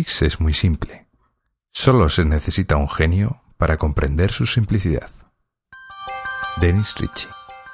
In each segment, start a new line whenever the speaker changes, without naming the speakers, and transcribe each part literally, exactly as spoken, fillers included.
Unix es muy simple. Solo se necesita un genio para comprender su simplicidad. Dennis Ritchie.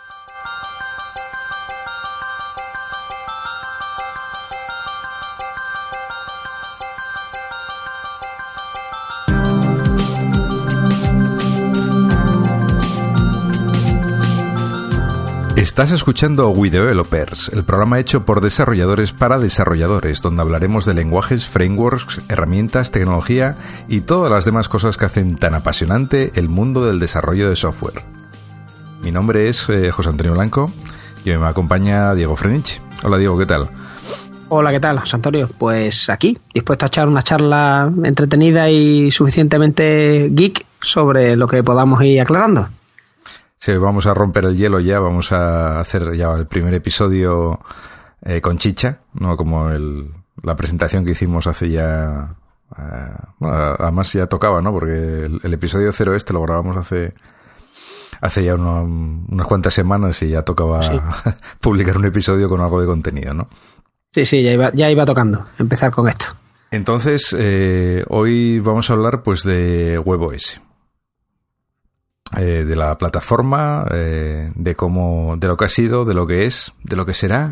Estás escuchando We Developers, el programa hecho por desarrolladores para desarrolladores, donde hablaremos de lenguajes, frameworks, herramientas, tecnología y todas las demás cosas que hacen tan apasionante el mundo del desarrollo de software. Mi nombre es eh, José Antonio Blanco y me acompaña Diego Frenich. Hola Diego, ¿qué tal?
Hola, ¿qué tal, José Antonio? Pues aquí, dispuesto a echar una charla entretenida y suficientemente geek sobre lo que podamos ir aclarando.
Sí, vamos a romper el hielo ya, vamos a hacer ya el primer episodio eh, con chicha, no como el, la presentación que hicimos hace ya... Eh, bueno, además ya tocaba, ¿no? Porque el, el episodio cero este lo grabamos hace hace ya uno, unas cuantas semanas y ya tocaba sí. publicar un episodio con algo de contenido, ¿no?
Sí, sí, ya iba, ya iba tocando empezar con esto.
Entonces, eh, hoy vamos a hablar pues de WebOS. Eh, de la plataforma, eh, de cómo, de lo que ha sido, de lo que es, de lo que será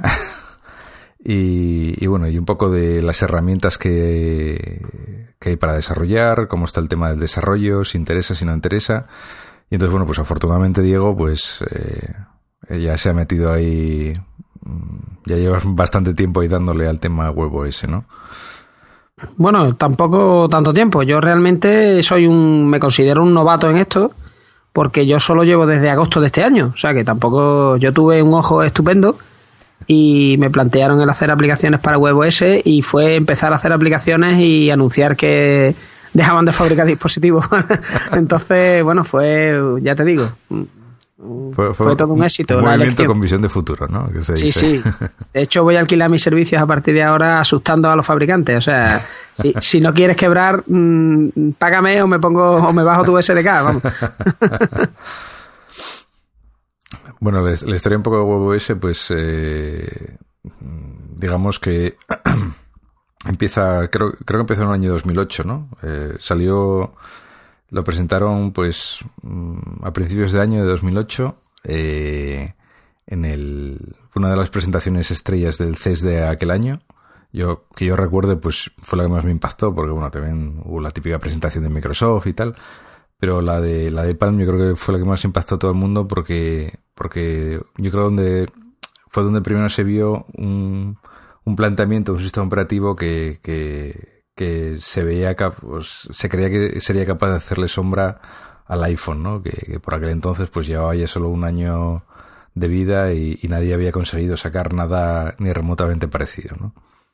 y, y bueno, y un poco de las herramientas que, que hay para desarrollar, cómo está el tema del desarrollo, si interesa, si no interesa. Y entonces, bueno, pues afortunadamente Diego, pues eh, ya se ha metido ahí, ya llevas bastante tiempo ahí dándole al tema WebOS, ¿no?
Bueno, tampoco tanto tiempo. Yo realmente soy un, me considero un novato en esto. Porque yo solo llevo desde agosto de este año, o sea que tampoco, yo tuve un ojo estupendo y me plantearon el hacer aplicaciones para WebOS y fue empezar a hacer aplicaciones y anunciar que dejaban de fabricar dispositivos. Entonces, bueno, fue, ya te digo, fue, fue, fue todo un éxito.
Un
la
movimiento
elección.
Con visión de futuro, ¿no? Que se
sí,
dice.
sí. De hecho, voy a alquilar mis servicios a partir de ahora asustando a los fabricantes. O sea, si, si no quieres quebrar, mmm, págame o me pongo o me bajo tu S D K. Vamos.
Bueno, la, la historia un poco de WebOS, pues eh, digamos que empieza, creo, creo que empezó en el año dos mil ocho, ¿no? Eh, salió, lo presentaron pues a principios de año de dos mil ocho, eh, en el, una de las presentaciones estrellas del C E S de aquel año. Yo, que yo recuerde, pues fue la que más me impactó, porque bueno, también hubo la típica presentación de Microsoft y tal. Pero la de la de Palm yo creo que fue la que más impactó a todo el mundo porque porque yo creo donde fue donde primero se vio un, un planteamiento, un sistema operativo que, que, que se veía cap- pues, se creía que sería capaz de hacerle sombra al iPhone, ¿no? Que, que por aquel entonces pues llevaba ya solo un año de vida y, y nadie había conseguido sacar nada ni remotamente parecido, ¿no?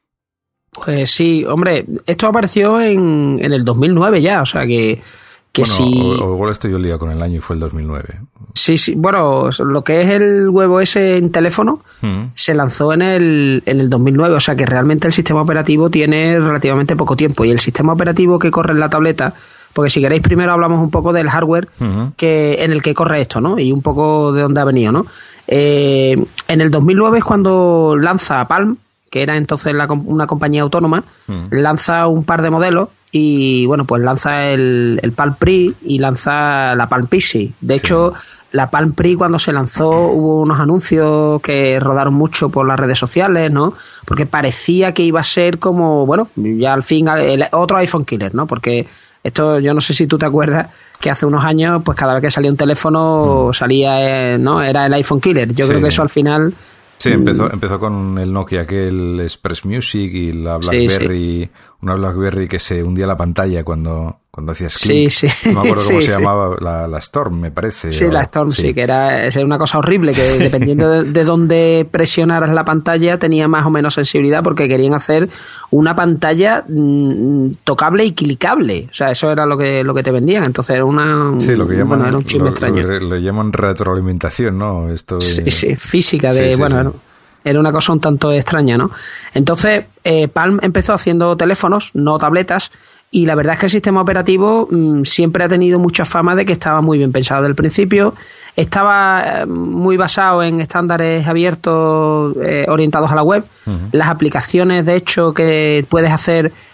Pues sí, hombre, esto apareció en, en el dos mil nueve ya, o sea que que
bueno,
si...
o, o igual estoy yo liado con el año y fue el dos mil nueve.
Sí, sí, bueno, lo que es el WebOS en teléfono mm. se lanzó en el, en el dos mil nueve, o sea que realmente el sistema operativo tiene relativamente poco tiempo y el sistema operativo que corre en la tableta, porque si queréis primero hablamos un poco del hardware mm-hmm. que en el que corre esto, ¿no? Y un poco de dónde ha venido, ¿no? Eh, en el dos mil nueve es cuando lanza Palm, que era entonces la, una compañía autónoma, mm. lanza un par de modelos y bueno, pues lanza el, el Palm Pre y lanza la Palm Pixie. De hecho, sí. la Palm Pre cuando se lanzó hubo unos anuncios que rodaron mucho por las redes sociales, ¿no? Porque parecía que iba a ser como, bueno, ya al fin el otro iPhone killer, ¿no? Porque esto, yo no sé si tú te acuerdas que hace unos años, pues cada vez que salía un teléfono mm. salía, ¿no? Era el iPhone killer. Yo sí. creo que eso al final...
Sí, empezó, empezó con el Nokia, aquel Express Music y la BlackBerry, sí, sí. una BlackBerry que se hundía la pantalla cuando, cuando hacías clic.
Sí, sí.
No me acuerdo cómo
sí,
se
sí.
llamaba, la, la Storm, me parece.
Sí,
o,
la Storm, sí.
sí,
que era, era una cosa horrible, que dependiendo de, de dónde presionaras la pantalla tenía más o menos sensibilidad porque querían hacer una pantalla mmm, tocable y clicable. O sea, eso era lo que lo que te vendían. Entonces era una...
Sí, lo que llaman...
Bueno, era un chisme
lo,
extraño.
Lo, lo llaman retroalimentación, ¿no? Esto de...
Sí, sí, física de...
Sí, sí,
bueno,
sí.
Era, Era una cosa un tanto extraña, ¿no? Entonces, eh, Palm empezó haciendo teléfonos, no tabletas, y la verdad es que el sistema operativo mmm, siempre ha tenido mucha fama de que estaba muy bien pensado desde el principio. Estaba eh, muy basado en estándares abiertos eh, orientados a la web. Uh-huh. Las aplicaciones, de hecho, que puedes hacer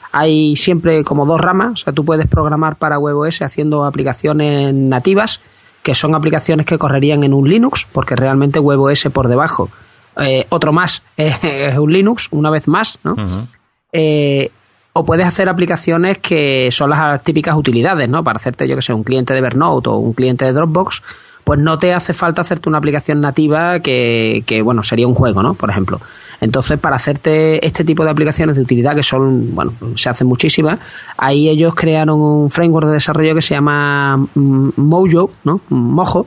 hay siempre como dos ramas. O sea, tú puedes programar para WebOS haciendo aplicaciones nativas, que son aplicaciones que correrían en un Linux, porque realmente WebOS por debajo, eh, otro más, eh, es un Linux, una vez más, ¿no? Uh-huh. Eh, o puedes hacer aplicaciones que son las típicas utilidades, ¿no? Para hacerte, yo que sé, un cliente de Evernote o un cliente de Dropbox, pues no te hace falta hacerte una aplicación nativa que, que, bueno, sería un juego, ¿no? Por ejemplo. Entonces, para hacerte este tipo de aplicaciones de utilidad, que son, bueno, se hacen muchísimas, ahí ellos crearon un framework de desarrollo que se llama Mojo, ¿no? Mojo,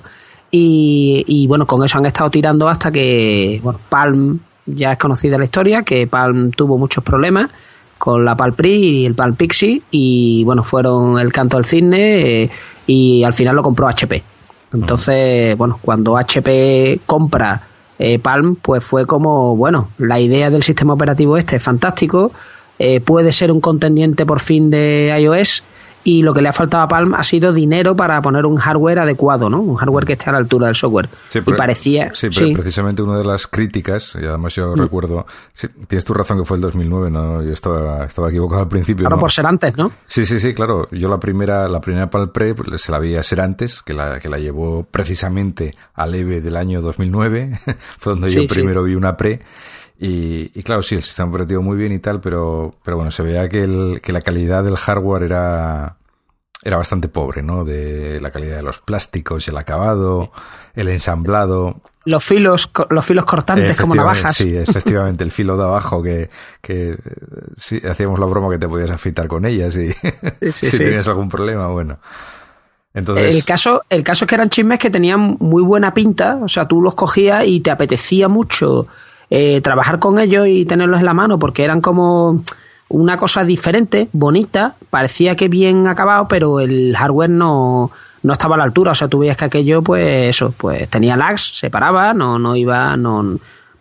y, y bueno, con eso han estado tirando hasta que, bueno, Palm, ya es conocida la historia, que Palm tuvo muchos problemas con la Palm Pre y el Palm Pixie, y bueno, fueron el canto del cisne, eh, y al final lo compró H P. Entonces, bueno, cuando H P compra eh, Palm, pues fue como, bueno, la idea del sistema operativo este es fantástico, eh, puede ser un contendiente por fin de iOS, y lo que le ha faltado a Palm ha sido dinero para poner un hardware adecuado, ¿no? Un hardware que esté a la altura del software.
Sí, pero,
y parecía...
Sí, pero
sí.
precisamente una de las críticas, y además yo mm. recuerdo... Sí, tienes tu razón que fue el dos mil nueve, ¿no? Yo estaba, estaba equivocado al principio.
Claro,
¿no?
por ser antes, ¿no?
Sí, sí, sí, claro. Yo la primera la primera Palm Pre se la vi a Serantes, que la, que la llevó precisamente al E V E del año dos mil nueve. Fue donde sí, yo primero sí. vi una Pre. Y, y claro, sí, el sistema operativo muy bien y tal, pero, pero bueno, se veía que, el, que la calidad del hardware era... era bastante pobre, ¿no? De la calidad de los plásticos, el acabado, el ensamblado.
Los filos, los filos cortantes como navajas.
Sí, efectivamente, el filo de abajo que, que sí, hacíamos la broma que te podías afeitar con ellas y sí, sí, si sí. tenías algún problema, bueno. Entonces...
El caso, el caso es que eran chismes que tenían muy buena pinta, o sea, tú los cogías y te apetecía mucho eh, trabajar con ellos y tenerlos en la mano, porque eran como... una cosa diferente, bonita, parecía que bien acabado, pero el hardware no, no estaba a la altura. O sea, tú veías que aquello, pues eso, pues tenía lags, se paraba, no, no iba, no,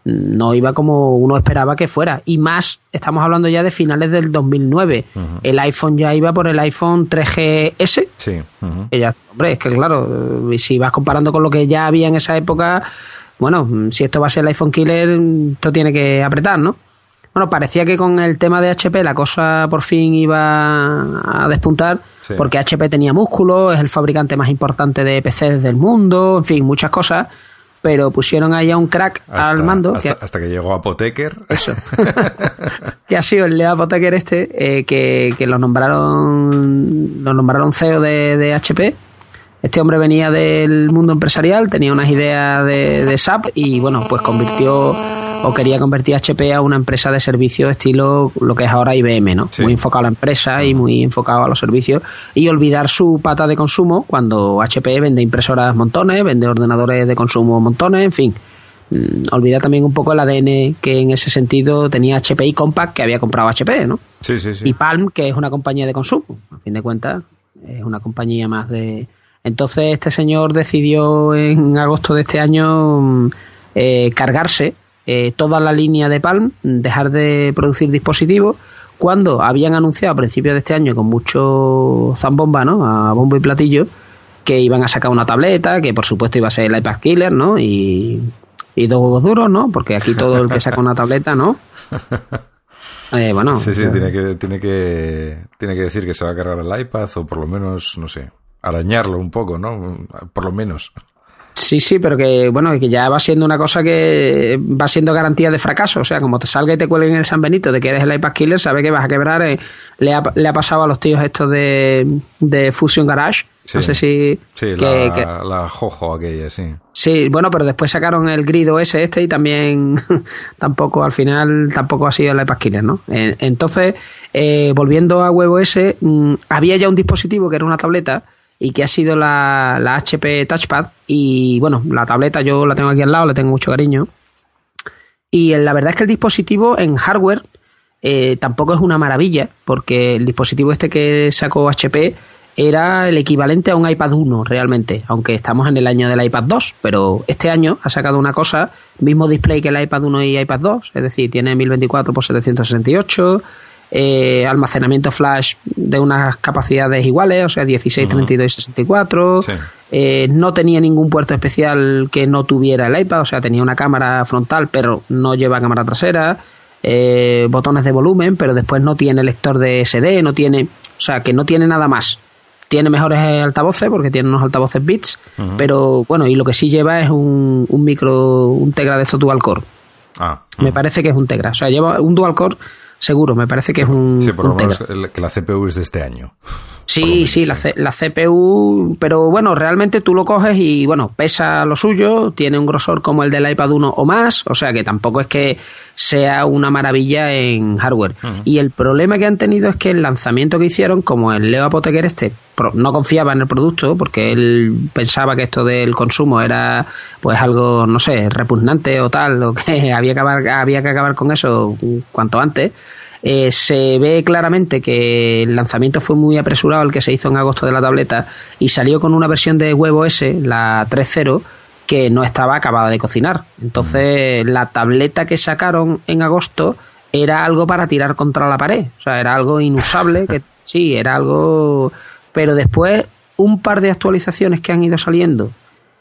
no iba como uno esperaba que fuera. Y más, estamos hablando ya de finales del dos mil nueve. Uh-huh. El iPhone ya iba por el iPhone tres G S.
Sí. Uh-huh.
Que ya, hombre, es que claro, si vas comparando con lo que ya había en esa época, bueno, si esto va a ser el iPhone killer, esto tiene que apretar, ¿no? Bueno, parecía que con el tema de H P la cosa por fin iba a despuntar, sí. porque H P tenía músculo, es el fabricante más importante de P Cs del mundo, en fin, muchas cosas, pero pusieron ahí a un crack
hasta,
al mando.
Hasta
que,
hasta que llegó Apotheker.
Eso. Que ha sido el Leo Apotheker este, eh, que, que lo nombraron, lo nombraron C E O de, de H P. Este hombre venía del mundo empresarial, tenía unas ideas de, de S A P y, bueno, pues convirtió... o quería convertir a H P a una empresa de servicios estilo lo que es ahora I B M, ¿no? Sí. Muy enfocado a la empresa y muy enfocado a los servicios, y olvidar su pata de consumo cuando H P vende impresoras montones, vende ordenadores de consumo montones, en fin. Mm, olvidar también un poco el A D N que en ese sentido tenía H P y Compaq, que había comprado H P, ¿no?
Sí, sí, sí.
Y Palm, que es una compañía de consumo, a fin de cuentas, es una compañía más de... Entonces este señor decidió en agosto de este año eh, cargarse Eh, toda la línea de Palm, dejar de producir dispositivos, cuando habían anunciado a principios de este año con mucho zambomba, ¿no? A bombo y platillo, que iban a sacar una tableta, que por supuesto iba a ser el iPad Killer, ¿no? Y, y dos huevos duros, ¿no? Porque aquí todo el que saca una tableta, ¿no? Eh, bueno,
sí, sí, tiene que, tiene que tiene que decir que se va a cargar el iPad, o por lo menos, no sé, arañarlo un poco, ¿no? Por lo menos.
Sí, sí, pero que bueno, que ya va siendo una cosa que va siendo garantía de fracaso. O sea, como te salga y te cuelguen el San Benito de que eres el iPad Killer, sabes que vas a quebrar. Eh. Le, ha, le ha pasado a los tíos estos de, de Fusion Garage. Sí. No sé si...
Sí,
que,
la,
que,
la Jojo aquella, sí.
Sí, bueno, pero después sacaron el Grid O S este y también tampoco, al final, tampoco ha sido el iPad Killer, ¿no? Entonces, eh, volviendo a WebOS, mmm, había ya un dispositivo que era una tableta y que ha sido la, la H P Touchpad, y bueno, la tableta yo la tengo aquí al lado, le tengo mucho cariño, y la verdad es que el dispositivo en hardware eh, tampoco es una maravilla, porque el dispositivo este que sacó H P era el equivalente a un iPad uno realmente, aunque estamos en el año del iPad dos, pero este año ha sacado una cosa, mismo display que el iPad uno y iPad dos, es decir, tiene mil veinticuatro por setecientos sesenta y ocho, Eh, almacenamiento flash de unas capacidades iguales, o sea, dieciséis, uh-huh. treinta y dos y sesenta y cuatro. Sí. Eh, no tenía ningún puerto especial que no tuviera el iPad, o sea, tenía una cámara frontal, pero no lleva cámara trasera. eh, botones de volumen, pero después no tiene lector de ese de, no tiene, o sea, que no tiene nada más. Tiene mejores altavoces porque tiene unos altavoces Beats, uh-huh. pero bueno, y lo que sí lleva es un, un micro, un Tegra de estos dual core.
Ah, uh-huh.
Me parece que es un Tegra, o sea, lleva un dual core seguro, me parece que
sí,
es un
Sí, por
un
lo menos
Tegra.
que la C P U es de este año.
Sí, sí, la, C, la C P U, pero bueno, realmente tú lo coges y bueno, pesa lo suyo, tiene un grosor como el del iPad uno o más, o sea que tampoco es que sea una maravilla en hardware. Uh-huh. Y el problema que han tenido es que el lanzamiento que hicieron, como el Leo Apotheker este, no confiaba en el producto porque él pensaba que esto del consumo era pues algo, no sé, repugnante o tal, o que había que acabar, había que acabar con eso cuanto antes. Eh, se ve claramente que el lanzamiento fue muy apresurado, el que se hizo en agosto de la tableta, y salió con una versión de WebOS, la tres punto cero, que no estaba acabada de cocinar. Entonces, la tableta que sacaron en agosto era algo para tirar contra la pared, o sea, era algo inusable, que sí, era algo... Pero después, un par de actualizaciones que han ido saliendo,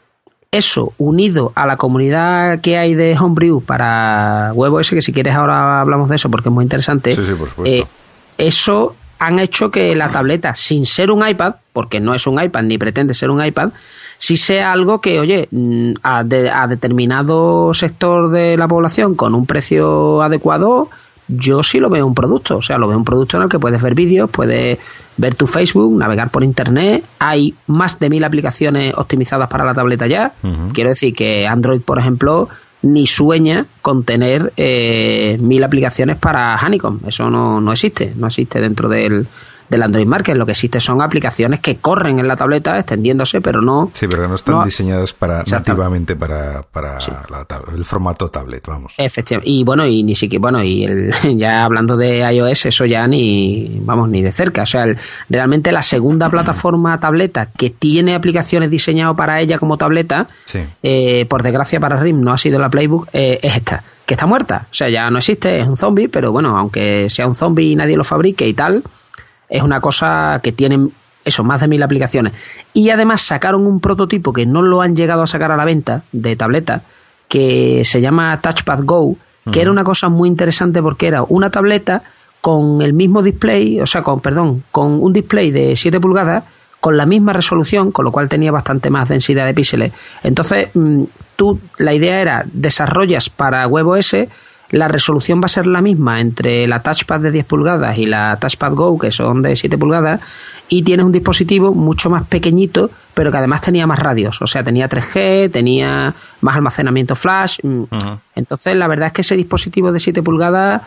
eso unido a la comunidad que hay de Homebrew para WebOS, que si quieres ahora hablamos de eso porque es muy interesante.
Sí, sí, por supuesto.
Eh, eso han hecho que la tableta, sin ser un iPad, porque no es un iPad ni pretende ser un iPad, sí sea algo que, oye, a, de, a determinado sector de la población con un precio adecuado, yo sí lo veo un producto. O sea, lo veo un producto en el que puedes ver vídeos, puedes ver tu Facebook, navegar por internet. Hay más de mil aplicaciones optimizadas para la tableta ya. Uh-huh. Quiero decir que Android, por ejemplo, ni sueña con tener eh, mil aplicaciones para Honeycomb. Eso no, no existe. No existe dentro del, del Android Market. Lo que existe son aplicaciones que corren en la tableta extendiéndose, pero no...
Sí, pero no están no, diseñadas para nativamente para, para
sí.
la, el formato tablet, vamos.
Efectivamente. Y bueno, y ni siquiera... Bueno, y el, ya hablando de iOS, eso ya ni... Vamos, ni de cerca. O sea, el, realmente la segunda plataforma tableta que tiene aplicaciones diseñadas para ella como tableta, sí. eh, por desgracia para R I M no ha sido la Playbook, eh, es esta, que está muerta. O sea, ya no existe, es un zombie, pero bueno, aunque sea un zombie y nadie lo fabrique y tal... Es una cosa que tienen, eso, más de mil aplicaciones. Y además sacaron un prototipo que no lo han llegado a sacar a la venta, de tableta, que se llama Touchpad Go, uh-huh. que era una cosa muy interesante porque era una tableta con el mismo display, o sea, con, perdón, con un display de siete pulgadas, con la misma resolución, con lo cual tenía bastante más densidad de píxeles. Entonces, tú, la idea era, desarrollas para WebOS... La resolución va a ser la misma entre la Touchpad de diez pulgadas y la Touchpad Go, que son de siete pulgadas, y tienes un dispositivo mucho más pequeñito, pero que además tenía más radios. O sea, tenía tres G, tenía más almacenamiento flash. Uh-huh. Entonces, la verdad es que ese dispositivo de siete pulgadas,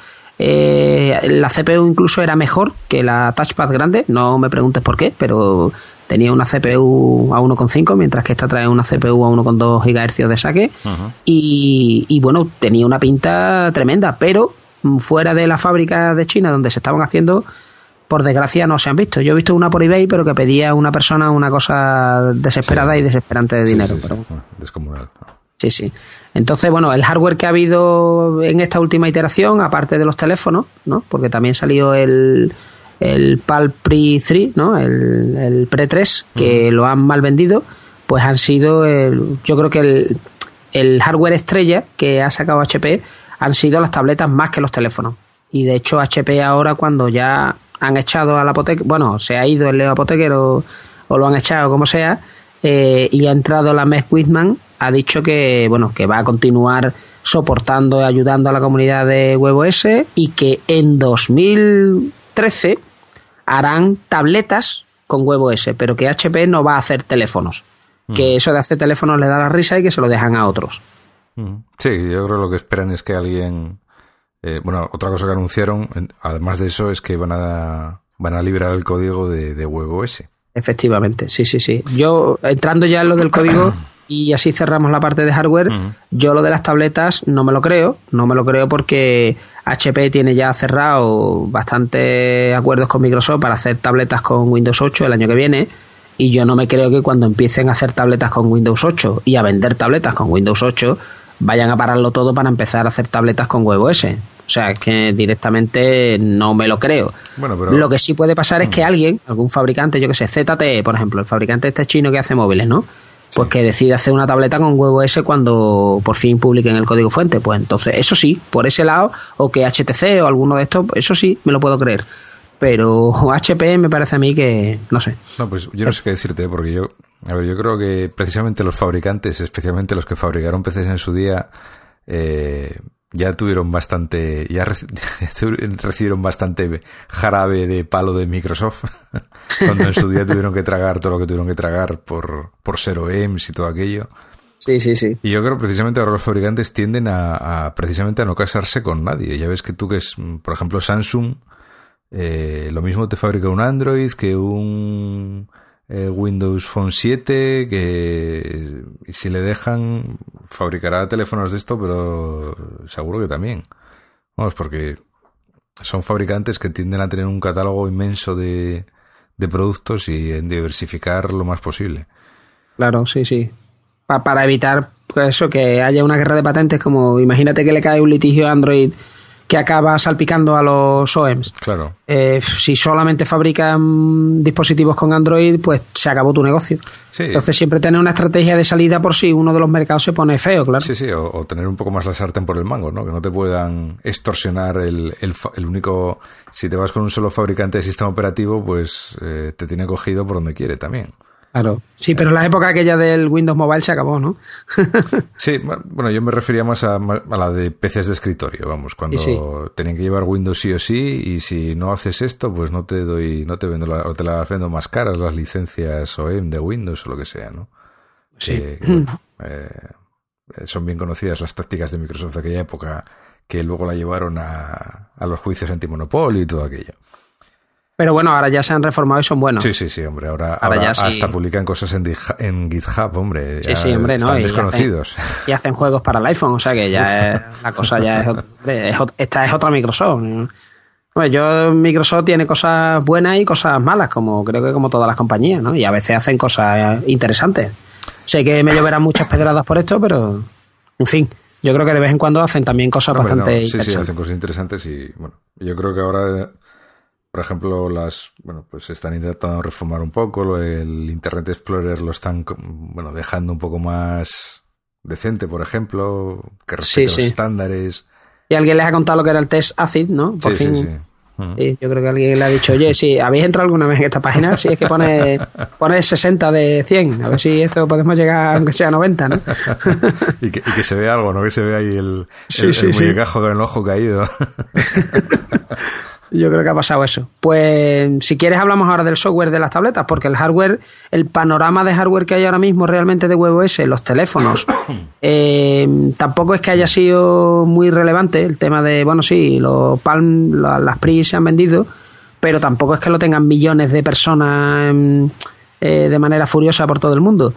eh, la C P U incluso era mejor que la Touchpad grande. No me preguntes por qué, pero... Tenía una C P U a uno coma cinco, mientras que esta trae una C P U a uno coma dos gigahercios de saque. Uh-huh. Y, y bueno, tenía una pinta tremenda, pero fuera de la fábrica de China donde se estaban haciendo, por desgracia no se han visto. Yo he visto una por eBay, pero que pedía a una persona una cosa desesperada sí. y desesperante de dinero.
Sí, sí,
pero...
sí. Descomunal.
Sí, sí. Entonces, bueno, el hardware que ha habido en esta última iteración, aparte de los teléfonos, ¿no? Porque también salió el... el Palm Pre tres, ¿no? El, el Pre tres, que uh-huh. lo han mal vendido, pues han sido, el, yo creo que el, el hardware estrella que ha sacado H P han sido las tabletas más que los teléfonos. Y de hecho H P ahora, cuando ya han echado al Apotheker, bueno, se ha ido el Leo Apotheker o, o lo han echado, como sea, eh, y ha entrado la Meg Whitman, ha dicho que, bueno, que va a continuar soportando y ayudando a la comunidad de WebOS y que en dos mil trece harán tabletas con WebOS, pero que H P no va a hacer teléfonos. Uh-huh. Que eso de hacer teléfonos le da la risa y que se lo dejan a otros.
Uh-huh. Sí, yo creo que lo que esperan es que alguien... Eh, bueno, otra cosa que anunciaron, además de eso, es que van a van a liberar el código de, de WebOS.
Efectivamente, sí, sí, sí. Yo, entrando ya en lo del código... Y así cerramos la parte de hardware. Uh-huh. Yo lo de las tabletas no me lo creo. No me lo creo porque H P tiene ya cerrado bastantes acuerdos con Microsoft para hacer tabletas con Windows ocho el año que viene. Y yo no me creo que cuando empiecen a hacer tabletas con Windows ocho y a vender tabletas con Windows ocho vayan a pararlo todo para empezar a hacer tabletas con WebOS. O sea, es que directamente no me lo creo.
Bueno, pero...
Lo que sí puede pasar es que alguien, algún fabricante, yo que sé, Z T E, por ejemplo, el fabricante este chino que hace móviles, ¿no? pues que decide hacer una tableta con WebOS cuando por fin publiquen el código fuente. Pues entonces, eso sí, por ese lado, o que H T C o alguno de estos, eso sí, me lo puedo creer. Pero H P me parece a mí que, no sé.
No, pues yo no sé qué decirte, porque yo, a ver, yo creo que precisamente los fabricantes, especialmente los que fabricaron P Cs en su día, eh, ya tuvieron bastante, ya recibieron bastante jarabe de palo de Microsoft, cuando en su día tuvieron que tragar todo lo que tuvieron que tragar por, por ser O E M S y todo aquello.
Sí, sí, sí.
Y yo creo que precisamente ahora los fabricantes tienden a, a precisamente a no casarse con nadie. Ya ves que tú que es, por ejemplo, Samsung, eh, lo mismo te fabrica un Android que un eh, Windows Phone siete, que y si le dejan fabricará teléfonos de esto, pero seguro que también. Vamos, porque son fabricantes que tienden a tener un catálogo inmenso de, de productos y en diversificar lo más posible.
Claro, sí, sí. Pa- para evitar pues eso, que haya una guerra de patentes, como imagínate que le cae un litigio a Android que acaba salpicando a los O E M S.
Claro.
Eh, si solamente fabrican dispositivos con Android, pues se acabó tu negocio.
Sí.
Entonces siempre tener una estrategia de salida por si uno de los mercados se pone feo, claro.
Sí, sí, o, o tener un poco más la sartén por el mango, ¿no? Que no te puedan extorsionar el, el, el único... Si te vas con un solo fabricante de sistema operativo, pues eh, te tiene cogido por donde quiere también.
Claro. Sí, pero la época aquella del Windows Mobile se acabó, ¿no?
Sí, bueno, yo me refería más a, a la de P Cs de escritorio, vamos, cuando sí, sí. tenían que llevar Windows sí o sí, y si no haces esto, pues no te doy, no te vendo, la, o te las vendo más caras las licencias O E M de Windows o lo que sea, ¿no?
Sí.
Eh, bueno, eh, son bien conocidas las tácticas de Microsoft de aquella época, que luego la llevaron a, a los juicios antimonopolio y todo aquello.
Pero bueno, ahora ya se han reformado y son buenos.
Sí, sí, sí, hombre. Ahora, ahora, ahora hasta sí. publican cosas en, en GitHub, hombre.
Sí, sí, hombre,
están
¿no?
desconocidos.
Y hacen, y hacen juegos para el iPhone, o sea que ya es, la cosa ya es, hombre, es... Esta es otra Microsoft. Hombre, yo, Microsoft tiene cosas buenas y cosas malas, como creo que como todas las compañías, ¿no? Y a veces hacen cosas interesantes. Sé que me lloverán muchas pedradas por esto, pero, en fin, yo creo que de vez en cuando hacen también cosas no, bastante
no, sí,
interesantes.
Sí, hacen cosas interesantes y, bueno, yo creo que ahora... Por ejemplo, las bueno, pues están intentando reformar un poco, el Internet Explorer lo están bueno dejando un poco más decente, por ejemplo, que respete sí, sí. los estándares.
Y alguien les ha contado lo que era el test ACID, ¿no? Por
sí,
fin.
sí, sí. Uh-huh.
Sí, yo creo que alguien le ha dicho, oye, si habéis entrado alguna vez en esta página, si es que pone, pone sesenta de cien, a ver si esto podemos llegar aunque sea a noventa, ¿no?
y, que, y que se vea algo, ¿no? Que se vea ahí el,
sí,
el,
sí,
el
sí.
muñecajo con el ojo caído.
Yo creo que ha pasado eso. Pues si quieres hablamos ahora del software de las tabletas, porque el hardware, el panorama de hardware que hay ahora mismo realmente de WebOS, los teléfonos, eh, tampoco es que haya sido muy relevante el tema de, bueno, sí, los Palm, las P R I se han vendido, pero tampoco es que lo tengan millones de personas eh, de manera furiosa por todo el mundo.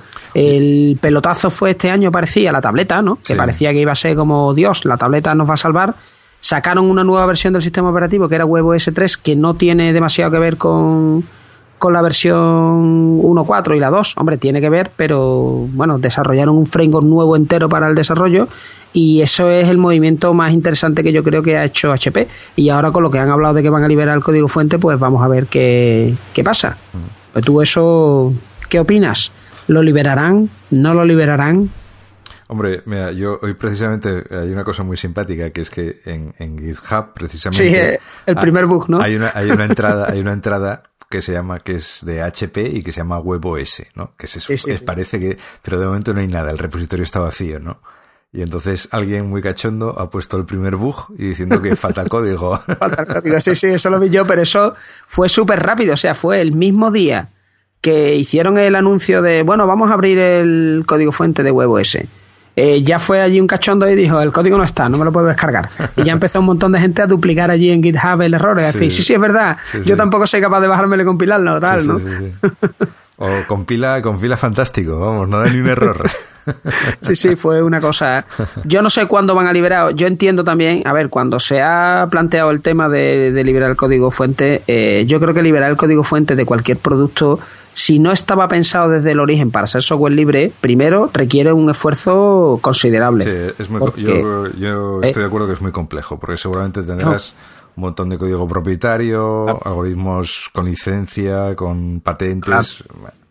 El pelotazo fue este año, parecía, la tableta, ¿no? Que sí. Parecía que iba a ser como, Dios, la tableta nos va a salvar. Sacaron una nueva versión del sistema operativo que era WebOS tres, que no tiene demasiado que ver con, con la versión uno punto cuatro y la dos. Hombre, tiene que ver, pero bueno, desarrollaron un framework nuevo entero para el desarrollo y eso es el movimiento más interesante que yo creo que ha hecho H P. Y ahora con lo que han hablado de que van a liberar el código fuente, pues vamos a ver qué, qué pasa. Pues tú eso, ¿qué opinas? ¿Lo liberarán? ¿No lo liberarán?
Hombre, mira, yo hoy precisamente hay una cosa muy simpática que es que en, en GitHub precisamente...
Sí, el primer bug, ¿no?
Hay una, hay una entrada, hay una entrada que se llama, que es de H P y que se llama WebOS, ¿no? Que se,
sí, sí,
es,
sí.
parece que, pero de momento no hay nada, el repositorio está vacío, ¿no? Y entonces alguien muy cachondo ha puesto el primer bug y diciendo que falta el código.
Falta el código, sí, sí, eso lo vi yo, pero eso fue súper rápido, o sea, fue el mismo día que hicieron el anuncio de, bueno, vamos a abrir el código fuente de WebOS. Eh, ya fue allí un cachondo y dijo, el código no está, no me lo puedo descargar. Y ya empezó un montón de gente a duplicar allí en GitHub el error. Es sí. decir, sí, sí, es verdad, sí, yo sí. tampoco soy capaz de bajármelo y compilarlo, tal, sí, ¿no? Sí, sí, sí.
O compila, compila fantástico, vamos, no da ni un error.
Sí, sí, fue una cosa... Yo no sé cuándo van a liberar, yo entiendo también, a ver, cuando se ha planteado el tema de, de liberar el código fuente, eh, yo creo que liberar el código fuente de cualquier producto, si no estaba pensado desde el origen para ser software libre, primero requiere un esfuerzo considerable.
Sí, es muy, porque, yo, yo estoy eh, de acuerdo que es muy complejo, porque seguramente tendrás... No. Un montón de código propietario, claro. algoritmos con licencia, con patentes.
Claro.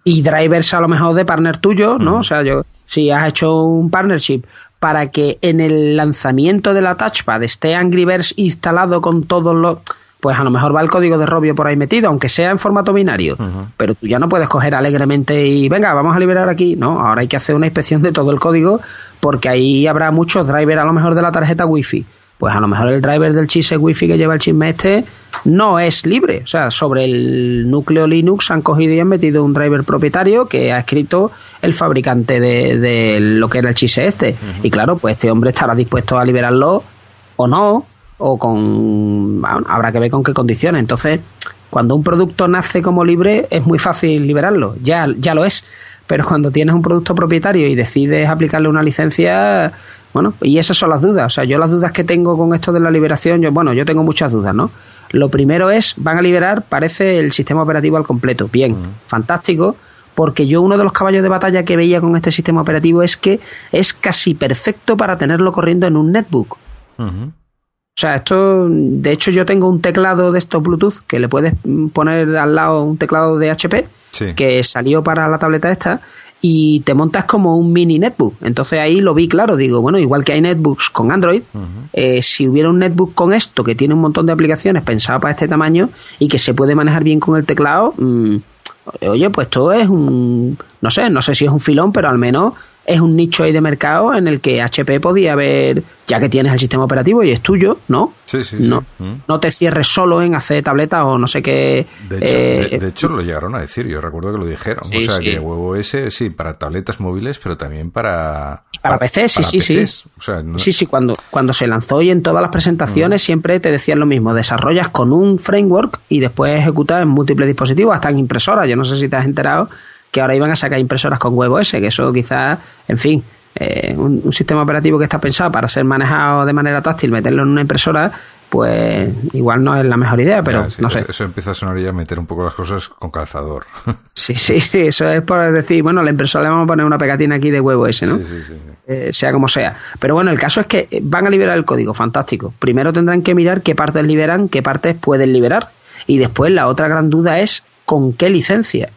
y drivers a lo mejor de partner tuyo, ¿no? Uh-huh. O sea, yo si has hecho un partnership para que en el lanzamiento de la touchpad esté Angry Birds instalado con todos los... Pues a lo mejor va el código de Robio por ahí metido, aunque sea en formato binario. Uh-huh. Pero tú ya no puedes coger alegremente y venga, vamos a liberar aquí. No, ahora hay que hacer una inspección de todo el código porque ahí habrá muchos drivers a lo mejor de la tarjeta Wi-Fi. Pues a lo mejor el driver del chipset Wi-Fi que lleva el chisme este no es libre. O sea, sobre el núcleo Linux han cogido y han metido un driver propietario que ha escrito el fabricante de, de lo que era el chipset este. Uh-huh. Y claro, pues este hombre estará dispuesto a liberarlo o no, o con... habrá que ver con qué condiciones. Entonces, cuando un producto nace como libre es muy fácil liberarlo, ya, ya lo es. Pero cuando tienes un producto propietario y decides aplicarle una licencia, bueno, y esas son las dudas. O sea, yo las dudas que tengo con esto de la liberación, yo bueno, yo tengo muchas dudas, ¿no? Lo primero es, van a liberar, parece, el sistema operativo al completo. Bien, uh-huh. fantástico, porque yo uno de los caballos de batalla que veía con este sistema operativo es que es casi perfecto para tenerlo corriendo en un netbook. Uh-huh. O sea, esto, de hecho yo tengo un teclado de estos Bluetooth que le puedes poner al lado un teclado de H P, sí. que salió para la tableta esta, y te montas como un mini netbook. Entonces ahí lo vi claro, digo, bueno, igual que hay netbooks con Android, uh-huh. eh, si hubiera un netbook con esto que tiene un montón de aplicaciones pensadas para este tamaño y que se puede manejar bien con el teclado, mmm, oye, pues todo es un, no sé, no sé si es un filón, pero al menos es un nicho ahí de mercado en el que H P podía haber, ya que tienes el sistema operativo y es tuyo, ¿no?
Sí, sí,
no,
sí. Mm.
No te cierres solo en hacer tabletas o no sé qué.
De hecho, eh, de, de hecho lo llegaron a decir, yo recuerdo que lo dijeron. Sí, o sea, sí. que WebOS, sí, para tabletas móviles, pero también para...
Y para, para P C, sí,
para
sí,
P Cs.
sí.
O sea, no...
Sí, sí, cuando, cuando se lanzó y en todas las presentaciones mm. siempre te decían lo mismo, desarrollas con un framework y después ejecutas en múltiples dispositivos, hasta en impresoras. Yo no sé si te has enterado que ahora iban a sacar impresoras con WebOS, que eso quizás, en fin... Eh, un, un sistema operativo que está pensado para ser manejado de manera táctil, meterlo en una impresora, pues igual no es la mejor idea, pero
ya, sí,
no sé.
Eso empieza a sonar ya a meter un poco las cosas con calzador.
Sí, sí, sí, eso es por decir, bueno, a la impresora le vamos a poner una pegatina aquí de WebOS, ¿no?
Sí, sí, sí, sí.
Eh, sea como sea. Pero bueno, el caso es que van a liberar el código, fantástico. Primero tendrán que mirar qué partes liberan, qué partes pueden liberar. Y después la otra gran duda es con qué licencia.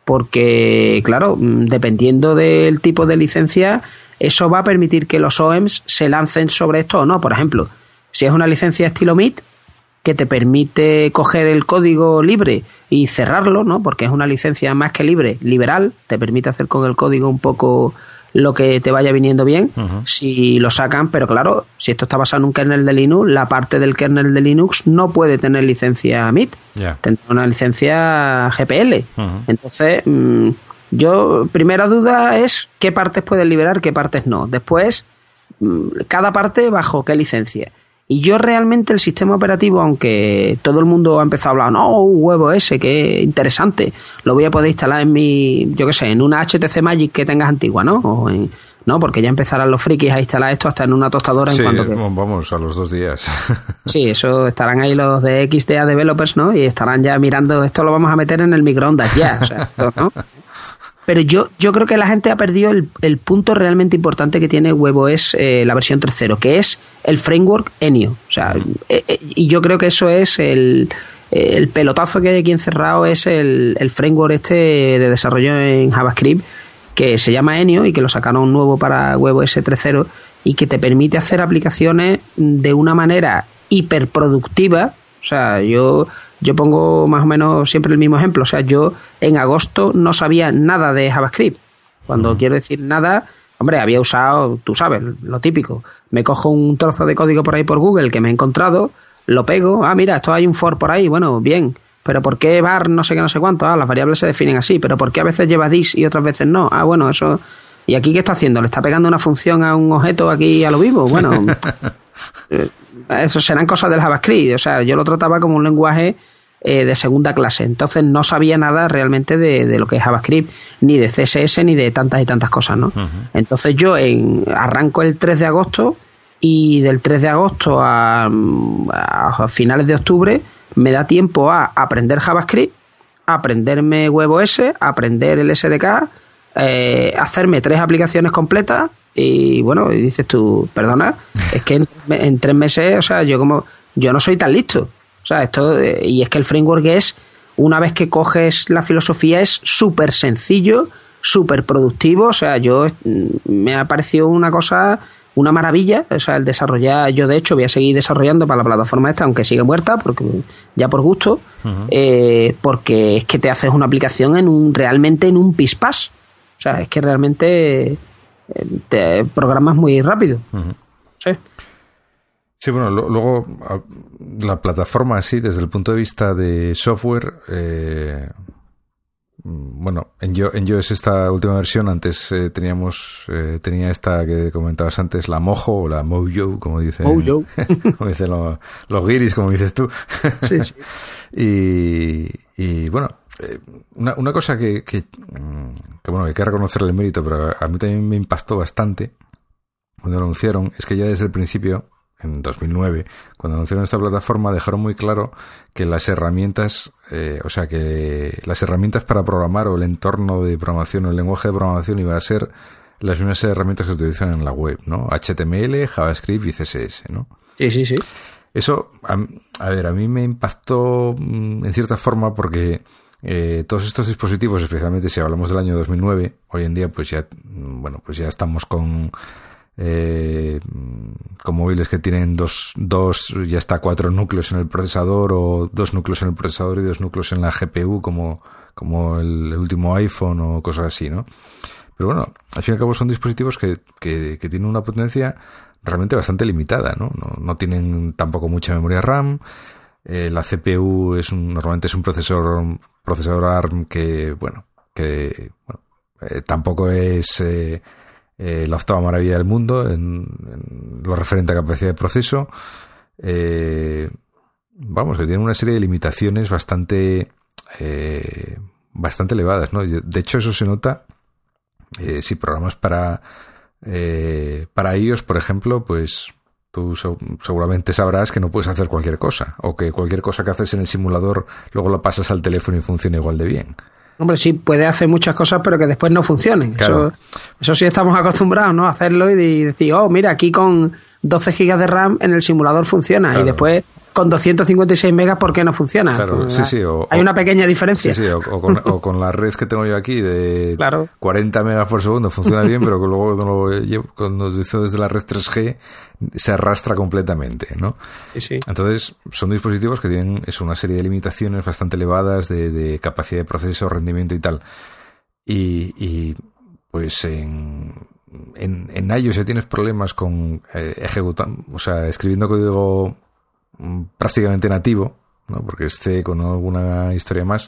Porque, claro, dependiendo del tipo de licencia, eso va a permitir que los O E Ms se lancen sobre esto o no. Por ejemplo, si es una licencia estilo M I T que te permite coger el código libre y cerrarlo, ¿no? Porque es una licencia más que libre, liberal, te permite hacer con el código un poco lo que te vaya viniendo bien, uh-huh. si lo sacan, pero claro, si esto está basado en un kernel de Linux, la parte del kernel de Linux no puede tener licencia M I T, yeah. tendrá una licencia G P L. Uh-huh. Entonces, mmm, yo, primera duda es qué partes puedes liberar, qué partes no. Después, cada parte bajo qué licencia. Y yo realmente el sistema operativo, aunque todo el mundo ha empezado a hablar, no, un WebOS, qué interesante, lo voy a poder instalar en mi, yo qué sé, en una H T C Magic que tengas antigua, ¿no? O en, no, porque ya empezarán los frikis a instalar esto hasta en una tostadora en
sí,
cuanto que...
vamos, a los dos días.
Sí, eso estarán ahí los de X D A Developers, ¿no? Y estarán ya mirando, esto lo vamos a meter en el microondas ya, o sea, esto, ¿no? Pero yo, yo creo que la gente ha perdido el, el punto realmente importante que tiene WebOS, eh, la versión tres punto cero, que es el framework Enio. O sea, eh, eh, y yo creo que eso es el, el pelotazo que hay aquí encerrado, es el, el framework este de desarrollo en JavaScript, que se llama Enio y que lo sacaron nuevo para WebOS tres punto cero y que te permite hacer aplicaciones de una manera hiperproductiva. O sea, yo... Yo pongo más o menos siempre el mismo ejemplo. O sea, yo en agosto no sabía nada de JavaScript. Cuando uh-huh. quiero decir nada, hombre, había usado, tú sabes, lo típico. Me cojo un trozo de código por ahí por Google que me he encontrado, lo pego. Ah, mira, esto hay un for por ahí. Bueno, bien. Pero ¿por qué var no sé qué, no sé cuánto? Ah, las variables se definen así. Pero ¿por qué a veces lleva this y otras veces no? Ah, bueno, eso... ¿Y aquí qué está haciendo? ¿Le está pegando una función a un objeto aquí a lo vivo? Bueno... Eso serán cosas del JavaScript. O sea, yo lo trataba como un lenguaje eh, de segunda clase. Entonces no sabía nada realmente de, de lo que es JavaScript, ni de C S S, ni de tantas y tantas cosas, ¿no? Uh-huh. Entonces yo en, arranco el tres de agosto y del tres de agosto a, a finales de octubre me da tiempo a aprender JavaScript, aprenderme WebOS, aprender el S D K, eh, hacerme tres aplicaciones completas. Y bueno, y dices tú, perdona, es que en, en tres meses, o sea, yo como yo no soy tan listo. O sea, esto, y es que el framework es una vez que coges la filosofía es súper sencillo, súper productivo. O sea, yo me ha parecido una cosa, una maravilla. O sea, el desarrollar, yo de hecho voy a seguir desarrollando para la plataforma esta, aunque sigue muerta, porque ya por gusto, uh-huh. eh, porque es que te haces una aplicación en un realmente en un pispás. O sea, es que realmente eh, te programas muy rápido. Uh-huh. Sí.
Sí, bueno, lo, luego la plataforma así, desde el punto de vista de software, eh, bueno, en, Yo, en iOS esta última versión, antes eh, teníamos, eh, tenía esta que comentabas antes, la Mojo o la Mojo, como dicen,
Mojo.
como dicen los, los guiris, como dices tú.
Sí, sí.
y, y bueno, eh, una, una cosa que, que, que, bueno, hay que reconocerle el mérito, pero a mí también me impactó bastante cuando lo anunciaron, es que ya desde el principio, en dos mil nueve, cuando anunciaron esta plataforma, dejaron muy claro que las herramientas, eh, o sea, que las herramientas para programar o el entorno de programación o el lenguaje de programación iba a ser las mismas herramientas que se utilizan en la web, ¿no? H T M L, JavaScript y C S S, ¿no?
Sí, sí, sí.
Eso, a, a ver, a mí me impactó en cierta forma porque eh, todos estos dispositivos, especialmente si hablamos del año dos mil nueve, hoy en día pues ya, bueno, pues ya estamos con... Eh, con móviles que tienen dos, dos y hasta cuatro núcleos en el procesador, o dos núcleos en el procesador y dos núcleos en la G P U, como, como el, el último iPhone o cosas así, ¿no? Pero bueno, al fin y al cabo son dispositivos que, que, que tienen una potencia realmente bastante limitada, ¿no? No, no tienen tampoco mucha memoria RAM. Eh, la C P U es un, normalmente es un procesador, procesador A R M que, bueno, que bueno, eh, tampoco es eh, Eh, la octava maravilla del mundo en, en lo referente a capacidad de proceso. Eh, vamos, que tiene una serie de limitaciones bastante eh, bastante elevadas, ¿no? De hecho, eso se nota eh, si programas para eh, para iOS, por ejemplo, pues tú seguramente sabrás que no puedes hacer cualquier cosa, o que cualquier cosa que haces en el simulador luego la pasas al teléfono y funciona igual de bien.
Hombre, sí, puede hacer muchas cosas, pero que después no funcionen.
Claro.
Eso, eso sí estamos acostumbrados, ¿no? A hacerlo y decir, oh, mira, aquí con doce gigas de RAM en el simulador funciona. Claro. Y después con doscientos cincuenta y seis megas, ¿por qué no funciona?
Claro,
pues,
sí, sí. O,
hay
o,
una pequeña diferencia.
Sí, sí, o, o, con, o con la red que tengo yo aquí de
claro.
cuarenta megas por segundo funciona bien, pero que luego cuando lo llevo, cuando lo hizo desde la red tres G se arrastra completamente, ¿no?
Sí, sí.
Entonces, son dispositivos que tienen es una serie de limitaciones bastante elevadas de, de capacidad de proceso, rendimiento y tal. Y, y pues en, en, en iOS ya tienes problemas con eh, ejecutando, o sea, escribiendo código prácticamente nativo, ¿no? Porque es C con alguna historia más,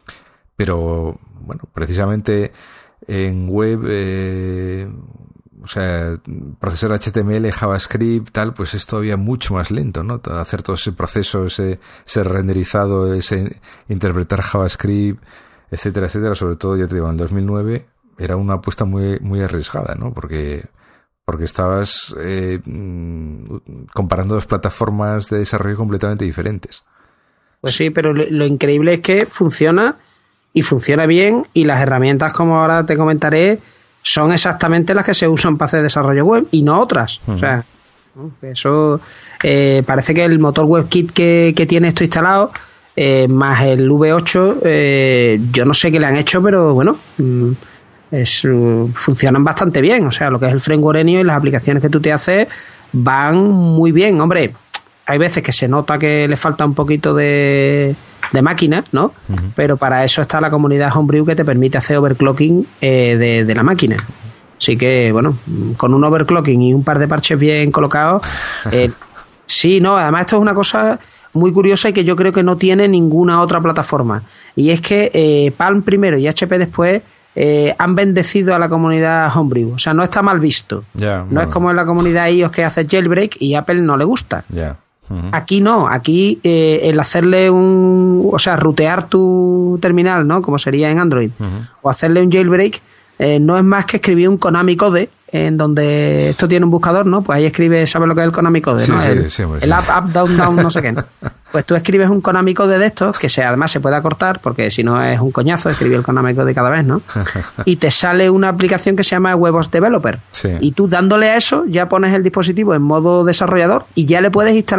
pero bueno, precisamente en web, eh, o sea, procesar H T M L, JavaScript, tal, pues es todavía mucho más lento, ¿no? Hacer todo ese proceso, ese, ese renderizado, ese interpretar JavaScript, etcétera, etcétera. Sobre todo, ya te digo, en el dos mil nueve era una apuesta muy, muy arriesgada, ¿no? Porque porque estabas eh, comparando dos plataformas de desarrollo completamente diferentes.
Pues sí, pero lo, lo increíble es que funciona y funciona bien, y las herramientas, como ahora te comentaré, son exactamente las que se usan para hacer desarrollo web y no otras. Uh-huh. O sea, eso eh, parece que el motor WebKit que, que tiene esto instalado, eh, más el V ocho, eh, yo no sé qué le han hecho, pero bueno... Mmm, Es, funcionan bastante bien. O sea, lo que es el framework Enio y las aplicaciones que tú te haces van muy bien. Hombre, hay veces que se nota que le falta un poquito de, de máquina, ¿no? Uh-huh. Pero para eso está la comunidad Homebrew, que te permite hacer overclocking eh, de, de la máquina. Así que, bueno, con un overclocking y un par de parches bien colocados, eh, sí, no, además esto es una cosa muy curiosa y que yo creo que no tiene ninguna otra plataforma. Y es que eh, Palm primero y H P después Eh, han bendecido a la comunidad Homebrew. O sea, no está mal visto.
Yeah,
no
bueno.
es como en la comunidad iOS, que hace jailbreak y Apple no le gusta.
Yeah. Uh-huh.
Aquí no. Aquí eh, el hacerle un... O sea, rutear tu terminal, ¿no? Como sería en Android. Uh-huh. O hacerle un jailbreak eh, no es más que escribir un Konami Code, en donde esto tiene un buscador, ¿no? Pues ahí escribe, ¿sabes lo que es el Konami Code?
Sí,
¿no?
sí,
el
sí, sí.
el up, up, down, down, no sé qué. Pues tú escribes un Konami Code de estos, que se, además se puede acortar, porque si no es un coñazo escribir el Konami Code cada vez, ¿no? Y te sale una aplicación que se llama WebOS Developer.
Sí.
Y tú dándole a eso, ya pones el dispositivo en modo desarrollador y ya le puedes instalar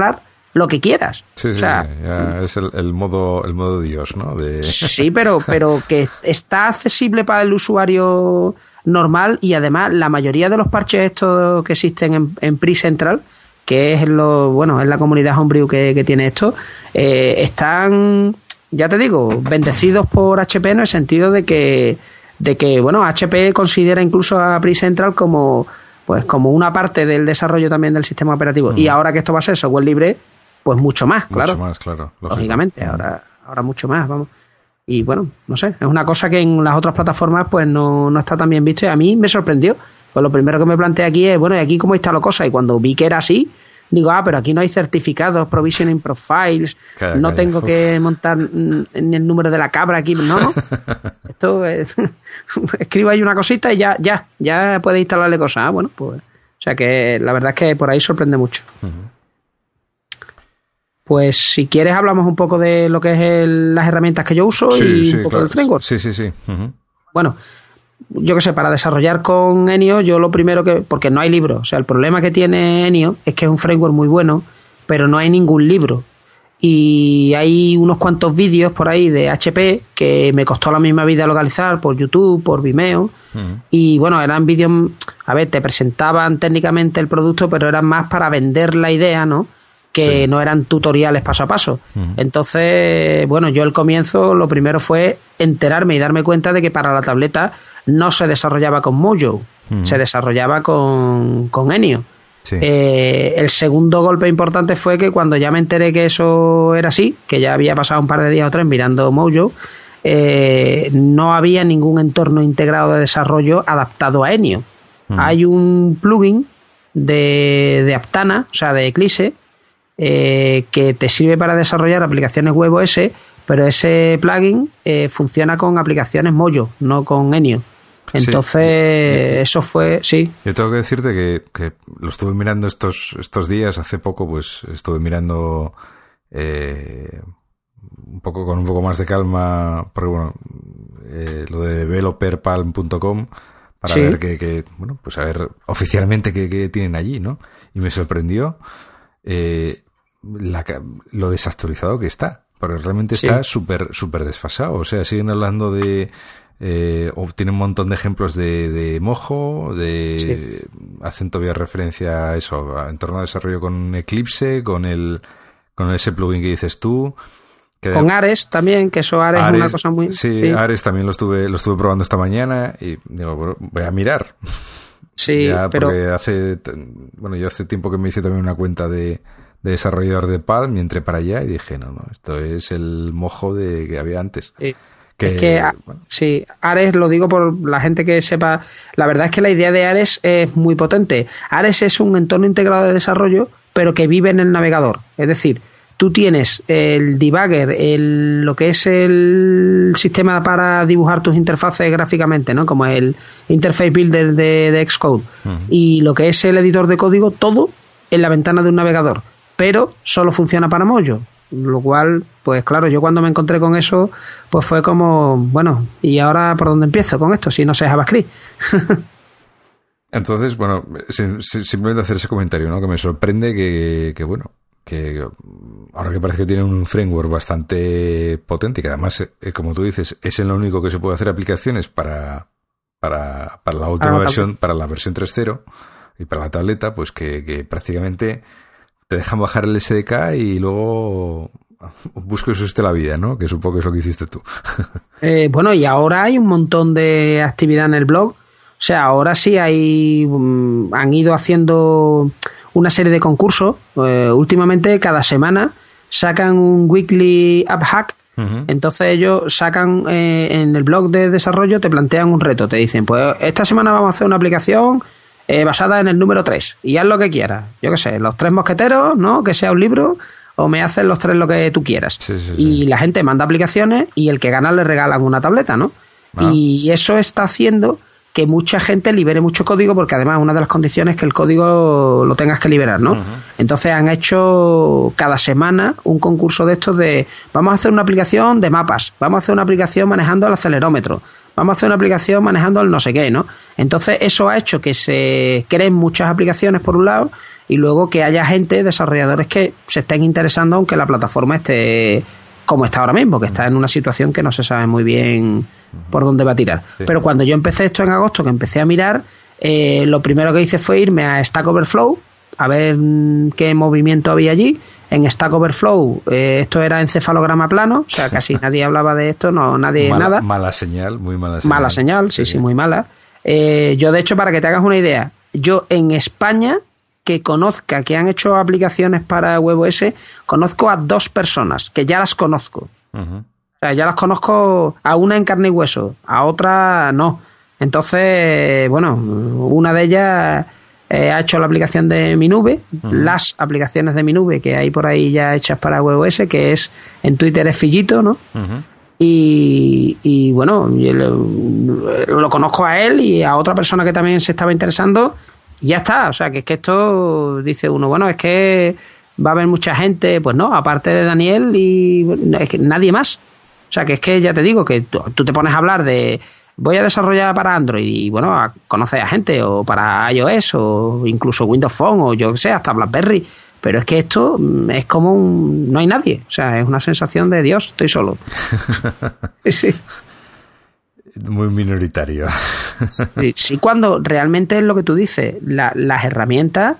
lo que quieras.
Sí, sí,
o sea,
sí. Ya es el, el modo el modo Dios, ¿no? De...
Sí, pero, pero que está accesible para el usuario normal y además la mayoría de los parches estos que existen en, en Pri Central, que es lo bueno es la comunidad Homebrew que, que tiene esto, eh, están, ya te digo, bendecidos por H P en el sentido de que de que bueno H P considera incluso a Pri Central como pues como una parte del desarrollo también del sistema operativo. Uh-huh. Y ahora que esto va a ser software libre, pues mucho más, claro.
Mucho más, claro.
Lógicamente, uh-huh. ahora ahora mucho más, vamos. Y bueno, no sé, es una cosa que en las otras plataformas pues no, no está tan bien visto y a mí me sorprendió. Pues lo primero que me planteé aquí es, bueno, ¿y aquí cómo está la cosa? Y cuando vi que era así, digo, ah, pero aquí no hay certificados, provisioning profiles, calla, no calla. tengo Uf. que montar ni el número de la cabra aquí. No, no. Esto es, escribo ahí una cosita y ya, ya, ya puedes instalarle cosas. Ah, bueno, pues, o sea que la verdad es que por ahí sorprende mucho. Uh-huh. Pues si quieres hablamos un poco de lo que es el, las herramientas que yo uso sí, y sí, un poco
claro.
del framework.
Sí, sí, sí. Uh-huh.
Bueno, yo qué sé, para desarrollar con Enio, yo lo primero que... Porque no hay libro. O sea, el problema que tiene Enio es que es un framework muy bueno, pero no hay ningún libro. Y hay unos cuantos vídeos por ahí de H P que me costó la misma vida localizar por YouTube, por Vimeo. Uh-huh. Y bueno, eran vídeos... A ver, te presentaban técnicamente el producto, pero eran más para vender la idea, ¿no? Que sí. no eran tutoriales paso a paso. Uh-huh. Entonces, bueno, yo al comienzo lo primero fue enterarme y darme cuenta de que para la tableta no se desarrollaba con Mojo, uh-huh. se desarrollaba con, con Enio. Sí. Eh, el segundo golpe importante fue que cuando ya me enteré que eso era así, que ya había pasado un par de días o tres mirando Mojo, eh, no había ningún entorno integrado de desarrollo adaptado a Enio. Uh-huh. Hay un plugin de, de Aptana, o sea, de Eclipse, Eh, que te sirve para desarrollar aplicaciones WebOS, pero ese plugin eh, funciona con aplicaciones Mojo, no con Enio. Entonces, sí. yo, eso fue, sí.
Yo tengo que decirte que, que lo estuve mirando estos, estos días, hace poco, pues estuve mirando eh, un poco con un poco más de calma, porque bueno, eh, lo de developer palm punto com para sí. ver que, que, bueno, pues a ver oficialmente qué, qué tienen allí, ¿no? Y me sorprendió eh, La, lo desactualizado que está, porque realmente sí. está súper súper desfasado. O sea, siguen hablando de eh, o tienen un montón de ejemplos de, de Mojo, de sí. hacen todavía referencia a eso, a entorno de desarrollo con Eclipse, con el con ese plugin que dices tú, que
con de, Ares también, que eso Ares, Ares es una cosa muy
sí, sí, Ares también lo estuve lo estuve probando esta mañana y digo, bueno, voy a mirar.
Sí,
ya,
pero
porque hace bueno, yo hace tiempo que me hice también una cuenta de de desarrollador de Palm y entré para allá y dije, no, no, esto es el Mojo de que había antes.
Sí. Que, es que, bueno. sí, Ares, lo digo por la gente que sepa, la verdad es que la idea de Ares es muy potente. Ares es un entorno integrado de desarrollo, pero que vive en el navegador. Es decir, tú tienes el debugger, el, lo que es el sistema para dibujar tus interfaces gráficamente, ¿no? Como el Interface Builder de, de Xcode, uh-huh. y lo que es el editor de código, todo en la ventana de un navegador. Pero solo funciona para Mojo, lo cual, pues claro, yo cuando me encontré con eso, pues fue como, bueno, ¿y ahora por dónde empiezo con esto? Si no sé JavaScript.
Entonces, bueno, simplemente hacer ese comentario, ¿no? Que me sorprende que, que bueno, que ahora que parece que tiene un framework bastante potente y que además, eh, como tú dices, es el único que se puede hacer aplicaciones para, para, para la última ah, versión, para la versión tres punto cero y para la tableta, pues que, que prácticamente te dejan bajar el S D K y luego busques usted la vida, ¿no? Que supongo que es lo que hiciste tú.
eh, bueno, y ahora hay un montón de actividad en el blog. O sea, ahora sí hay um, han ido haciendo una serie de concursos. Eh, últimamente, cada semana sacan un weekly app hack. Uh-huh. Entonces ellos sacan eh, en el blog de desarrollo, te plantean un reto. Te dicen, pues esta semana vamos a hacer una aplicación Eh, basada en el número tres, y haz lo que quieras, yo qué sé, los tres mosqueteros, ¿no? Que sea un libro, o me haces los tres lo que tú quieras.
Sí, sí,
y
sí.
la gente manda aplicaciones y el que gana le regalan una tableta, ¿no? Ah. Y eso está haciendo que mucha gente libere mucho código, porque además una de las condiciones es que el código lo tengas que liberar, ¿no? Uh-huh. Entonces han hecho cada semana un concurso de estos de vamos a hacer una aplicación de mapas, vamos a hacer una aplicación manejando el acelerómetro, vamos a hacer una aplicación manejando el no sé qué, ¿no? Entonces eso ha hecho que se creen muchas aplicaciones por un lado y luego que haya gente, desarrolladores que se estén interesando aunque la plataforma esté como está ahora mismo, que está en una situación que no se sabe muy bien por dónde va a tirar. Sí. Pero cuando yo empecé esto en agosto, que empecé a mirar, eh, lo primero que hice fue irme a Stack Overflow a ver qué movimiento había allí. En Stack Overflow eh, esto era encefalograma plano, o sea, casi nadie hablaba de esto, no nadie
mala,
nada.
Mala señal, muy mala señal.
Mala señal, sí, sí, sí muy mala. Eh, yo, de hecho, para que te hagas una idea, yo en España, que conozca que han hecho aplicaciones para WebOS, conozco a dos personas, que ya las conozco. Uh-huh. O sea, ya las conozco, a una en carne y hueso, a otra no. Entonces, bueno, una de ellas eh, ha hecho la aplicación de mi nube, uh-huh. las aplicaciones de mi nube que hay por ahí ya hechas para WebOS, que es, en Twitter es Fillito, ¿no? Uh-huh. Y, y bueno, yo lo, lo conozco a él y a otra persona que también se estaba interesando. Y ya está, o sea, que es que esto, dice uno, bueno, es que va a haber mucha gente, pues no, aparte de Daniel y es que nadie más. O sea, que es que ya te digo, que tú, tú te pones a hablar de, voy a desarrollar para Android y bueno, a, conoces a gente, o para iOS, o incluso Windows Phone, o yo qué sé, hasta BlackBerry. Pero es que esto es como un, no hay nadie, o sea, es una sensación de Dios, estoy solo. Sí, sí.
Muy minoritario.
Sí, sí, cuando realmente es lo que tú dices, la, las herramientas,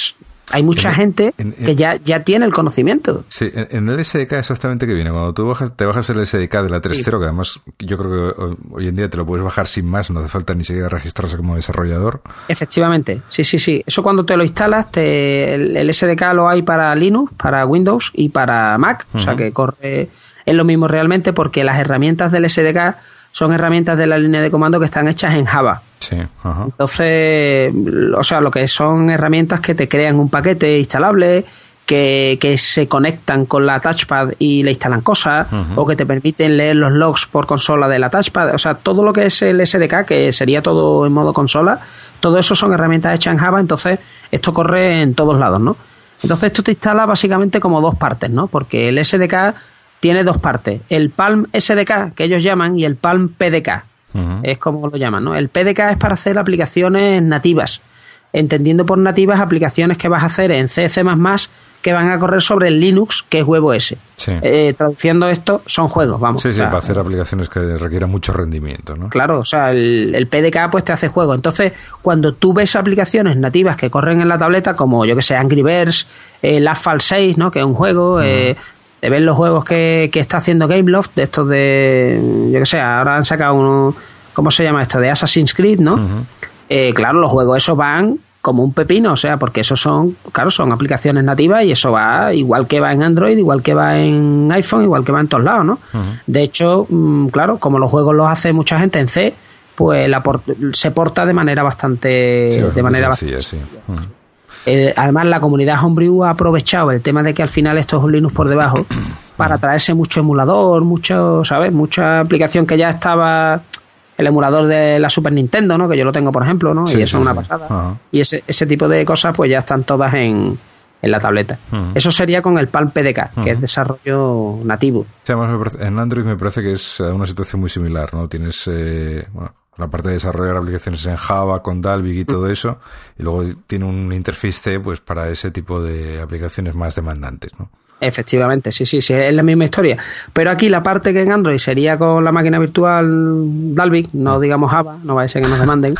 hay mucha en, gente en, en, que ya, ya tiene el conocimiento.
Sí, en, en el S D K exactamente que viene. Cuando tú bajas, te bajas el S D K de la tres punto cero, sí. Que además yo creo que hoy en día te lo puedes bajar sin más, no hace falta ni siquiera registrarse como desarrollador.
Efectivamente, sí, sí, sí. Eso cuando te lo instalas, te, el, el S D K lo hay para Linux, para Windows y para Mac, uh-huh. O sea que corre, es lo mismo realmente, porque las herramientas del S D K son herramientas de la línea de comando que están hechas en Java.
Sí, ajá.
Entonces, o sea, lo que son herramientas que te crean un paquete instalable, que, que se conectan con la touchpad y le instalan cosas, uh-huh. O que te permiten leer los logs por consola de la touchpad. O sea, todo lo que es el S D K, que sería todo en modo consola, todo eso son herramientas hechas en Java, entonces esto corre en todos lados, ¿no? Entonces esto te instala básicamente como dos partes, ¿no? Porque el S D K tiene dos partes, el Palm S D K, que ellos llaman, y el Palm P D K, uh-huh. Es como lo llaman, ¿no? El P D K es para hacer aplicaciones nativas, entendiendo por nativas aplicaciones que vas a hacer en C, C++, que van a correr sobre el Linux, que es WebOS.
Sí.
Eh, traduciendo esto, son juegos, vamos.
Sí, sí,
o sea,
para hacer aplicaciones que requieran mucho rendimiento, ¿no?
Claro, o sea, el, el P D K pues te hace juego. Entonces, cuando tú ves aplicaciones nativas que corren en la tableta, como yo que sé, Angry Birds, el Asphalt seis, ¿no? Que es un juego... Uh-huh. eh, de ver los juegos que, que está haciendo Gameloft, de estos de, yo que sé, ahora han sacado uno, ¿cómo se llama esto? De Assassin's Creed, ¿no? Uh-huh. Eh, claro, los juegos esos van como un pepino, o sea, porque esos son, claro, son aplicaciones nativas y eso va igual que va en Android, igual que va en iPhone, igual que va en todos lados, ¿no? Uh-huh. De hecho, mmm, claro, como los juegos los hace mucha gente en C, pues la por, se porta de manera bastante,
sí,
de manera
sencilla,
bastante
sí. Uh-huh.
Eh, además, la comunidad Homebrew ha aprovechado el tema de que al final esto es un Linux por debajo para traerse mucho emulador, mucho, ¿sabes? Mucha aplicación que ya estaba, el emulador de la Super Nintendo, ¿no? Que yo lo tengo, por ejemplo, ¿no? Sí, y eso sí, es una sí. pasada. Uh-huh. Y ese, ese tipo de cosas pues ya están todas en, en la tableta. Uh-huh. Eso sería con el Palm P D K, uh-huh. que es desarrollo nativo.
Sí, además me parece, en Android me parece que es una situación muy similar, ¿no? Tienes... Eh, bueno, la parte de desarrollar aplicaciones en Java, con Dalvik y todo eso, y luego tiene un interface C pues para ese tipo de aplicaciones más demandantes, ¿no?
Efectivamente, sí, sí, sí, es la misma historia. Pero aquí la parte que en Android sería con la máquina virtual Dalvik, no digamos Java, no va a ser que nos demanden.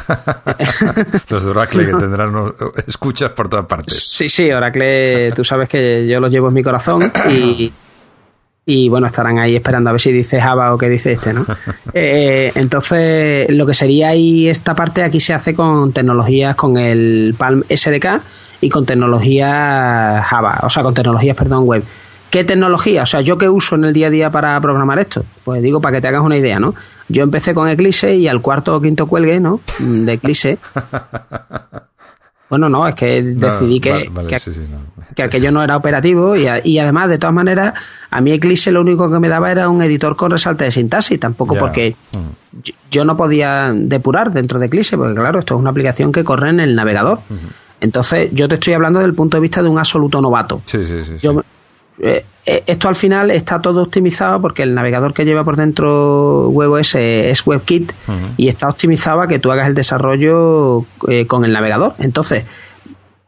Los de Oracle que tendrán no, escuchas por todas partes.
Sí, sí, Oracle, tú sabes que yo los llevo en mi corazón y... Y bueno, estarán ahí esperando a ver si dice Java o qué dice este, ¿no? eh, entonces, lo que sería ahí esta parte aquí se hace con tecnologías, con el Palm S D K y con tecnologías Java, o sea, con tecnologías, perdón, web. ¿Qué tecnología? O sea, ¿yo qué uso en el día a día para programar esto? Pues digo, para que te hagas una idea, ¿no? Yo empecé con Eclipse y al cuarto o quinto cuelgue, ¿no? De Eclipse... Bueno, no, es que decidí no, que, vale, vale, que, sí, sí, no. que aquello no era operativo y, a, y además, de todas maneras, a mí Eclipse lo único que me daba era un editor con resalte de sintaxis, tampoco yeah. porque mm. yo, yo no podía depurar dentro de Eclipse, porque claro, esto es una aplicación que corre en el navegador. Uh-huh. Entonces, yo te estoy hablando desde el punto de vista de un absoluto novato.
Sí, sí, sí.
Yo,
sí.
Eh, esto al final está todo optimizado porque el navegador que lleva por dentro WebOS es WebKit uh-huh. y está optimizado a que tú hagas el desarrollo eh, con el navegador. Entonces,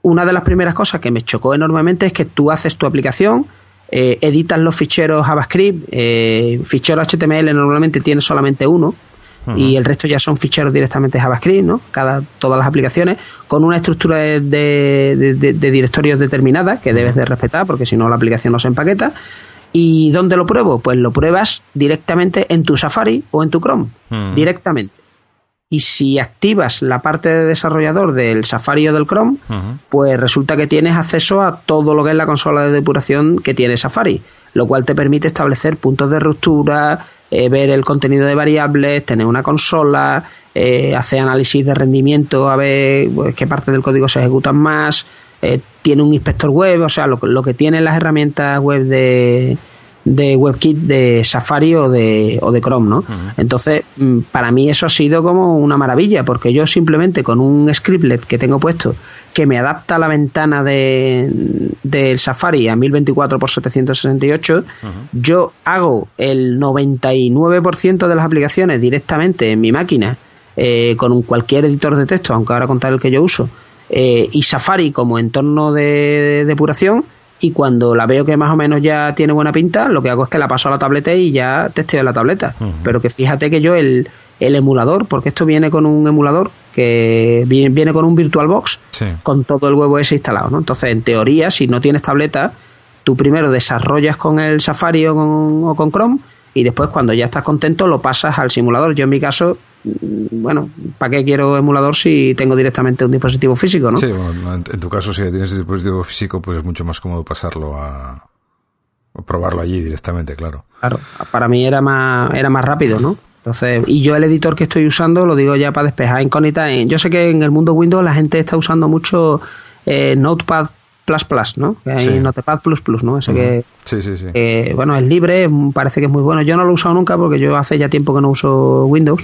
una de las primeras cosas que me chocó enormemente es que tú haces tu aplicación, eh, editas los ficheros JavaScript, eh, fichero H T M L normalmente tiene solamente uno, uh-huh. y el resto ya son ficheros directamente JavaScript, ¿no? Cada, todas las aplicaciones, con una estructura de, de, de, de directorios determinada que uh-huh. debes de respetar, porque si no la aplicación no se empaqueta. ¿Y dónde lo pruebo? Pues lo pruebas directamente en tu Safari o en tu Chrome, uh-huh. directamente. Y si activas la parte de desarrollador del Safari o del Chrome, uh-huh. pues resulta que tienes acceso a todo lo que es la consola de depuración que tiene Safari, lo cual te permite establecer puntos de ruptura, eh, ver el contenido de variables, tener una consola, eh, hacer análisis de rendimiento, a ver pues, qué parte del código se ejecutan más, eh, tiene un inspector web, o sea, lo, lo que tienen las herramientas web de... de WebKit de Safari o de, o de Chrome, ¿no? Uh-huh. Entonces, para mí eso ha sido como una maravilla, porque yo simplemente con un scriptlet que tengo puesto que me adapta la ventana de del Safari a mil veinticuatro por setecientos sesenta y ocho, uh-huh. yo hago el noventa y nueve por ciento de las aplicaciones directamente en mi máquina, eh, con un, cualquier editor de texto, aunque ahora contaré el que yo uso, eh, y Safari como entorno de, de depuración. Y cuando la veo que más o menos ya tiene buena pinta, lo que hago es que la paso a la tableta y ya testeo en la tableta. Uh-huh. Pero que fíjate que yo el, el emulador, porque esto viene con un emulador que viene, viene con un VirtualBox, sí. con todo el WebOS instalado, ¿no? Entonces, en teoría, si no tienes tableta, tú primero desarrollas con el Safari o con, o con Chrome y después cuando ya estás contento lo pasas al simulador. Yo en mi caso, bueno, ¿para qué quiero emulador si tengo directamente un dispositivo físico, no?
Sí, bueno, en, en tu caso si tienes dispositivo físico pues es mucho más cómodo pasarlo a, a probarlo allí directamente, claro.
Claro, para mí era más era más rápido, ¿no? Entonces, y yo el editor que estoy usando, lo digo ya para despejar incógnitas, yo sé que en el mundo Windows la gente está usando mucho eh, Notepad plus plus, ¿no? Que hay sí. Notepad plus plus, ¿no? Ese uh-huh. que,
sí, sí, sí.
que, bueno, es libre, parece que es muy bueno. Yo no lo he usado nunca porque yo hace ya tiempo que no uso Windows.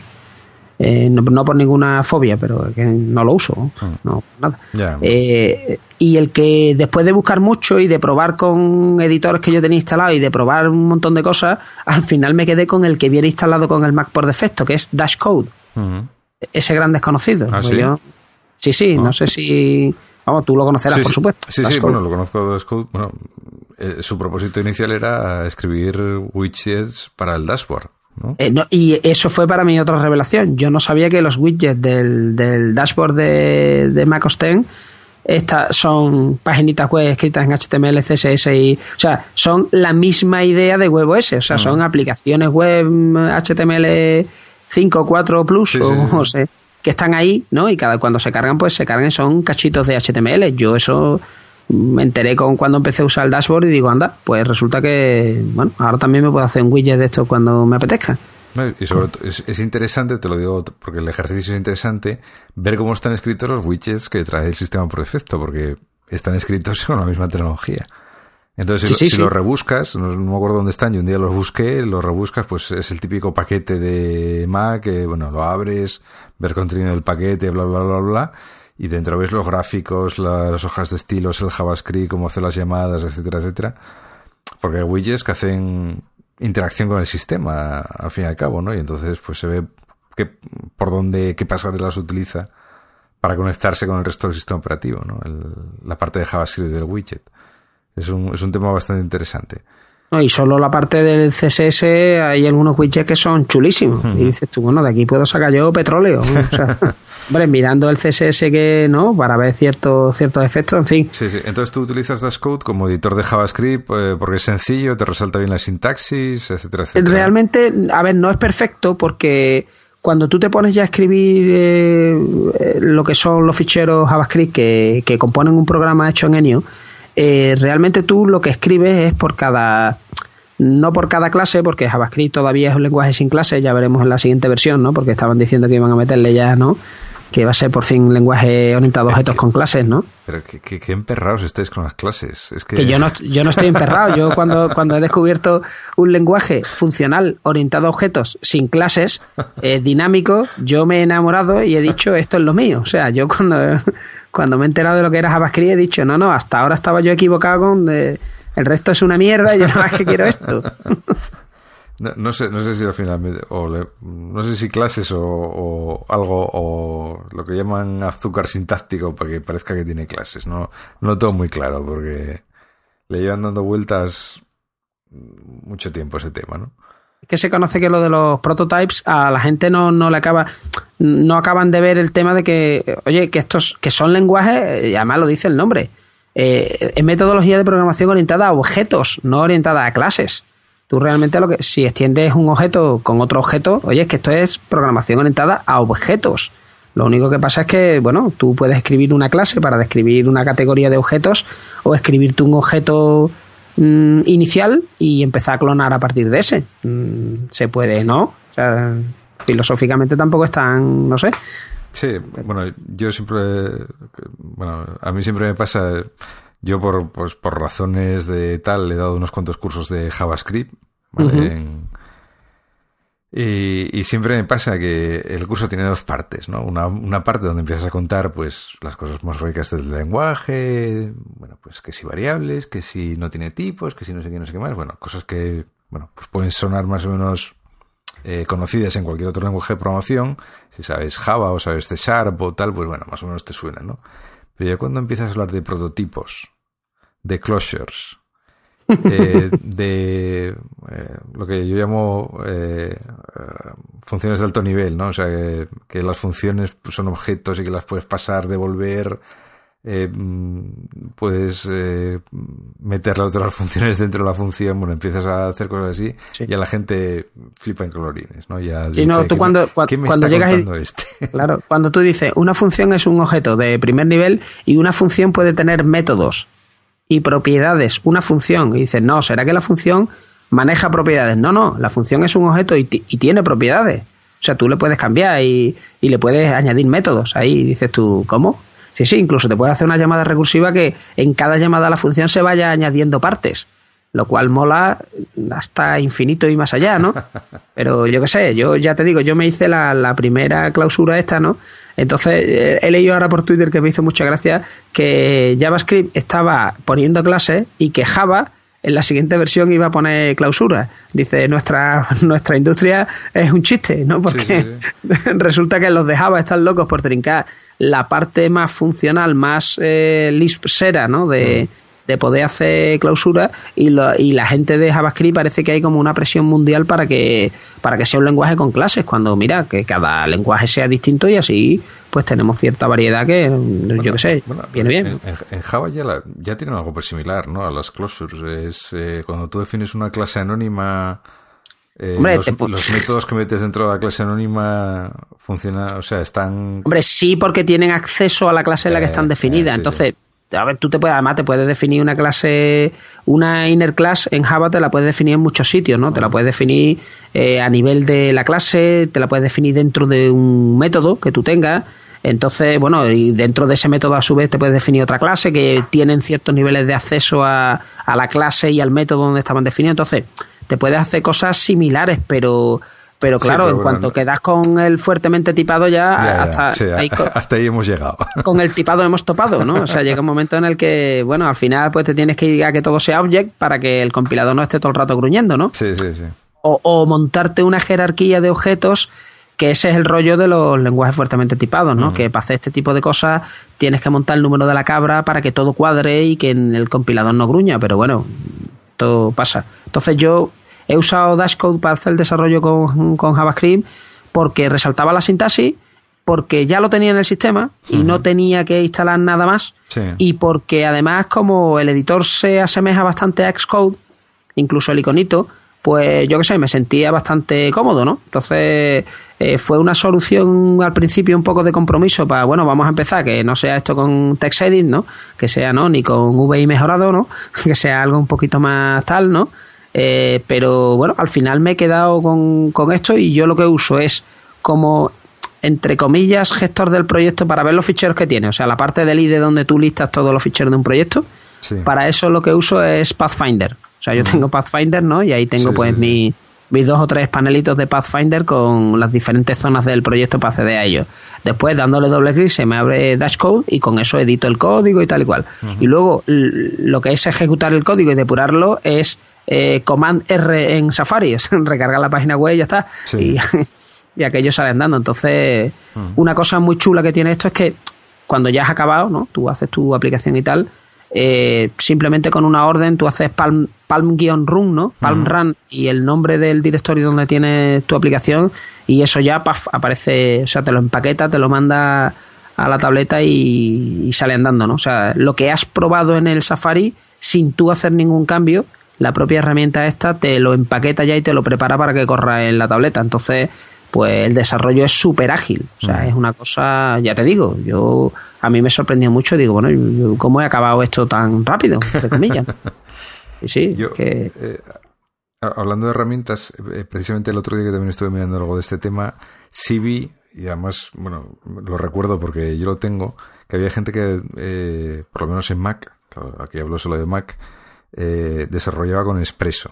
Eh, no, no por ninguna fobia, pero que no lo uso, uh-huh. no, nada.
Yeah.
Eh, y el que después de buscar mucho y de probar con editores que yo tenía instalado y de probar un montón de cosas, al final me quedé con el que viene instalado con el Mac por defecto, que es Dashcode. Uh-huh. Ese gran desconocido.
¿Ah, sí?
Yo, sí, sí, oh. no sé si... Vamos, tú lo conocerás,
sí,
por supuesto.
Sí, Dashcode. Sí, bueno, lo conozco Dashcode. Bueno, eh, su propósito inicial era escribir widgets para el dashboard, ¿no?
Eh, no, y eso fue para mí otra revelación. Yo no sabía que los widgets del, del dashboard de, de Mac O S X esta, son paginitas web escritas en H T M L, C S S y... O sea, son la misma idea de WebOS. O sea, uh-huh. son aplicaciones web H T M L cinco, cuatro plus sí, o sí, sí. no sé... que están ahí, ¿no? Y cada cuando se cargan, pues se cargan, son cachitos de H T M L. Yo eso me enteré con cuando empecé a usar el dashboard y digo, anda, pues resulta que, bueno, ahora también me puedo hacer un widget de esto cuando me apetezca.
Y sobre todo, es, es interesante, te lo digo porque el ejercicio es interesante, ver cómo están escritos los widgets que trae el sistema por defecto, porque están escritos con la misma tecnología. Entonces, sí, si, sí, si sí. los rebuscas, no, no me acuerdo dónde están, yo un día los busqué, los rebuscas, pues es el típico paquete de Mac, que bueno, lo abres, ver contenido del paquete, bla, bla, bla, bla, y dentro ves los gráficos, las hojas de estilos, el JavaScript, cómo hacer las llamadas, etcétera, etcétera. Porque hay widgets que hacen interacción con el sistema, al fin y al cabo, ¿no? Y entonces, pues se ve que, por dónde, qué pasarelas utiliza para conectarse con el resto del sistema operativo, ¿no? El, la parte de JavaScript del widget. Es un, es un tema bastante interesante.
No, y solo la parte del C S S, hay algunos widgets que son chulísimos. Uh-huh. Y dices tú, bueno, de aquí puedo sacar yo petróleo, ¿no? O sea, hombre, mirando el C S S que, ¿no? Para ver ciertos ciertos efectos, en fin.
Sí, sí. Entonces tú utilizas Dashcode como editor de JavaScript eh, porque es sencillo, te resalta bien la sintaxis, etcétera, etcétera.
Realmente, a ver, no es perfecto porque cuando tú te pones ya a escribir eh, lo que son los ficheros JavaScript que, que componen un programa hecho en Enio, Eh, realmente tú lo que escribes es por cada, no por cada clase, porque JavaScript todavía es un lenguaje sin clase, ya veremos en la siguiente versión, ¿no? Porque estaban diciendo que iban a meterle ya, ¿no? Que va a ser por fin un lenguaje orientado a objetos que, con clases, ¿no?
Pero que, que, que emperrados estáis con las clases. Es que,
que yo no yo no estoy emperrado. Yo cuando, cuando he descubierto un lenguaje funcional orientado a objetos sin clases, eh, dinámico, yo me he enamorado y he dicho, esto es lo mío. O sea, yo cuando... Cuando me he enterado de lo que era JavaScript he dicho, no, no, hasta ahora estaba yo equivocado con de, el resto es una mierda y yo nada más que quiero esto.
No, no sé, no sé si al final, o le, no sé si clases o, o algo, o lo que llaman azúcar sintáctico para que parezca que tiene clases. No, no todo muy claro, porque le llevan dando vueltas mucho tiempo ese tema, ¿no?
Es que se conoce que lo de los prototypes a la gente no, no le acaba, no acaban de ver el tema de que, oye, que estos, que son lenguajes, y además lo dice el nombre, eh, es metodología de programación orientada a objetos, no orientada a clases. Tú realmente lo que, si extiendes un objeto con otro objeto, oye, es que esto es programación orientada a objetos. Lo único que pasa es que, bueno, tú puedes escribir una clase para describir una categoría de objetos o escribirte un objeto mmm, inicial y empezar a clonar a partir de ese. Mm, se puede, ¿no? O sea, filosóficamente tampoco es tan, no sé.
Sí, bueno, yo siempre, bueno, a mí siempre me pasa... Yo por pues por razones de tal he dado unos cuantos cursos de JavaScript, ¿vale? Uh-huh. En, y, y siempre me pasa que el curso tiene dos partes, ¿no? Una, una parte donde empiezas a contar pues las cosas más ricas del lenguaje, bueno, pues que si variables, que si no tiene tipos, que si no sé qué, no sé qué más, bueno, cosas que, bueno, pues pueden sonar más o menos eh, conocidas en cualquier otro lenguaje de programación. Si sabes Java o sabes C Sharp o tal, pues bueno, más o menos te suena, ¿no? Pero ya cuando empiezas a hablar de prototipos, de closures, eh, de eh, lo que yo llamo eh, funciones de alto nivel, ¿no? O sea, que, que las funciones son objetos y que las puedes pasar, devolver, eh, puedes eh, meter las otras funciones dentro de la función, bueno, empiezas a hacer cosas así, sí. Y a la gente flipa en colorines, ¿no? Ya
sí,
dice,
no, tú
¿qué
cuando,
me,
cuando,
¿qué me
cuando
está
llegas
contando
y,
este?
Claro, cuando tú dices, una función es un objeto de primer nivel y una función puede tener métodos y propiedades, una función, y dices, no, ¿será que la función maneja propiedades? No, no, la función es un objeto y, t- y tiene propiedades. O sea, tú le puedes cambiar y, y le puedes añadir métodos. Ahí dices tú, ¿cómo? Sí, sí, incluso te puedes hacer una llamada recursiva que en cada llamada a la función se vaya añadiendo partes, lo cual mola hasta infinito y más allá, ¿no? Pero yo qué sé, yo ya te digo, yo me hice la, la primera clausura esta, ¿no? Entonces eh, he leído ahora por Twitter, que me hizo mucha gracia, que JavaScript estaba poniendo clases y que Java en la siguiente versión iba a poner clausura. Dice, nuestra nuestra industria es un chiste, ¿no? Porque sí, sí, sí. Resulta que los de Java están locos por trincar la parte más funcional, más eh, lispsera, ¿no? De, mm. de poder hacer clausura, y, lo, y la gente de JavaScript parece que hay como una presión mundial para que para que sea un lenguaje con clases, cuando mira, que cada lenguaje sea distinto y así pues tenemos cierta variedad que, bueno, yo qué sé, bueno, viene bien.
En, en Java ya, la, ya tienen algo pues similar, ¿no? A las closures. Es eh, cuando tú defines una clase anónima... Eh, Hombre, los, te... los métodos que metes dentro de la clase anónima funcionan, o sea, están...
Hombre, sí, porque tienen acceso a la clase en la que están definidas. Eh, sí, Entonces, sí. A ver, tú te puedes, además te puedes definir una clase, una inner class en Java te la puedes definir en muchos sitios, ¿no? Uh-huh. Te la puedes definir eh, a nivel de la clase, te la puedes definir dentro de un método que tú tengas. Entonces, bueno, y dentro de ese método a su vez te puedes definir otra clase que tienen ciertos niveles de acceso a, a la clase y al método donde estaban definidos. Entonces, te puedes hacer cosas similares, pero pero claro, sí, pero en bueno, cuanto no. quedas con el fuertemente tipado ya,
ya,
hasta,
ya. Sí,
ahí,
hasta ahí hemos llegado.
Con el tipado hemos topado, ¿no? O sea, llega un momento en el que, bueno, al final pues te tienes que ir a que todo sea object para que el compilador no esté todo el rato gruñendo, ¿no?
Sí, sí, sí.
O, o montarte una jerarquía de objetos, que ese es el rollo de los lenguajes fuertemente tipados, ¿no? Uh-huh. Que para hacer este tipo de cosas tienes que montar el número de la cabra para que todo cuadre y que el compilador no gruña, pero bueno, todo pasa. Entonces yo he usado Dashcode para hacer el desarrollo con, con JavaScript porque resaltaba la sintaxis, porque ya lo tenía en el sistema y uh-huh. no tenía que instalar nada más,
sí.
y porque además como el editor se asemeja bastante a Xcode, incluso el iconito, pues yo qué sé, me sentía bastante cómodo, ¿no? Entonces eh, fue una solución al principio un poco de compromiso para, bueno, vamos a empezar, que no sea esto con TextEdit, ¿no? Que sea, ¿no? Ni con V I mejorado, ¿no? Que sea algo un poquito más tal, ¿no? Eh, pero bueno, al final me he quedado con, con esto, y yo lo que uso es como, entre comillas, gestor del proyecto para ver los ficheros que tiene. O sea, la parte del I D E donde tú listas todos los ficheros de un proyecto. Sí. Para eso lo que uso es Pathfinder. O sea, yo uh-huh. tengo Pathfinder, ¿no? Y ahí tengo sí, pues sí. Mi, mis dos o tres panelitos de Pathfinder con las diferentes zonas del proyecto para acceder a ellos. Después, dándole doble clic, se me abre Dashcode y con eso edito el código y tal y cual. Uh-huh. Y luego, lo que es ejecutar el código y depurarlo es eh, Command R en Safari, es recargar la página web y ya está.
Sí.
Y, y aquello sale andando. Entonces, mm. una cosa muy chula que tiene esto es que cuando ya has acabado, ¿no? Tú haces tu aplicación y tal, eh, simplemente con una orden tú haces palm, palm-run, ¿no? Palm uh-huh. run y el nombre del directorio donde tienes tu aplicación y eso ya paf, aparece, o sea, te lo empaqueta, te lo manda a la tableta y, y sale andando, ¿no? O sea, lo que has probado en el Safari sin tú hacer ningún cambio, la propia herramienta esta te lo empaqueta ya y te lo prepara para que corra en la tableta. Entonces, pues el desarrollo es súper ágil. O sea, mm. es una cosa, ya te digo, yo a mí me sorprendió mucho. Digo, bueno, yo, ¿cómo he acabado esto tan rápido? Entre comillas. Y sí,
yo,
que...
eh, hablando de herramientas, eh, precisamente el otro día que también estuve mirando algo de este tema, sí vi, y además, bueno, lo recuerdo porque yo lo tengo, que había gente que, eh, por lo menos en Mac, claro, aquí hablo solo de Mac, eh, desarrollaba con Espresso.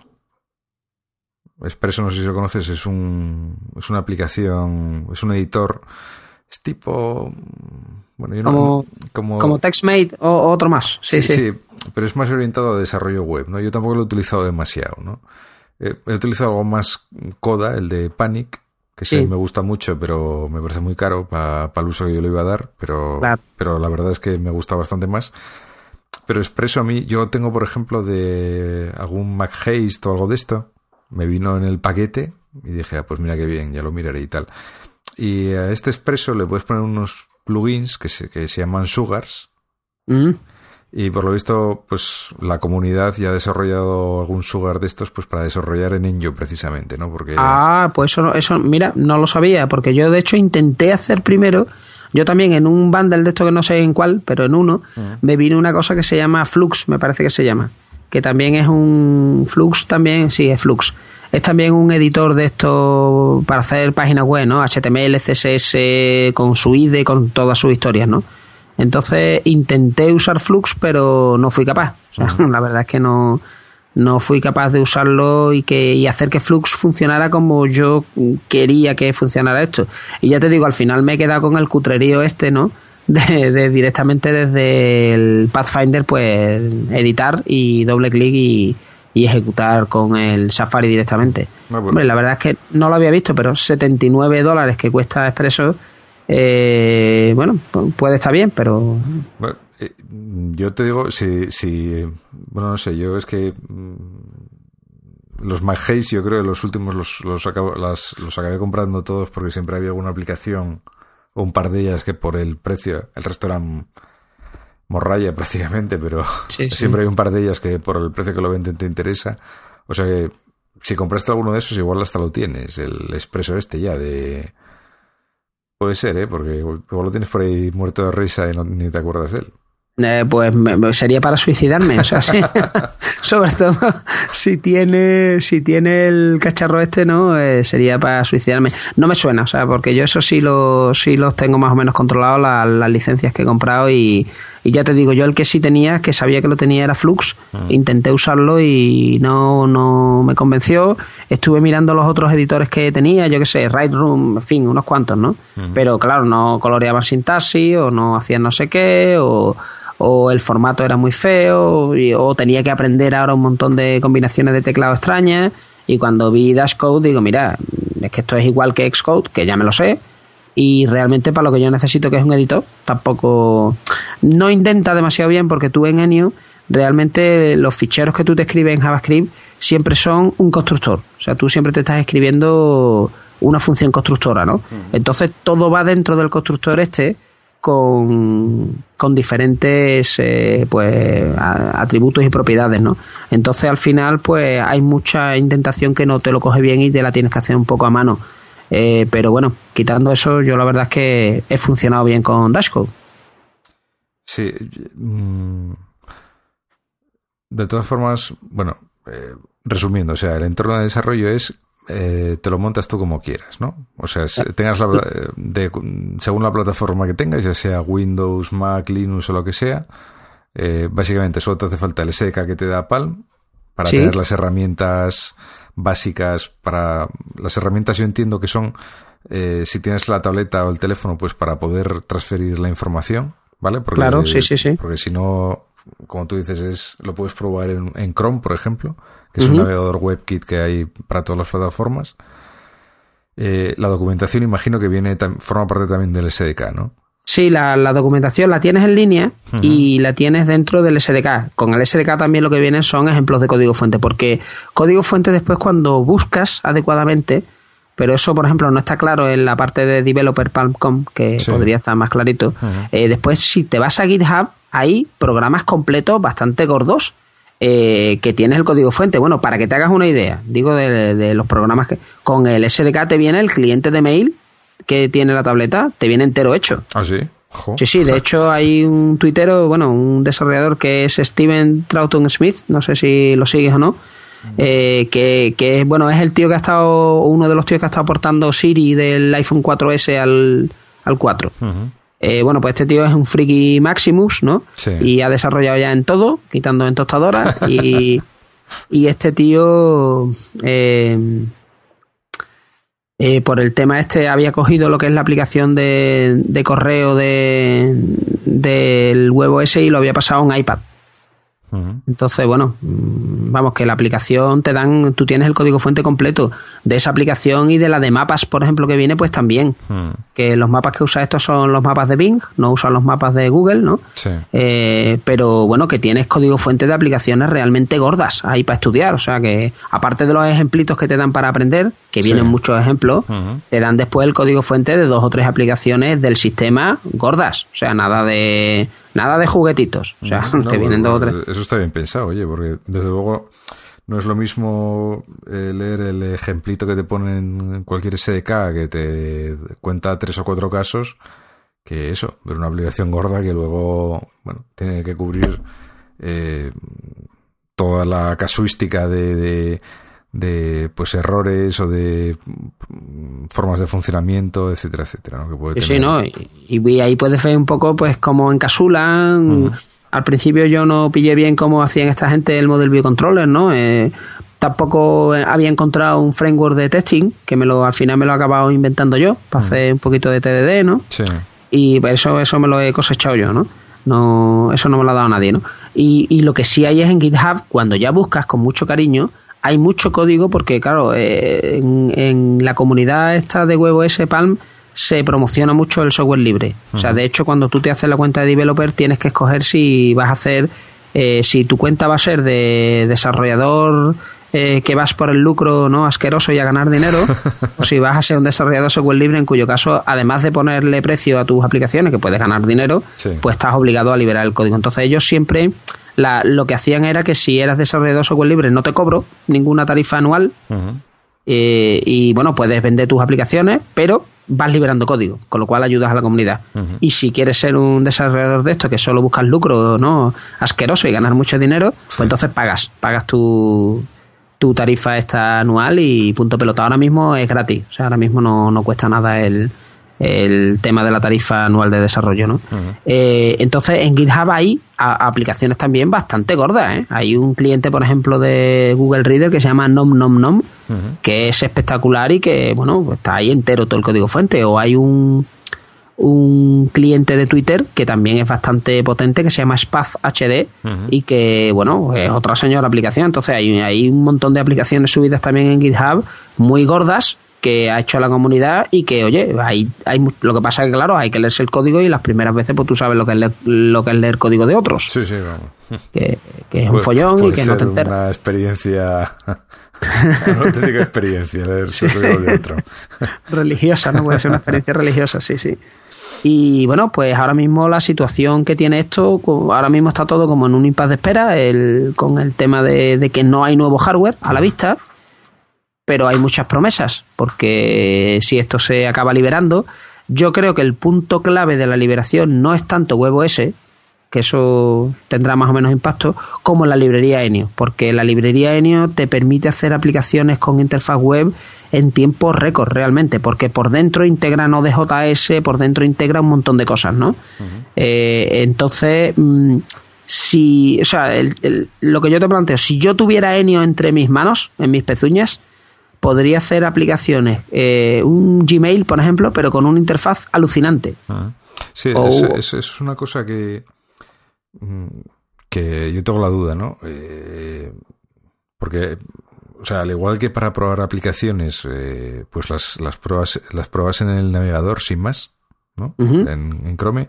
Espresso, no sé si lo conoces, es un es una aplicación, es un editor, es tipo, bueno, yo no,
como,
como
como TextMate o otro más. Sí, sí,
sí, sí, pero es más orientado a desarrollo web, ¿no? Yo tampoco lo he utilizado demasiado, ¿no? Eh, he utilizado algo más Coda, el de Panic, que sí, sí me gusta mucho, pero me parece muy caro para pa el uso que yo le iba a dar, pero claro. pero la verdad es que me gusta bastante más. Pero Espresso a mí, yo lo tengo, por ejemplo, de algún Mac Haste o algo de esto. Me vino en el paquete y dije, ah, pues mira qué bien, ya lo miraré y tal. Y a este Espresso le puedes poner unos plugins que se, que se llaman Sugars.
Mm.
Y por lo visto, pues la comunidad ya ha desarrollado algún Sugar de estos pues para desarrollar en Enyo precisamente, ¿no? Porque
ah, pues eso, eso, mira, no lo sabía, porque yo de hecho intenté hacer primero, yo también en un bundle de esto que no sé en cuál, pero en uno, mm. me vino una cosa que se llama Flux, me parece que se llama. Que también es un Flux, también, sí, es Flux. Es también un editor de esto para hacer páginas web, ¿no? H T M L, C S S, con su I D E, con todas sus historias, ¿no? Entonces intenté usar Flux, pero no fui capaz. O sea, uh-huh. la verdad es que no, no fui capaz de usarlo y que y hacer que Flux funcionara como yo quería que funcionara esto. Y ya te digo, al final me he quedado con el cutrerío este, ¿no? De, de directamente desde el Pathfinder, pues editar y doble clic y, y ejecutar con el Safari directamente. No, bueno. Hombre, la verdad es que no lo había visto, pero setenta y nueve dólares que cuesta Espresso, eh, bueno, puede estar bien, pero...
Bueno, eh, yo te digo, si, si... Bueno, no sé, yo es que... Los MacHaze, yo creo que los últimos los, los, acabo, las, los acabé comprando todos porque siempre había alguna aplicación... o un par de ellas que por el precio, el resto eran morralla prácticamente, pero sí, sí. siempre hay un par de ellas que por el precio que lo venden te interesa. O sea que si compraste alguno de esos igual hasta lo tienes, el Espresso este ya de... Puede ser, ¿eh? Porque igual lo tienes por ahí muerto de risa y no, ni te acuerdas de él.
Eh, pues me, sería para suicidarme, o sea, sí. Sobre todo si tiene si tiene el cacharro este, no, eh, sería para suicidarme. No me suena, o sea, porque yo eso sí lo sí los tengo más o menos controlados, las, las licencias que he comprado y, y ya te digo, yo el que sí tenía, que sabía que lo tenía era Flux, uh-huh. intenté usarlo y no no me convenció. Estuve mirando los otros editores que tenía, yo qué sé, Lightroom, en fin, unos cuantos, ¿no? Uh-huh. Pero claro, no coloreaban sintaxis o no hacían no sé qué o o el formato era muy feo, y, o tenía que aprender ahora un montón de combinaciones de teclado extrañas, y cuando vi Dashcode digo, mira, es que esto es igual que Xcode, que ya me lo sé, y realmente para lo que yo necesito, que es un editor, tampoco no intenta demasiado bien, porque tú en Enyo realmente los ficheros que tú te escribes en JavaScript siempre son un constructor, o sea, tú siempre te estás escribiendo una función constructora, ¿no? Entonces todo va dentro del constructor este, Con, con diferentes eh, pues atributos y propiedades, ¿no? Entonces al final pues hay mucha indentación que no te lo coge bien y te la tienes que hacer un poco a mano, eh, pero bueno, quitando eso, yo la verdad es que he funcionado bien con Dashcode.
Sí, de todas formas, bueno, eh, resumiendo, o sea, el entorno de desarrollo es Eh, te lo montas tú como quieras, ¿no? O sea, tengas la, de, según la plataforma que tengas, ya sea Windows, Mac, Linux o lo que sea, eh, básicamente solo te hace falta el S D K que te da Palm para ¿sí? tener las herramientas básicas para... Las herramientas yo entiendo que son, eh, si tienes la tableta o el teléfono, pues para poder transferir la información, ¿vale? Porque,
claro, sí, sí, sí.
Porque si no, como tú dices, es lo puedes probar en, en Chrome, por ejemplo, que es uh-huh. un navegador WebKit que hay para todas las plataformas. Eh, la documentación imagino que viene forma parte también del S D K, ¿no?
Sí, la, la documentación la tienes en línea uh-huh. y la tienes dentro del S D K. Con el S D K también lo que vienen son ejemplos de código fuente, porque código fuente después cuando buscas adecuadamente, pero eso, por ejemplo, no está claro en la parte de Developer Palm punto com, que sí. podría estar más clarito. Uh-huh. Eh, después, si te vas a GitHub, hay programas completos bastante gordos eh, que tienes el código fuente. Bueno, para que te hagas una idea, digo de, de los programas que... Con el S D K te viene el cliente de mail que tiene la tableta, te viene entero hecho.
¿Ah, sí? Jo.
Sí, sí, de hecho hay un tuitero, bueno, un desarrollador que es Steven Troughton Smith, no sé si lo sigues o no, eh, que, que bueno, es el tío que ha estado, uno de los tíos que ha estado portando Siri del iPhone cuatro ese al, al cuatro. Uh-huh. Eh, bueno, pues este tío es un friki Maximus, ¿no?
Sí.
Y ha desarrollado ya en todo, quitando en tostadoras, y, y este tío... Eh, Eh, por el tema este había cogido lo que es la aplicación de, de correo de del WebOS y lo había pasado a un iPad. Uh-huh. Entonces, bueno, vamos, que la aplicación te dan, tú tienes el código fuente completo de esa aplicación y de la de mapas, por ejemplo, que viene, pues también. Uh-huh. Que los mapas que usa estos son los mapas de Bing, no usan los mapas de Google, ¿no?
Sí.
Eh, pero bueno, que tienes código fuente de aplicaciones realmente gordas ahí para estudiar. O sea que, aparte de los ejemplitos que te dan para aprender, que vienen sí. muchos ejemplos, uh-huh. te dan después el código fuente de dos o tres aplicaciones del sistema gordas. O sea, nada de nada de juguetitos. O sea, no, te vienen
bueno,
dos o tres.
Eso está bien pensado, oye, porque desde luego no es lo mismo eh, leer el ejemplito que te ponen en cualquier S D K que te cuenta tres o cuatro casos que eso, ver una aplicación gorda que luego, bueno, tiene que cubrir eh, toda la casuística de... de de pues errores o de formas de funcionamiento, etcétera, etcétera, ¿no? Que puede
sí,
tener...
sí, ¿no? Y, y ahí puedes ver un poco, pues, como encapsulan. Uh-huh. Al principio yo no pillé bien cómo hacían esta gente el Model View Controller, ¿no? Eh, tampoco había encontrado un framework de testing, que me lo al final me lo he acabado inventando yo, para uh-huh. hacer un poquito de T D D, ¿no?
Sí.
Y eso, eso me lo he cosechado yo, ¿no? No, eso no me lo ha dado nadie, ¿no? Y, y lo que sí hay es en GitHub, cuando ya buscas con mucho cariño, hay mucho código porque, claro, eh, en, en la comunidad esta de WebOS Palm se promociona mucho el software libre. Uh-huh. O sea, de hecho, cuando tú te haces la cuenta de developer tienes que escoger si vas a hacer, eh, si tu cuenta va a ser de desarrollador eh, que vas por el lucro, ¿no?, asqueroso y a ganar dinero, o si vas a ser un desarrollador software libre, en cuyo caso, además de ponerle precio a tus aplicaciones, que puedes ganar dinero, sí. pues estás obligado a liberar el código. Entonces ellos siempre... La, lo que hacían era que si eras desarrollador software libre no te cobro ninguna tarifa anual uh-huh. eh, y bueno, puedes vender tus aplicaciones, pero vas liberando código, con lo cual ayudas a la comunidad. Uh-huh. Y si quieres ser un desarrollador de esto que solo buscas lucro, ¿no?, asqueroso y ganar mucho dinero, pues entonces pagas, pagas tu, tu tarifa esta anual y punto pelota. Ahora mismo es gratis, o sea, ahora mismo no, no cuesta nada el el tema de la tarifa anual de desarrollo, ¿no? Uh-huh. Eh, entonces en GitHub hay a, aplicaciones también bastante gordas, ¿eh? Hay un cliente, por ejemplo, de Google Reader que se llama Nom Nom Nom, uh-huh. que es espectacular y que, bueno, está ahí entero todo el código fuente. O hay un un cliente de Twitter que también es bastante potente, que se llama Spaz H D, uh-huh. y que, bueno, es otra señora aplicación. Entonces hay, hay un montón de aplicaciones subidas también en GitHub muy gordas que ha hecho la comunidad y que, oye, hay, hay lo que pasa es que, claro, hay que leerse el código y las primeras veces pues tú sabes lo que es leer, lo que es leer código de otros.
Sí, sí, vamos.
Que, que es un follón y que no te enteras.
Una experiencia, una auténtica experiencia leer sí. código de otro.
Religiosa, ¿no? Puede ser una experiencia religiosa, sí, sí. Y bueno, pues ahora mismo la situación que tiene esto, ahora mismo está todo como en un impasse de espera, el, con el tema de, de que no hay nuevo hardware a la vista. Pero hay muchas promesas, porque si esto se acaba liberando, yo creo que el punto clave de la liberación no es tanto WebOS, que eso tendrá más o menos impacto, como la librería Enio, porque la librería Enio te permite hacer aplicaciones con interfaz web en tiempo récord realmente, porque por dentro integra Node J S, por dentro integra un montón de cosas, ¿no? Uh-huh. Eh, entonces... Mmm, si, o sea, el, el, lo que yo te planteo, si yo tuviera Enio entre mis manos, en mis pezuñas, podría hacer aplicaciones, eh, un Gmail, por ejemplo, pero con una interfaz alucinante.
Ah, sí,
o,
es, es, es una cosa que, que yo tengo la duda, ¿no? Eh, porque, o sea, al igual que para probar aplicaciones, eh, pues las, las pruebas las pruebas en el navegador sin más, ¿no? Uh-huh. En, en Chrome.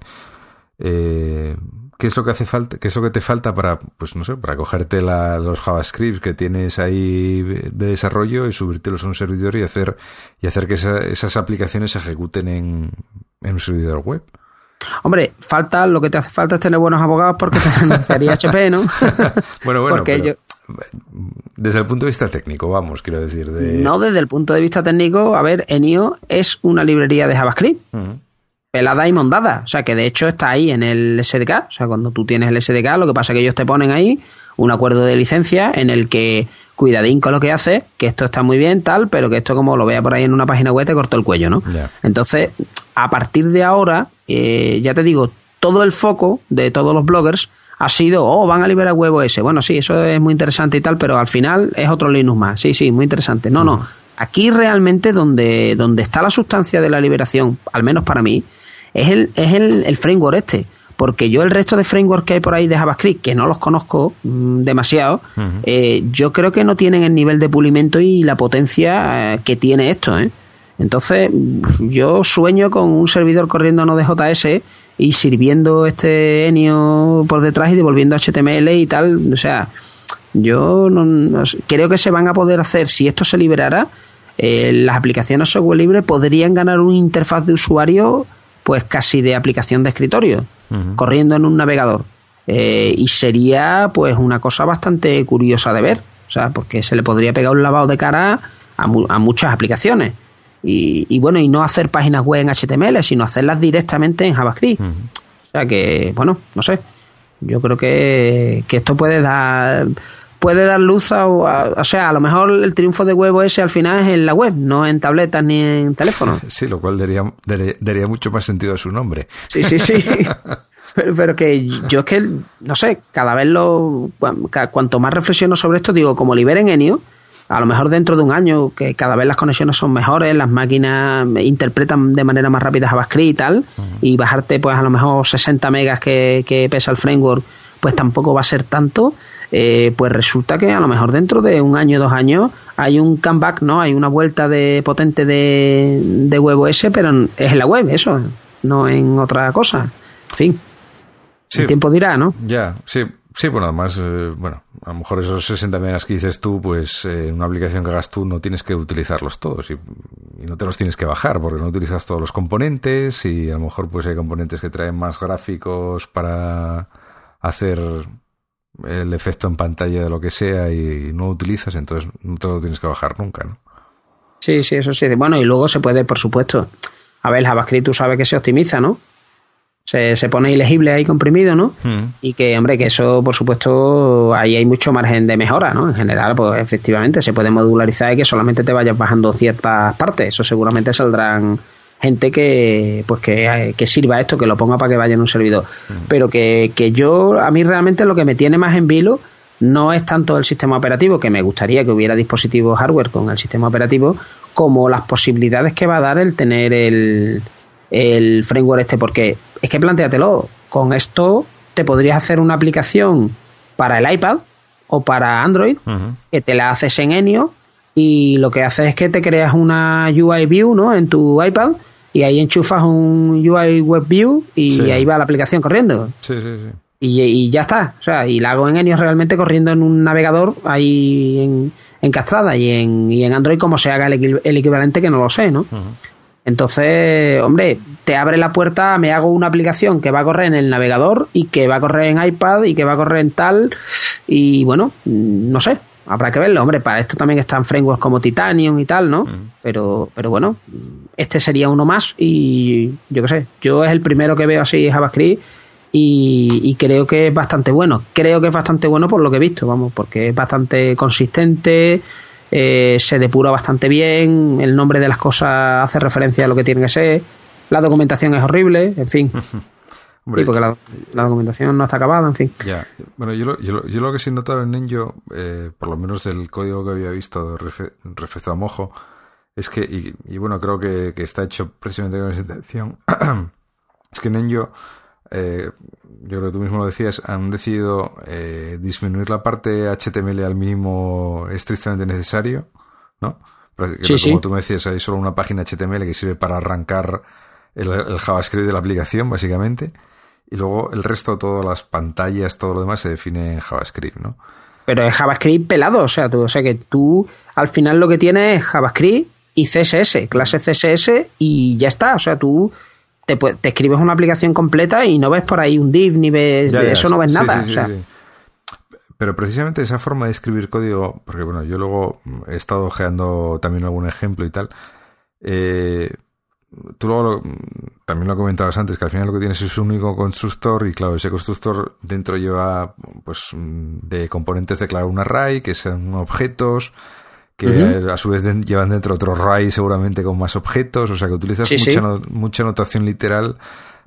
Eh, ¿Qué es lo que hace falta? ¿Qué es lo que te falta para, pues no sé, para cogerte la, los JavaScript que tienes ahí de desarrollo y subírtelos a un servidor y hacer y hacer que esa, esas aplicaciones se ejecuten en, en un servidor web?
Hombre, falta, lo que te hace falta es tener buenos abogados porque sería H P, ¿no?
bueno, bueno,
porque
pero
yo...
desde el punto de vista técnico, vamos, quiero decir. De...
No, desde el punto de vista técnico, a ver, Enio es una librería de JavaScript. Uh-huh. Pelada y mondada, o sea que de hecho está ahí en el S D K, o sea cuando tú tienes el S D K lo que pasa es que ellos te ponen ahí un acuerdo de licencia en el que cuidadín con lo que hace, que esto está muy bien tal, pero que esto como lo vea por ahí en una página web te cortó el cuello, ¿no? Yeah. Entonces, a partir de ahora, eh, ya te digo, todo el foco de todos los bloggers ha sido, oh, van a liberar WebOS, bueno sí, eso es muy interesante y tal, pero al final es otro Linux más, sí, sí, muy interesante, no, uh-huh. no, aquí realmente donde, donde está la sustancia de la liberación, al menos para mí, es el, es el, el framework este, porque yo el resto de frameworks que hay por ahí de JavaScript, que no los conozco mmm, demasiado, uh-huh. eh, yo creo que no tienen el nivel de pulimento y la potencia eh, que tiene esto, ¿eh? Entonces, yo sueño con un servidor corriendo Node.js y sirviendo este Enio por detrás y devolviendo H T M L y tal, o sea, yo no, no, creo que se van a poder hacer, si esto se liberara, eh, las aplicaciones software libre podrían ganar una interfaz de usuario pues casi de aplicación de escritorio, uh-huh. corriendo en un navegador. Eh, y sería pues una cosa bastante curiosa de ver, o sea, porque se le podría pegar un lavado de cara a, mu- a muchas aplicaciones. Y, y bueno, y no hacer páginas web en H T M L, sino hacerlas directamente en JavaScript. Uh-huh. O sea que, bueno, no sé. Yo creo que, que esto puede dar... puede dar luz a, a, o sea, a lo mejor el triunfo de WebOS al final es en la web, no en tabletas ni en teléfono.
Sí, lo cual daría, daría, daría mucho más sentido a su nombre.
Sí, sí, sí. pero, pero que yo es que, no sé, cada vez lo... cuanto más reflexiono sobre esto, digo, como liberen Enio, a lo mejor dentro de un año, que cada vez las conexiones son mejores, las máquinas interpretan de manera más rápida JavaScript y tal, uh-huh. y bajarte pues a lo mejor sesenta megas que, que pesa el framework, pues tampoco va a ser tanto. Eh, pues resulta que a lo mejor dentro de un año, dos años, hay un comeback, ¿no? Hay una vuelta de potente de, de WebOS, pero es en la web, eso, no en otra cosa. En fin, sí, el tiempo dirá, ¿no?
Ya, sí, sí, bueno, además, eh, bueno, a lo mejor esos sesenta megas que dices tú, pues eh, en una aplicación que hagas tú no tienes que utilizarlos todos y, y no te los tienes que bajar porque no utilizas todos los componentes y a lo mejor pues hay componentes que traen más gráficos para hacer el efecto en pantalla de lo que sea y no utilizas, entonces no te lo tienes que bajar nunca, ¿no?
Sí, sí, eso sí. Bueno, y luego se puede, por supuesto, a ver, el JavaScript tú sabes que se optimiza, ¿no? Se, se pone ilegible ahí comprimido, ¿no? Mm. Y que, hombre, que eso, por supuesto, ahí hay mucho margen de mejora, ¿no? En general, pues efectivamente se puede modularizar y que solamente te vayas bajando ciertas partes. Eso seguramente saldrán gente que pues que, que sirva esto, que lo ponga para que vaya en un servidor. Mm. Pero que, que yo, a mí realmente lo que me tiene más en vilo no es tanto el sistema operativo, que me gustaría que hubiera dispositivos hardware con el sistema operativo, como las posibilidades que va a dar el tener el, el framework este, porque es que plantéatelo, con esto te podrías hacer una aplicación para el iPad o para Android, uh-huh. que te la haces en Enio y lo que haces es que te creas una U I View, ¿no?, en tu iPad y ahí enchufas un U I Web View y sí. ahí va la aplicación corriendo.
Sí, sí, sí.
Y, y ya está, o sea, y la hago en Enio realmente corriendo en un navegador ahí en, encastrada y en, y en Android como se haga el, el equivalente, que no lo sé, ¿no? Uh-huh. Entonces, hombre, te abre la puerta, me hago una aplicación que va a correr en el navegador y que va a correr en iPad y que va a correr en tal, y bueno, no sé, habrá que verlo, hombre, para esto también están frameworks como Titanium y tal, ¿no? Uh-huh. Pero, pero bueno, este sería uno más y yo qué sé, yo es el primero que veo así JavaScript. Y, y creo que es bastante bueno. Creo que es bastante bueno por lo que he visto, vamos, porque es bastante consistente, eh, se depura bastante bien, el nombre de las cosas hace referencia a lo que tiene que ser, la documentación es horrible, en fin. Hombre, sí, porque la, la documentación no está acabada, en fin.
Ya, bueno, yo lo, yo lo, yo lo que sí he notado en Enjo, eh, por lo menos del código que había visto refe, respecto a Mojo, es que, y, y bueno, creo que, que está hecho precisamente con esa intención, es que en Enjo eh, yo creo que tú mismo lo decías, han decidido eh, disminuir la parte H T M L al mínimo estrictamente necesario, ¿no? Pero,
sí,
como
sí.
tú me decías, hay solo una página H T M L que sirve para arrancar el, el JavaScript de la aplicación, básicamente, y luego el resto, todas las pantallas, todo lo demás se define en JavaScript, ¿no?
Pero es JavaScript pelado, o sea, tú, o sea que tú al final lo que tienes es JavaScript y C S S, clase C S S y ya está, o sea, tú te, te escribes una aplicación completa y no ves por ahí un div ni ves, ya, ya, eso no ves sí, nada,
sí, sí,
o sea.
Sí. Pero precisamente esa forma de escribir código, porque bueno, yo luego he estado ojeando también algún ejemplo y tal, eh, tú luego lo, también lo comentabas antes, que al final lo que tienes es un único constructor y claro, ese constructor dentro lleva pues de componentes declarar un array, que son objetos, que uh-huh. a su vez de, llevan dentro otro array seguramente con más objetos, o sea que utilizas sí, mucha, sí. No, mucha notación literal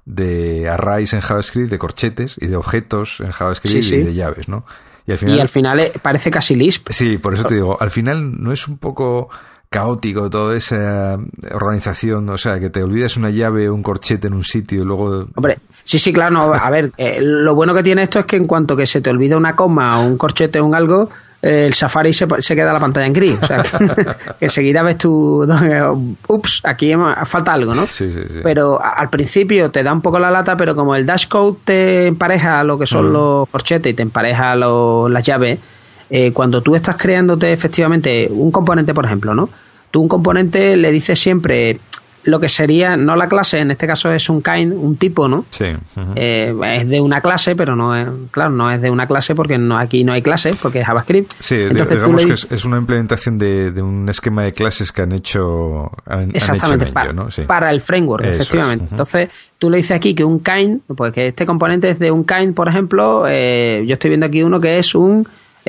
de arrays en JavaScript, de corchetes y de objetos en JavaScript sí, sí. y de llaves, ¿no?
Y al final, y al final parece casi Lisp.
Sí, por eso te digo, al final no es un poco caótico toda esa organización, o sea, que te olvidas una llave o un corchete en un sitio y luego...
Hombre, sí, sí, claro, no, a ver, eh, lo bueno que tiene esto es que en cuanto que se te olvida una coma o un corchete o un algo, eh, el Safari se, se queda la pantalla en gris, o sea, que, que enseguida ves tú, ups, aquí falta algo, ¿no?
Sí, sí, sí.
Pero a, al principio te da un poco la lata, pero como el dashcode te empareja lo que son mm. los corchetes y te empareja lo, las llaves, Eh, cuando tú estás creándote efectivamente un componente, por ejemplo, ¿no? Tú un componente le dices siempre lo que sería, no la clase, en este caso es un kind, un tipo, ¿no?
Sí. Uh-huh.
Eh, es de una clase, pero no es, claro, no es de una clase porque no, aquí no hay clases, porque es JavaScript.
Sí, Entonces, digamos que es, es una implementación de, de un esquema de clases que han hecho han,
Exactamente,
han hecho
para,
¿no? Sí.
para el framework, Eso efectivamente. Es. Uh-huh. Entonces, tú le dices aquí que un kind, pues que este componente es de un kind, por ejemplo, eh, yo estoy viendo aquí uno que es un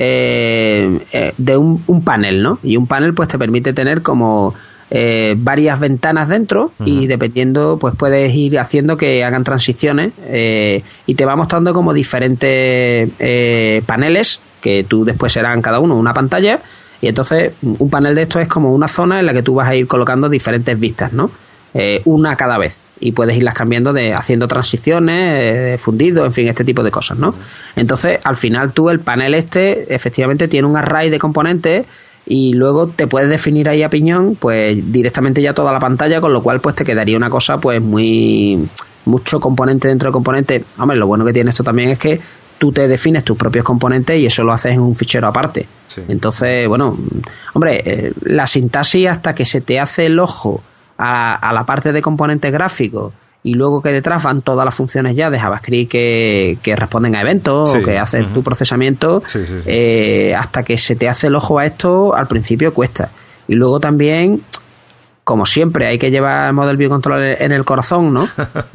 Eh, eh, de un, un panel, ¿no? Y un panel pues te permite tener como eh, varias ventanas dentro uh-huh. y dependiendo pues puedes ir haciendo que hagan transiciones eh, y te va mostrando como diferentes eh, paneles que tú después serán cada uno una pantalla y entonces un panel de estos es como una zona en la que tú vas a ir colocando diferentes vistas, ¿no? Eh, una cada vez y puedes irlas cambiando de haciendo transiciones, eh, fundidos, en fin, este tipo de cosas, ¿no? Entonces, al final tú el panel este efectivamente tiene un array de componentes y luego te puedes definir ahí a piñón pues directamente ya toda la pantalla, con lo cual pues te quedaría una cosa pues muy mucho componente dentro de componente. Hombre, lo bueno que tiene esto también es que tú te defines tus propios componentes y eso lo haces en un fichero aparte. Sí. Entonces, bueno, hombre, eh, la sintaxis hasta que se te hace el ojo A, a la parte de componentes gráficos y luego que detrás van todas las funciones ya de JavaScript que, que responden a eventos sí. o que hacen uh-huh. tu procesamiento
sí, sí, sí.
Eh, hasta que se te hace el ojo a esto al principio cuesta y luego también como siempre hay que llevar Model View Controller en el corazón, ¿no?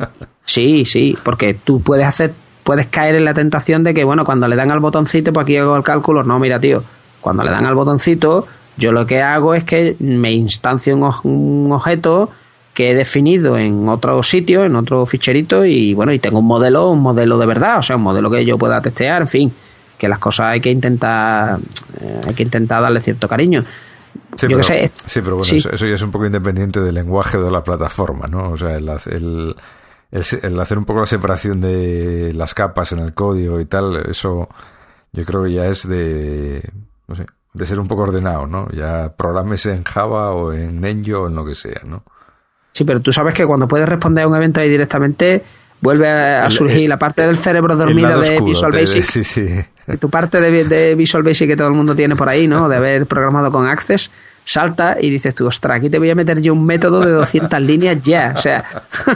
sí, sí, porque tú puedes hacer puedes caer en la tentación de que bueno, cuando le dan al botoncito pues aquí hago el cálculo, no, mira tío, cuando le dan al botoncito yo lo que hago es que me instancio un, un objeto que he definido en otro sitio, en otro ficherito y bueno, y tengo un modelo, un modelo de verdad, o sea, un modelo que yo pueda testear, en fin, que las cosas hay que intentar eh, hay que intentar darle cierto cariño.
Sí,
yo
pero,
que sé, es,
sí, pero bueno, sí. Eso, eso ya es un poco independiente del lenguaje o de la plataforma, ¿no? O sea, el, el, el, el hacer un poco la separación de las capas en el código y tal, eso yo creo que ya es de, no sé, de ser un poco ordenado, ¿no? Ya programes en Java o en Enjo o en lo que sea, ¿no?
Sí, pero tú sabes que cuando puedes responder a un evento ahí directamente vuelve a surgir el, el, la parte del cerebro dormida de oscuro, Visual Basic.
Sí, sí.
Y tu parte de, de Visual Basic que todo el mundo tiene por ahí, ¿no? De haber programado con Access, salta y dices tú, ostras, aquí te voy a meter yo un método de doscientas líneas ya, o sea...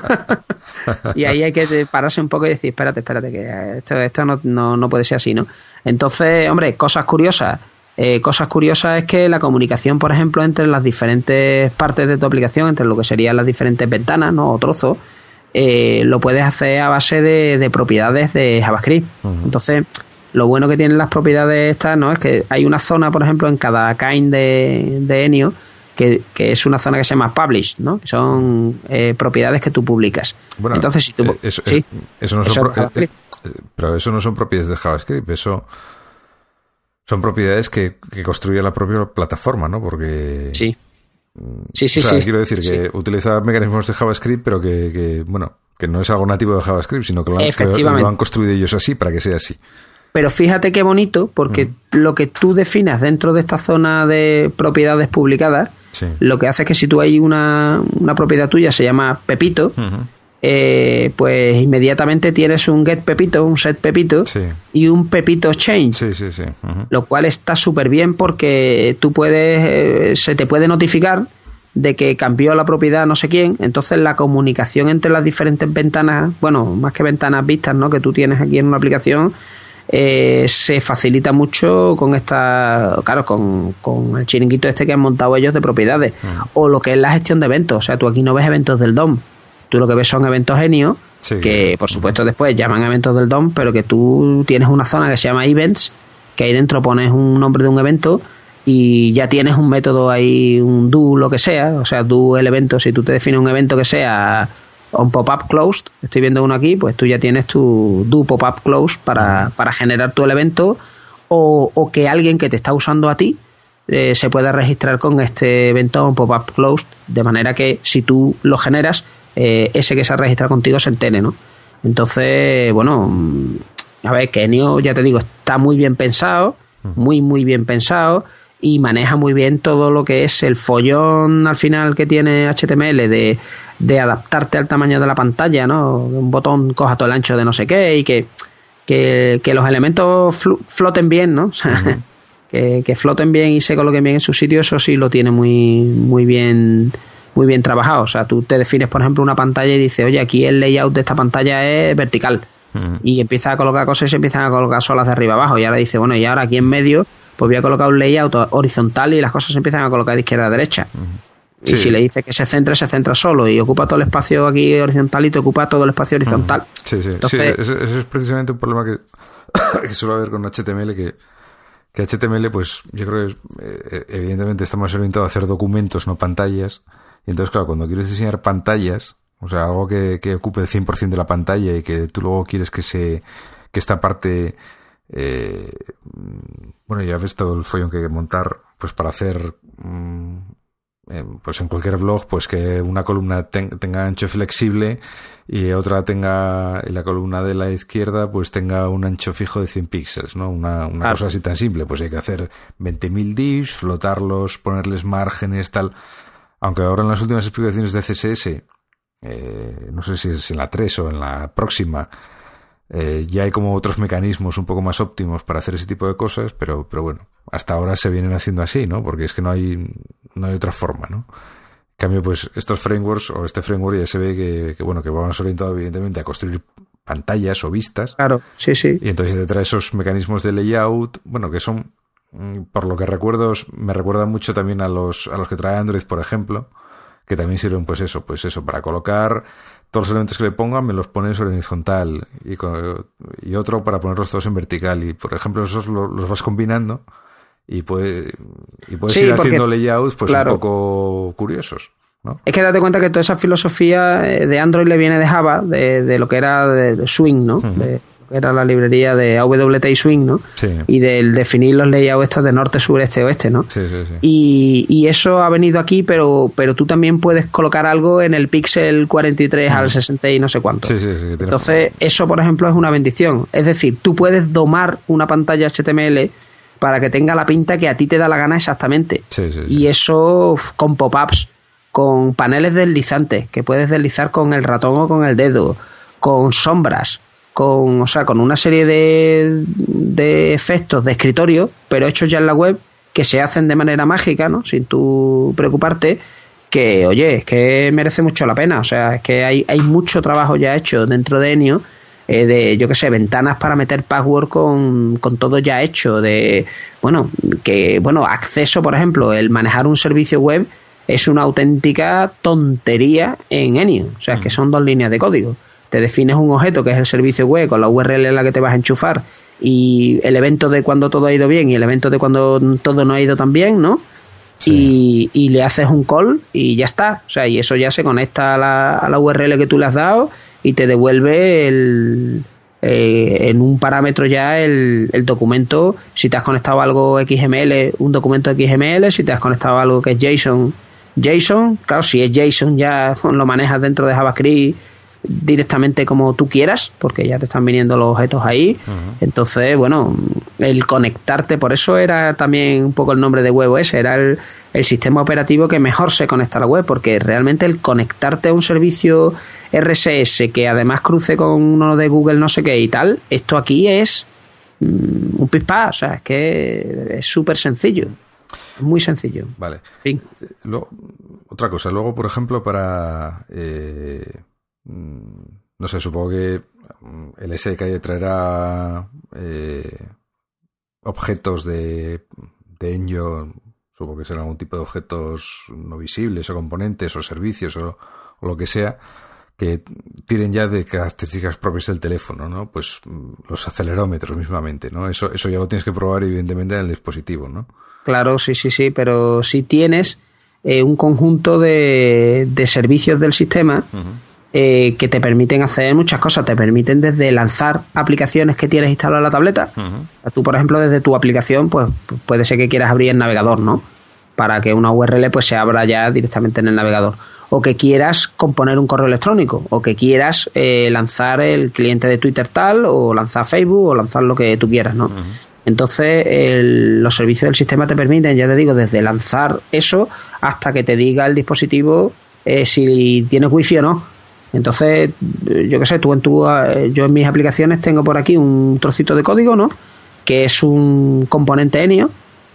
y ahí hay que pararse un poco y decir, espérate, espérate, que esto, esto no, no, no puede ser así, ¿no? Entonces, hombre, cosas curiosas. Eh, cosas curiosas es que la comunicación, por ejemplo, entre las diferentes partes de tu aplicación, entre lo que serían las diferentes ventanas, ¿no? O trozos, eh, lo puedes hacer a base de, de propiedades de JavaScript. Uh-huh. Entonces, lo bueno que tienen las propiedades estas, ¿no? Es que hay una zona, por ejemplo, en cada kind de, de Enio, que, que es una zona que se llama Publish, ¿no? Que son eh, propiedades que tú publicas.
Bueno,
entonces, si tú,
eh, eso,
¿sí?
eso no son pro- eh, eh, pero eso no son propiedades de JavaScript, eso son propiedades que, que construye la propia plataforma, ¿no? Porque...
Sí. Sí, sí,
o sea,
sí.
quiero decir que
sí.
utiliza mecanismos de JavaScript, pero que, que, bueno, Que no es algo nativo de JavaScript, sino que lo han, que lo han construido ellos así para que sea así.
Pero fíjate qué bonito, porque uh-huh. lo que tú definas dentro de esta zona de propiedades publicadas, sí. lo que hace es que si tú hay una, una propiedad tuya, se llama Pepito, uh-huh. eh, pues inmediatamente tienes un get Pepito, un set Pepito sí. y un Pepito change.
Sí, sí, sí. Uh-huh.
Lo cual está súper bien porque tú puedes, eh, se te puede notificar de que cambió la propiedad no sé quién, entonces la comunicación entre las diferentes ventanas, bueno, más que ventanas vistas, ¿no?, que tú tienes aquí en una aplicación, eh, se facilita mucho con esta, claro, con, con el chiringuito este que han montado ellos de propiedades, uh-huh. o lo que es la gestión de eventos. O sea, tú aquí no ves eventos del D O M, tú lo que ves son eventos genios, sí, que por supuesto después llaman eventos del D O M, pero que tú tienes una zona que se llama Events, que ahí dentro pones un nombre de un evento y ya tienes un método ahí, un do lo que sea, o sea, do el evento. Si tú te defines un evento que sea on pop-up closed, estoy viendo uno aquí, pues tú ya tienes tu do pop-up closed para, para generar tú el evento, o, o que alguien que te está usando a ti eh, se pueda registrar con este evento on pop-up closed, de manera que si tú lo generas, eh, ese que se ha registrado contigo se entere, ¿no? Entonces, bueno, a ver, Kenio, ya te digo, está muy bien pensado, muy, muy bien pensado, y maneja muy bien todo lo que es el follón al final que tiene H T M L de, de adaptarte al tamaño de la pantalla, ¿no? Un botón coja todo el ancho de no sé qué y que, que, que los elementos fl- floten bien, ¿no? O sea, uh-huh. que, que floten bien y se coloquen bien en su sitio, eso sí lo tiene muy, muy bien muy bien trabajado. O sea, tú te defines, por ejemplo, una pantalla y dices, oye, aquí el layout de esta pantalla es vertical. Uh-huh. Y empiezas a colocar cosas y se empiezan a colocar solas de arriba abajo. Y ahora dice, bueno, y ahora aquí en medio pues voy a colocar un layout horizontal y las cosas se empiezan a colocar de izquierda a derecha. Uh-huh. Sí. Y si le dices que se centre, se centra solo y ocupa todo el espacio aquí horizontal y te ocupa todo el espacio horizontal.
Uh-huh. Sí, sí. Entonces, sí, ese, ese es precisamente un problema que, que suele haber con H T M L, que, que H T M L, pues yo creo que eh, evidentemente está más orientado a hacer documentos, no pantallas. Y entonces, claro, cuando quieres diseñar pantallas, o sea, algo que, que ocupe el cien por ciento de la pantalla y que tú luego quieres que se que esta parte... Eh, bueno, ya ves todo el follón que hay que montar, pues para hacer mmm, eh, pues en cualquier blog, pues que una columna ten, tenga ancho flexible y otra tenga, y la columna de la izquierda pues tenga un ancho fijo de cien píxeles, ¿no? Una, una claro. cosa así tan simple, pues hay que hacer veinte mil divs, flotarlos, ponerles márgenes, tal. Aunque ahora en las últimas explicaciones de C S S, eh, no sé si es en la tres o en la próxima, Eh, ya hay como otros mecanismos un poco más óptimos para hacer ese tipo de cosas, pero, pero bueno, hasta ahora se vienen haciendo así, ¿no? Porque es que no hay, no hay otra forma, ¿no? En cambio, pues estos frameworks o este framework ya se ve que, que bueno, que va más orientado evidentemente a construir pantallas o vistas.
Claro, sí, sí.
Y entonces te trae esos mecanismos de layout, bueno, que son, por lo que recuerdo, me recuerdan mucho también a los, a los que trae Android, por ejemplo, que también sirven pues eso, pues eso, para colocar todos los elementos que le pongan, me los ponen sobre horizontal y, y otro para ponerlos todos en vertical. Y, por ejemplo, esos los, los vas combinando y, puede, y puedes sí, ir porque, haciendo layouts pues claro, un poco curiosos, ¿no? Es
que date cuenta que toda esa filosofía de Android le viene de Java, de, de lo que era de, de Swing, ¿no? Uh-huh. De, era la librería de A W T y Swing, ¿no?
Sí.
Y del definir los layouts estos de norte, sur, este, oeste, ¿no?
Sí, sí, sí.
Y, y eso ha venido aquí, pero pero tú también puedes colocar algo en el píxel cuarenta y tres mm. al sesenta y no sé cuánto.
Sí, sí, sí.
Entonces, eso, por ejemplo, es una bendición. Es decir, tú puedes domar una pantalla H T M L para que tenga la pinta que a ti te da la gana exactamente.
Sí, sí, sí.
Y eso con pop-ups, con paneles deslizantes, que puedes deslizar con el ratón o con el dedo, con sombras, con, o sea, con una serie de, de efectos de escritorio, pero hechos ya en la web, que se hacen de manera mágica, ¿no? Sin tú preocuparte, que, oye, es que merece mucho la pena. O sea, es que hay, hay mucho trabajo ya hecho dentro de Enio, eh, de, yo qué sé, ventanas para meter password con, con todo ya hecho, de, bueno, que, bueno, acceso, por ejemplo, el manejar un servicio web es una auténtica tontería en Enio. O sea, es que son dos líneas de código. Te defines un objeto que es el servicio web con la U R L en la que te vas a enchufar y el evento de cuando todo ha ido bien y el evento de cuando todo no ha ido tan bien, ¿no? Sí. Y, y le haces un call y ya está. O sea, y eso ya se conecta a la, a la U R L que tú le has dado y te devuelve el, eh, en un parámetro ya el, el documento. Si te has conectado a algo X M L, un documento X M L. Si te has conectado a algo que es JSON, JSON. Claro, si es JSON ya lo manejas dentro de JavaScript directamente como tú quieras, porque ya te están viniendo los objetos ahí. Uh-huh. Entonces, bueno, el conectarte, por eso era también un poco el nombre de WebOS, era el, el sistema operativo que mejor se conecta a la web, porque realmente el conectarte a un servicio R S S que además cruce con uno de Google no sé qué y tal, esto aquí es mm, un pispá, o sea, es que es súper sencillo. Muy sencillo.
Vale.
En fin.
Luego, otra cosa, luego, por ejemplo, para... Eh, no sé, supongo que el S D K traerá eh, objetos de, de Enyo, supongo que serán algún tipo de objetos no visibles o componentes o servicios o, o lo que sea, que tiren ya de características propias del teléfono, ¿no? Pues los acelerómetros mismamente, ¿no? Eso, eso ya lo tienes que probar evidentemente en el dispositivo, ¿no?
Claro, sí, sí, sí, pero si tienes eh, un conjunto de, de servicios del sistema uh-huh. eh, que te permiten hacer muchas cosas, te permiten desde lanzar aplicaciones que tienes instaladas en la tableta. Uh-huh. Tú, por ejemplo, desde tu aplicación, pues puede ser que quieras abrir el navegador, ¿no? Para que una U R L pues se abra ya directamente en el navegador. O que quieras componer un correo electrónico, o que quieras eh, lanzar el cliente de Twitter tal, o lanzar Facebook, o lanzar lo que tú quieras, ¿no? Uh-huh. Entonces, el, los servicios del sistema te permiten, ya te digo, desde lanzar eso hasta que te diga el dispositivo eh, si tienes wifi o no. Entonces, yo qué sé, tú en tu, yo en mis aplicaciones tengo por aquí un trocito de código, ¿no? Que es un componente Enio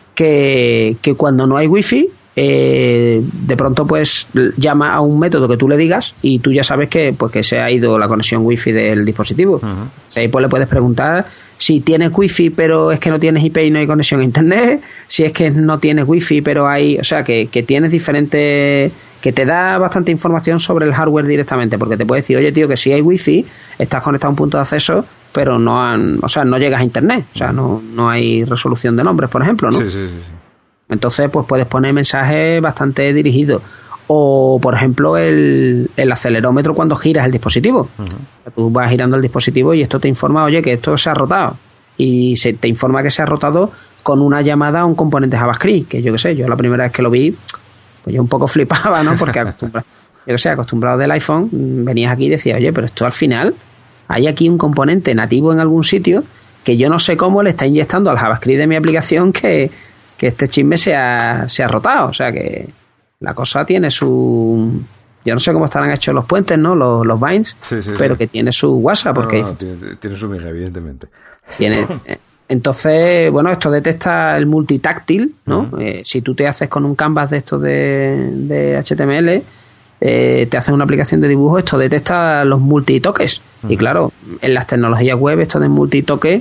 que, que cuando no hay wifi, eh, de pronto pues llama a un método que tú le digas y tú ya sabes que, pues, que se ha ido la conexión wifi del dispositivo. Uh-huh. O sea, ahí pues le puedes preguntar si tienes wifi pero es que no tienes I P y no hay conexión a internet, si es que no tienes wifi pero hay, o sea, que, que tienes diferentes, que te da bastante información sobre el hardware directamente, porque te puede decir, oye tío, que si hay wifi, estás conectado a un punto de acceso, pero no han, o sea, no llegas a internet, o sea, no, no hay resolución de nombres, por ejemplo, ¿no?
Sí, sí, sí.
Entonces, pues puedes poner mensajes bastante dirigidos. O, por ejemplo, el, el acelerómetro cuando giras el dispositivo. Uh-huh. Tú vas girando el dispositivo y esto te informa, oye, que esto se ha rotado. Y se te informa que se ha rotado con una llamada a un componente JavaScript, que yo qué sé, yo la primera vez que lo vi, pues yo un poco flipaba, ¿no? Porque acostumbrado, yo qué sé, acostumbrado del iPhone, venías aquí y decías, oye, pero esto al final, hay aquí un componente nativo en algún sitio que yo no sé cómo le está inyectando al JavaScript de mi aplicación que, que este chisme se ha, se ha rotado. O sea que la cosa tiene su... Yo no sé cómo estarán hechos los puentes, ¿no? Los, los vines, sí, sí, pero sí. Que tiene su WhatsApp. Porque
no, no, tiene, tiene su miga, evidentemente.
Tiene... Entonces, bueno, esto detecta el multitáctil, ¿no? Uh-huh. Eh, si tú te haces con un canvas de estos de, de H T M L, eh, te haces una aplicación de dibujo, esto detecta los multitoques. Uh-huh. Y claro, en las tecnologías web, esto de multitoque,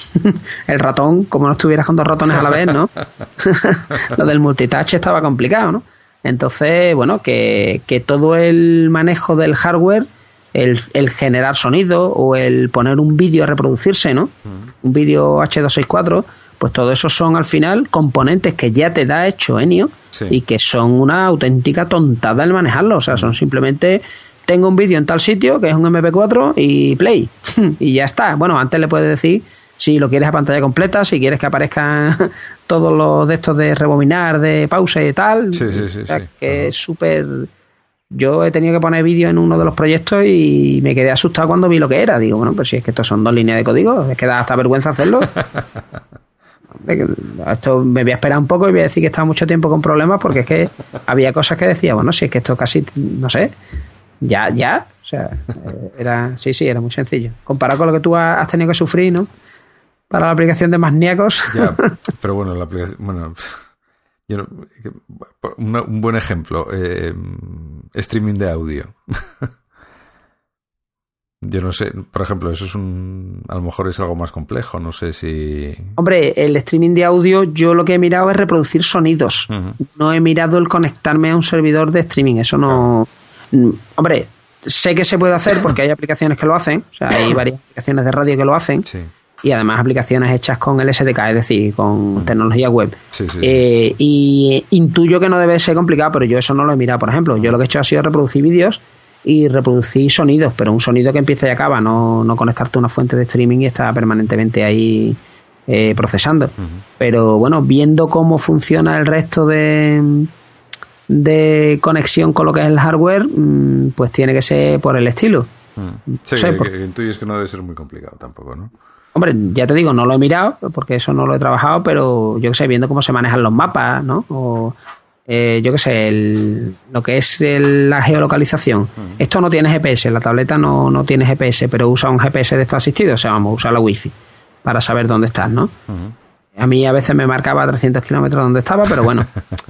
el ratón, como no estuvieras con dos ratones a la vez, ¿no? Lo del multitouch estaba complicado, ¿no? Entonces, bueno, que, que todo el manejo del hardware, el, el generar sonido o el poner un vídeo a reproducirse, ¿no? Uh-huh. Un vídeo H doscientos sesenta y cuatro, pues todo eso son al final componentes que ya te da hecho Enio, sí. Y que son una auténtica tontada el manejarlo. O sea, son simplemente... Tengo un vídeo en tal sitio que es un eme pe cuatro y play. Y ya está. Bueno, antes le puedes decir si lo quieres a pantalla completa, si quieres que aparezcan todos los de estos de rebobinar, de pausa y tal.
Sí, sí, sí.
O sea,
sí.
que
Uh-huh.
es súper... Yo he tenido que poner vídeo en uno de los proyectos y me quedé asustado cuando vi lo que era. Digo, bueno, pues si es que estos son dos líneas de código, es que da hasta vergüenza hacerlo. Esto me voy a esperar un poco y voy a decir que he estado mucho tiempo con problemas, porque es que había cosas que decía, bueno, si es que esto casi, no sé, ya, ya, o sea, era, sí, sí, era muy sencillo. Comparado con lo que tú has tenido que sufrir, ¿no? Para la aplicación de Magníacos.
Ya, pero bueno, la aplicación, bueno, yo no, una, un buen ejemplo, eh, streaming de audio. Yo no sé, por ejemplo, eso es un... A lo mejor es algo más complejo, no sé si...
Hombre, el streaming de audio, yo lo que he mirado es reproducir sonidos. Uh-huh. No he mirado el conectarme a un servidor de streaming, eso no... Claro. Hombre, sé que se puede hacer porque hay aplicaciones que lo hacen, o sea, hay varias aplicaciones de radio que lo hacen,
sí.
Y además aplicaciones hechas con el ese de ka, es decir, con uh-huh. tecnología web.
Sí, sí,
eh,
sí.
Y intuyo que no debe ser complicado, pero yo eso no lo he mirado, por ejemplo. Yo lo que he hecho ha sido reproducir vídeos y reproducir sonidos, pero un sonido que empieza y acaba, no, no conectarte a una fuente de streaming y está permanentemente ahí eh, procesando. Uh-huh. Pero bueno, viendo cómo funciona el resto de, de conexión con lo que es el hardware, pues tiene que ser por el estilo.
Mm. Sí,
sé,
que,
por...
que intuyes que no debe ser muy complicado tampoco, ¿no?
Hombre, ya te digo, no lo he mirado, porque eso no lo he trabajado, pero yo que sé, viendo cómo se manejan los mapas, ¿no? O, eh, yo que sé, el, lo que es el, la geolocalización. Uh-huh. Esto no tiene G P S, la tableta no, no tiene G P S, pero usa un G P S de estos asistidos, o sea, vamos, usa la Wi-Fi para saber dónde estás, ¿no? Uh-huh. A mí a veces me marcaba trescientos kilómetros donde estaba, pero bueno,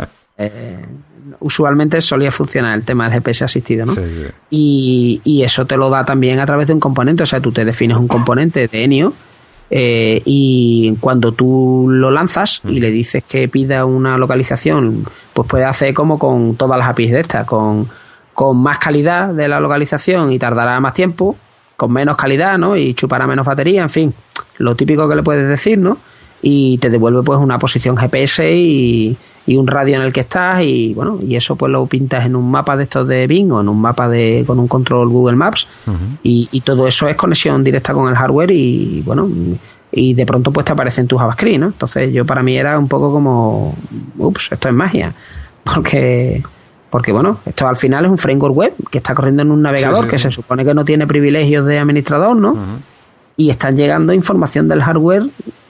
eh, usualmente solía funcionar el tema del G P S asistido, ¿no?
Sí, sí.
Y, y eso te lo da también a través de un componente, o sea, tú te defines un componente de Enio. Eh, y cuando tú lo lanzas y le dices que pida una localización, pues puede hacer como con todas las A P Is de estas, con, con más calidad de la localización y tardará más tiempo, con menos calidad, ¿no? Y chupará menos batería, en fin, lo típico que le puedes decir, ¿no? Y te devuelve pues una posición G P S y, y un radio en el que estás y bueno, y eso pues lo pintas en un mapa de estos de Bing o en un mapa de con un control Google Maps. Uh-huh. y, y todo eso es conexión directa con el hardware y bueno, y de pronto pues te aparece en tu JavaScript, ¿no? Entonces yo para mí era un poco como ups, esto es magia, porque porque bueno, esto al final es un framework web que está corriendo en un navegador sí, sí, que sí. se supone que no tiene privilegios de administrador, ¿no? Uh-huh. Y están llegando información del hardware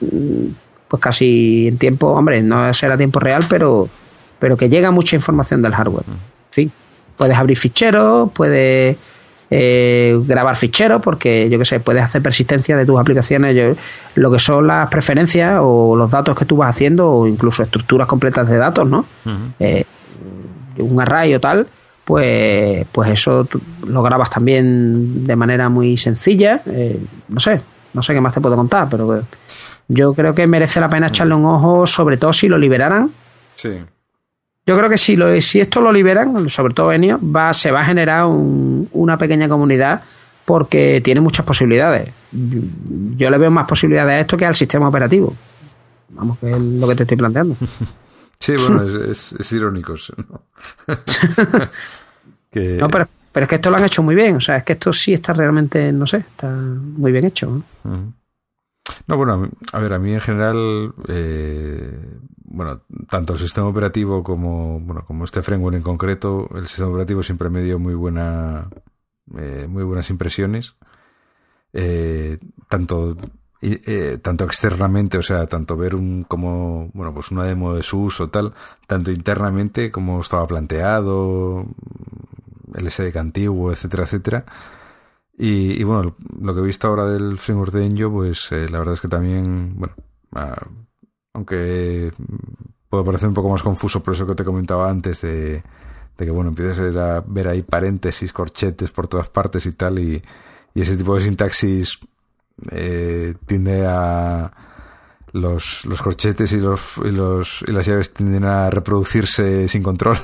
pues casi en tiempo, hombre, no será tiempo real, pero, pero que llega mucha información del hardware. En fin, puedes abrir ficheros, puedes eh, grabar ficheros, porque yo qué sé, puedes hacer persistencia de tus aplicaciones, yo, lo que son las preferencias o los datos que tú vas haciendo, o incluso estructuras completas de datos, ¿no? Uh-huh. Eh, un array o tal, pues, pues eso lo grabas también de manera muy sencilla. Eh, no sé, no sé qué más te puedo contar, pero yo creo que merece la pena echarle un ojo, sobre todo si lo liberaran.
Sí.
Yo creo que si, lo, si esto lo liberan, sobre todo Enio, va, se va a generar un, una pequeña comunidad porque tiene muchas posibilidades. Yo le veo más posibilidades a esto que al sistema operativo. Vamos, que es lo que te estoy planteando.
Sí, bueno, es, es, es irónico, ¿no? que...
No, pero, pero es que esto lo han hecho muy bien. O sea, es que esto sí está realmente, no sé, está muy bien hecho, ¿no?
Uh-huh. No, bueno, a ver, a mí en general, eh, bueno, tanto el sistema operativo como, bueno, como este framework en concreto, el sistema operativo siempre me dio muy buena, eh, muy buenas impresiones, eh, tanto, eh, tanto externamente, o sea, tanto ver un, como, bueno, pues una demo de su uso tal, tanto internamente como estaba planteado, el S D K antiguo, etcétera, etcétera. Y, y bueno, lo que he visto ahora del framework de Enjo, pues eh, la verdad es que también, bueno, uh, aunque puede parecer un poco más confuso por eso que te comentaba antes de, de que, bueno, empiezas a ver ahí paréntesis, corchetes por todas partes y tal, y, y ese tipo de sintaxis eh, tiende a... Los, los corchetes y, los, y, los, y las llaves tienden a reproducirse sin control.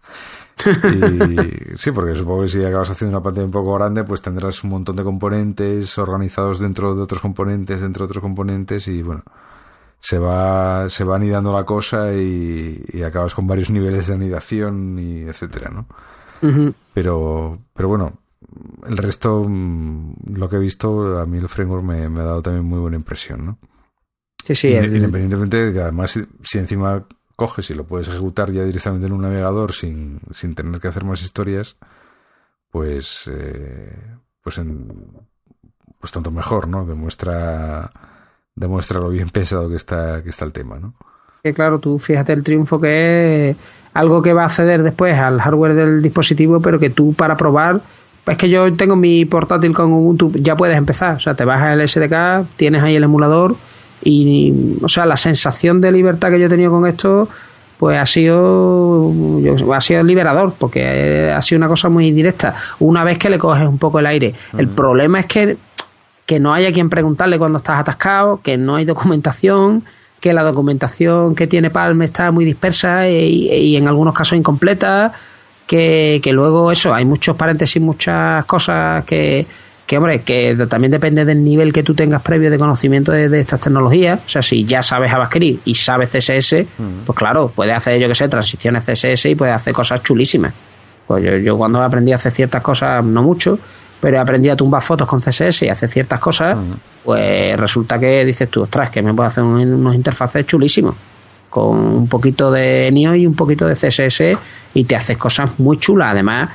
Y sí, porque supongo que si acabas haciendo una pantalla un poco grande, pues tendrás un montón de componentes organizados dentro de otros componentes, dentro de otros componentes, y bueno, se va, se va anidando la cosa y, y acabas con varios niveles de anidación y etcétera, ¿no? Uh-huh. Pero, pero bueno, el resto, lo que he visto, a mí el framework me, me ha dado también muy buena impresión, ¿no?
Sí, sí.
El... Independientemente de que además, si, si encima coges y lo puedes ejecutar ya directamente en un navegador sin, sin tener que hacer más historias, pues eh, pues en, pues tanto mejor, ¿no? Demuestra demuestra lo bien pensado que está que está el tema, ¿no?
Que claro, tú fíjate el triunfo que es algo que va a acceder después al hardware del dispositivo, pero que tú para probar, es que yo tengo mi portátil con Ubuntu, ya puedes empezar, o sea, te bajas el S D K, tienes ahí el emulador. Y, o sea, la sensación de libertad que yo he tenido con esto, pues ha sido, ha sido liberador, porque ha sido una cosa muy directa. Una vez que le coges un poco el aire. Uh-huh. El problema es que, que no haya quien preguntarle cuando estás atascado, que no hay documentación, que la documentación que tiene Palm está muy dispersa y, y en algunos casos incompleta, que, que luego eso, hay muchos paréntesis, muchas cosas que... que hombre, que también depende del nivel que tú tengas previo de conocimiento de, de estas tecnologías. O sea, si ya sabes JavaScript y sabes C S S, mm. pues claro, puedes hacer, yo que sé, transiciones C S S y puedes hacer cosas chulísimas. Pues yo, yo cuando aprendí a hacer ciertas cosas, no mucho, pero aprendí a tumbar fotos con C S S y hacer ciertas cosas, mm. pues resulta que dices tú, ostras, que me puedo hacer un, unos interfaces chulísimos con un poquito de Enio y un poquito de C S S y te haces cosas muy chulas. Además,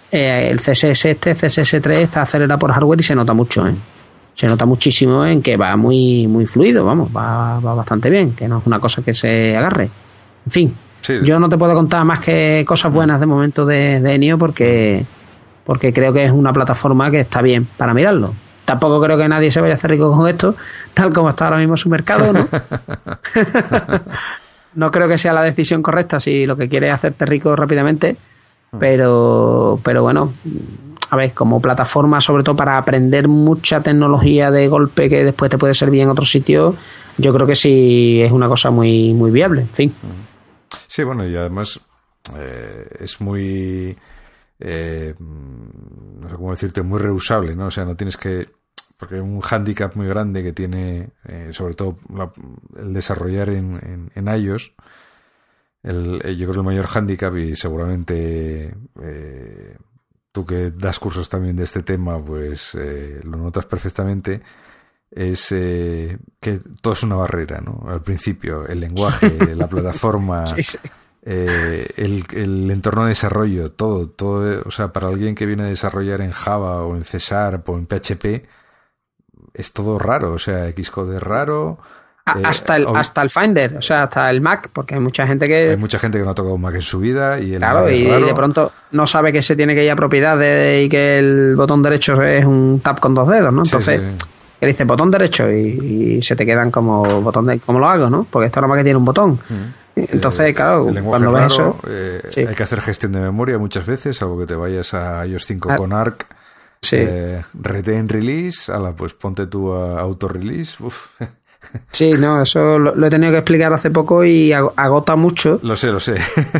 eh, el C S S este, C S S tres, está acelerado por hardware y se nota mucho, ¿eh? Se nota muchísimo en que va muy muy fluido, vamos, va, va bastante bien, que no es una cosa que se agarre. En fin, sí. Yo no te puedo contar más que cosas buenas de momento de, de Enio porque, porque creo que es una plataforma que está bien para mirarlo. Tampoco creo que nadie se vaya a hacer rico con esto, tal como está ahora mismo su mercado, ¿no? No creo que sea la decisión correcta si lo que quieres es hacerte rico rápidamente, pero, pero bueno, a ver, como plataforma, sobre todo para aprender mucha tecnología de golpe que después te puede servir en otros sitios, yo creo que sí es una cosa muy, muy viable, en fin.
Sí, bueno, y además eh, es muy... Eh, no sé cómo decirte, muy reusable, ¿no? O sea, no tienes que... Porque un hándicap muy grande que tiene, eh, sobre todo la, el desarrollar en, en, en iOS, el, yo creo que el mayor hándicap, y seguramente eh, tú que das cursos también de este tema, pues eh, lo notas perfectamente, es eh, que todo es una barrera, ¿no? Al principio, el lenguaje, la plataforma... Sí, sí. Eh, el, el entorno de desarrollo, todo, todo, o sea, para alguien que viene a desarrollar en Java o en C Sharp o en P H P, es todo raro, o sea, Xcode es raro.
Eh, hasta el, hasta el Finder, o sea, hasta el Mac, porque hay mucha gente que...
Hay mucha gente que no ha tocado un Mac en su vida y el
Claro,
Mac es
y
raro.
De pronto no sabe que se tiene que ir a propiedades y que el botón derecho es un tab con dos dedos, ¿no? Entonces, sí, sí. Que dice botón derecho y, y se te quedan como botón de... ¿Cómo lo hago, no? Porque esto nada más que tiene un botón. Mm. Entonces, claro, cuando ves eso...
Eh, sí. Hay que hacer gestión de memoria muchas veces, algo que te vayas a iOS cinco ah, con Arc.
Sí.
Eh, retain release, ala, pues ponte tú a auto release. Uf.
Sí, no, eso lo, lo he tenido que explicar hace poco y agota mucho.
Lo sé, lo sé.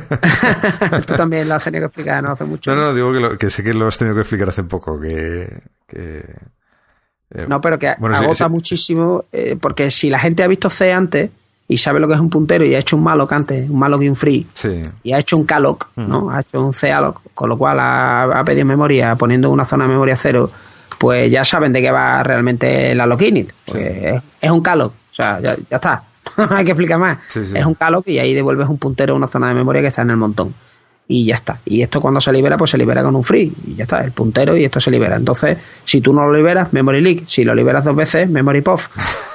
Tú también lo has tenido que explicar, ¿no? Hace mucho.
No, no, digo que, lo, que sé que lo has tenido que explicar hace poco, que... que
eh, no, pero que bueno, agota sí, sí. muchísimo, eh, porque si la gente ha visto C antes y sabe lo que es un puntero y ha hecho un malloc antes, un malloc y un free,
sí.
y ha hecho un calloc, ¿no? Mm. Ha hecho un calloc, con lo cual ha, ha pedido memoria poniendo una zona de memoria cero, pues ya saben de qué va realmente la lock-init, porque sí. es, es un calloc, o sea, ya, ya está, no hay que explicar más,
sí, sí.
Es un calloc y ahí devuelves un puntero a una zona de memoria que está en el montón. Y ya está. Y esto cuando se libera, pues se libera con un free. Y ya está, el puntero y esto se libera. Entonces, si tú no lo liberas, memory leak. Si lo liberas dos veces, memory puff.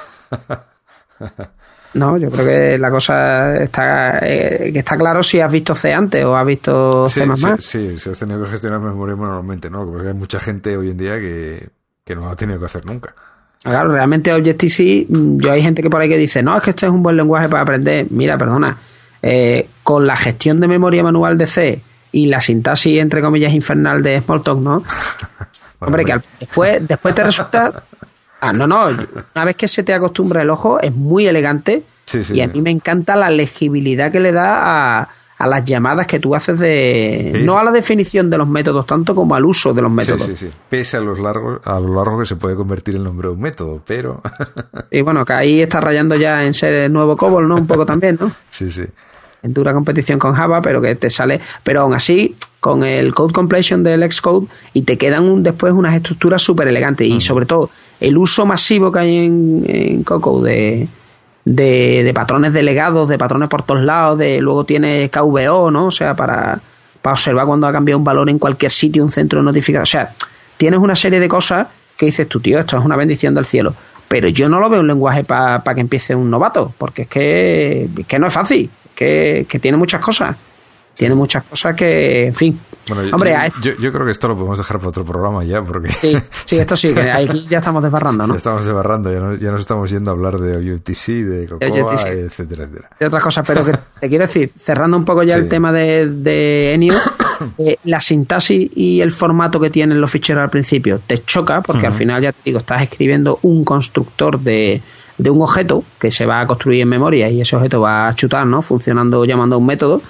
No, yo creo que la cosa está eh, que está claro si has visto C antes o has visto C++.
Sí, sí, sí, si has tenido que gestionar memoria manualmente, ¿no? Porque hay mucha gente hoy en día que, que no lo ha tenido que hacer nunca.
Claro, realmente Objective-C, yo hay gente que por ahí que dice, no, es que esto es un buen lenguaje para aprender. Mira, perdona, eh, con la gestión de memoria manual de C y la sintaxis, entre comillas, infernal de Smalltalk, ¿no? Bueno, hombre, que al, después, después te resulta... Ah, no, no, una vez que se te acostumbra el ojo, es muy elegante, sí, sí, y a mí me encanta la legibilidad que le da a, a las llamadas que tú haces de... Sí, no a la definición de los métodos, tanto como al uso de los métodos.
Sí, sí, sí. Pese a, los largos, a lo largo que se puede convertir el nombre de un método, pero...
Y bueno, que ahí está rayando ya en ser el nuevo COBOL, ¿no? Un poco también, ¿no?
Sí, sí.
En dura competición con Java, pero que te sale... Pero aún así, con el code completion del Xcode, y te quedan un, después unas estructuras súper elegantes. Uh-huh. Y sobre todo, el uso masivo que hay en, en Coco de, de, de patrones delegados, de patrones por todos lados, de luego tiene K V O, ¿no? O sea, para, para observar cuando ha cambiado un valor en cualquier sitio, un centro de notificación. O sea, tienes una serie de cosas que dices tú, tío, esto es una bendición del cielo. Pero yo no lo veo un lenguaje para pa que empiece un novato, porque es que, es que no es fácil. Que, que tiene muchas cosas. Tiene muchas cosas que, en fin.
Bueno,
Hombre,
yo, yo, yo creo que esto lo podemos dejar para otro programa ya, porque...
Sí, sí, esto sí, que aquí ya estamos desbarrando, ¿no?
Ya estamos desbarrando, ya nos, ya nos estamos yendo a hablar de Objective-C, de Cocoa, etcétera, etcétera.
De otras cosas, pero que te quiero decir, cerrando un poco ya sí. el tema de, de Enio, eh, la sintaxis y el formato que tienen los ficheros al principio te choca, porque uh-huh. al final, ya te digo, estás escribiendo un constructor de... de un objeto que se va a construir en memoria y ese objeto va a chutar, ¿no? Funcionando, llamando a un método.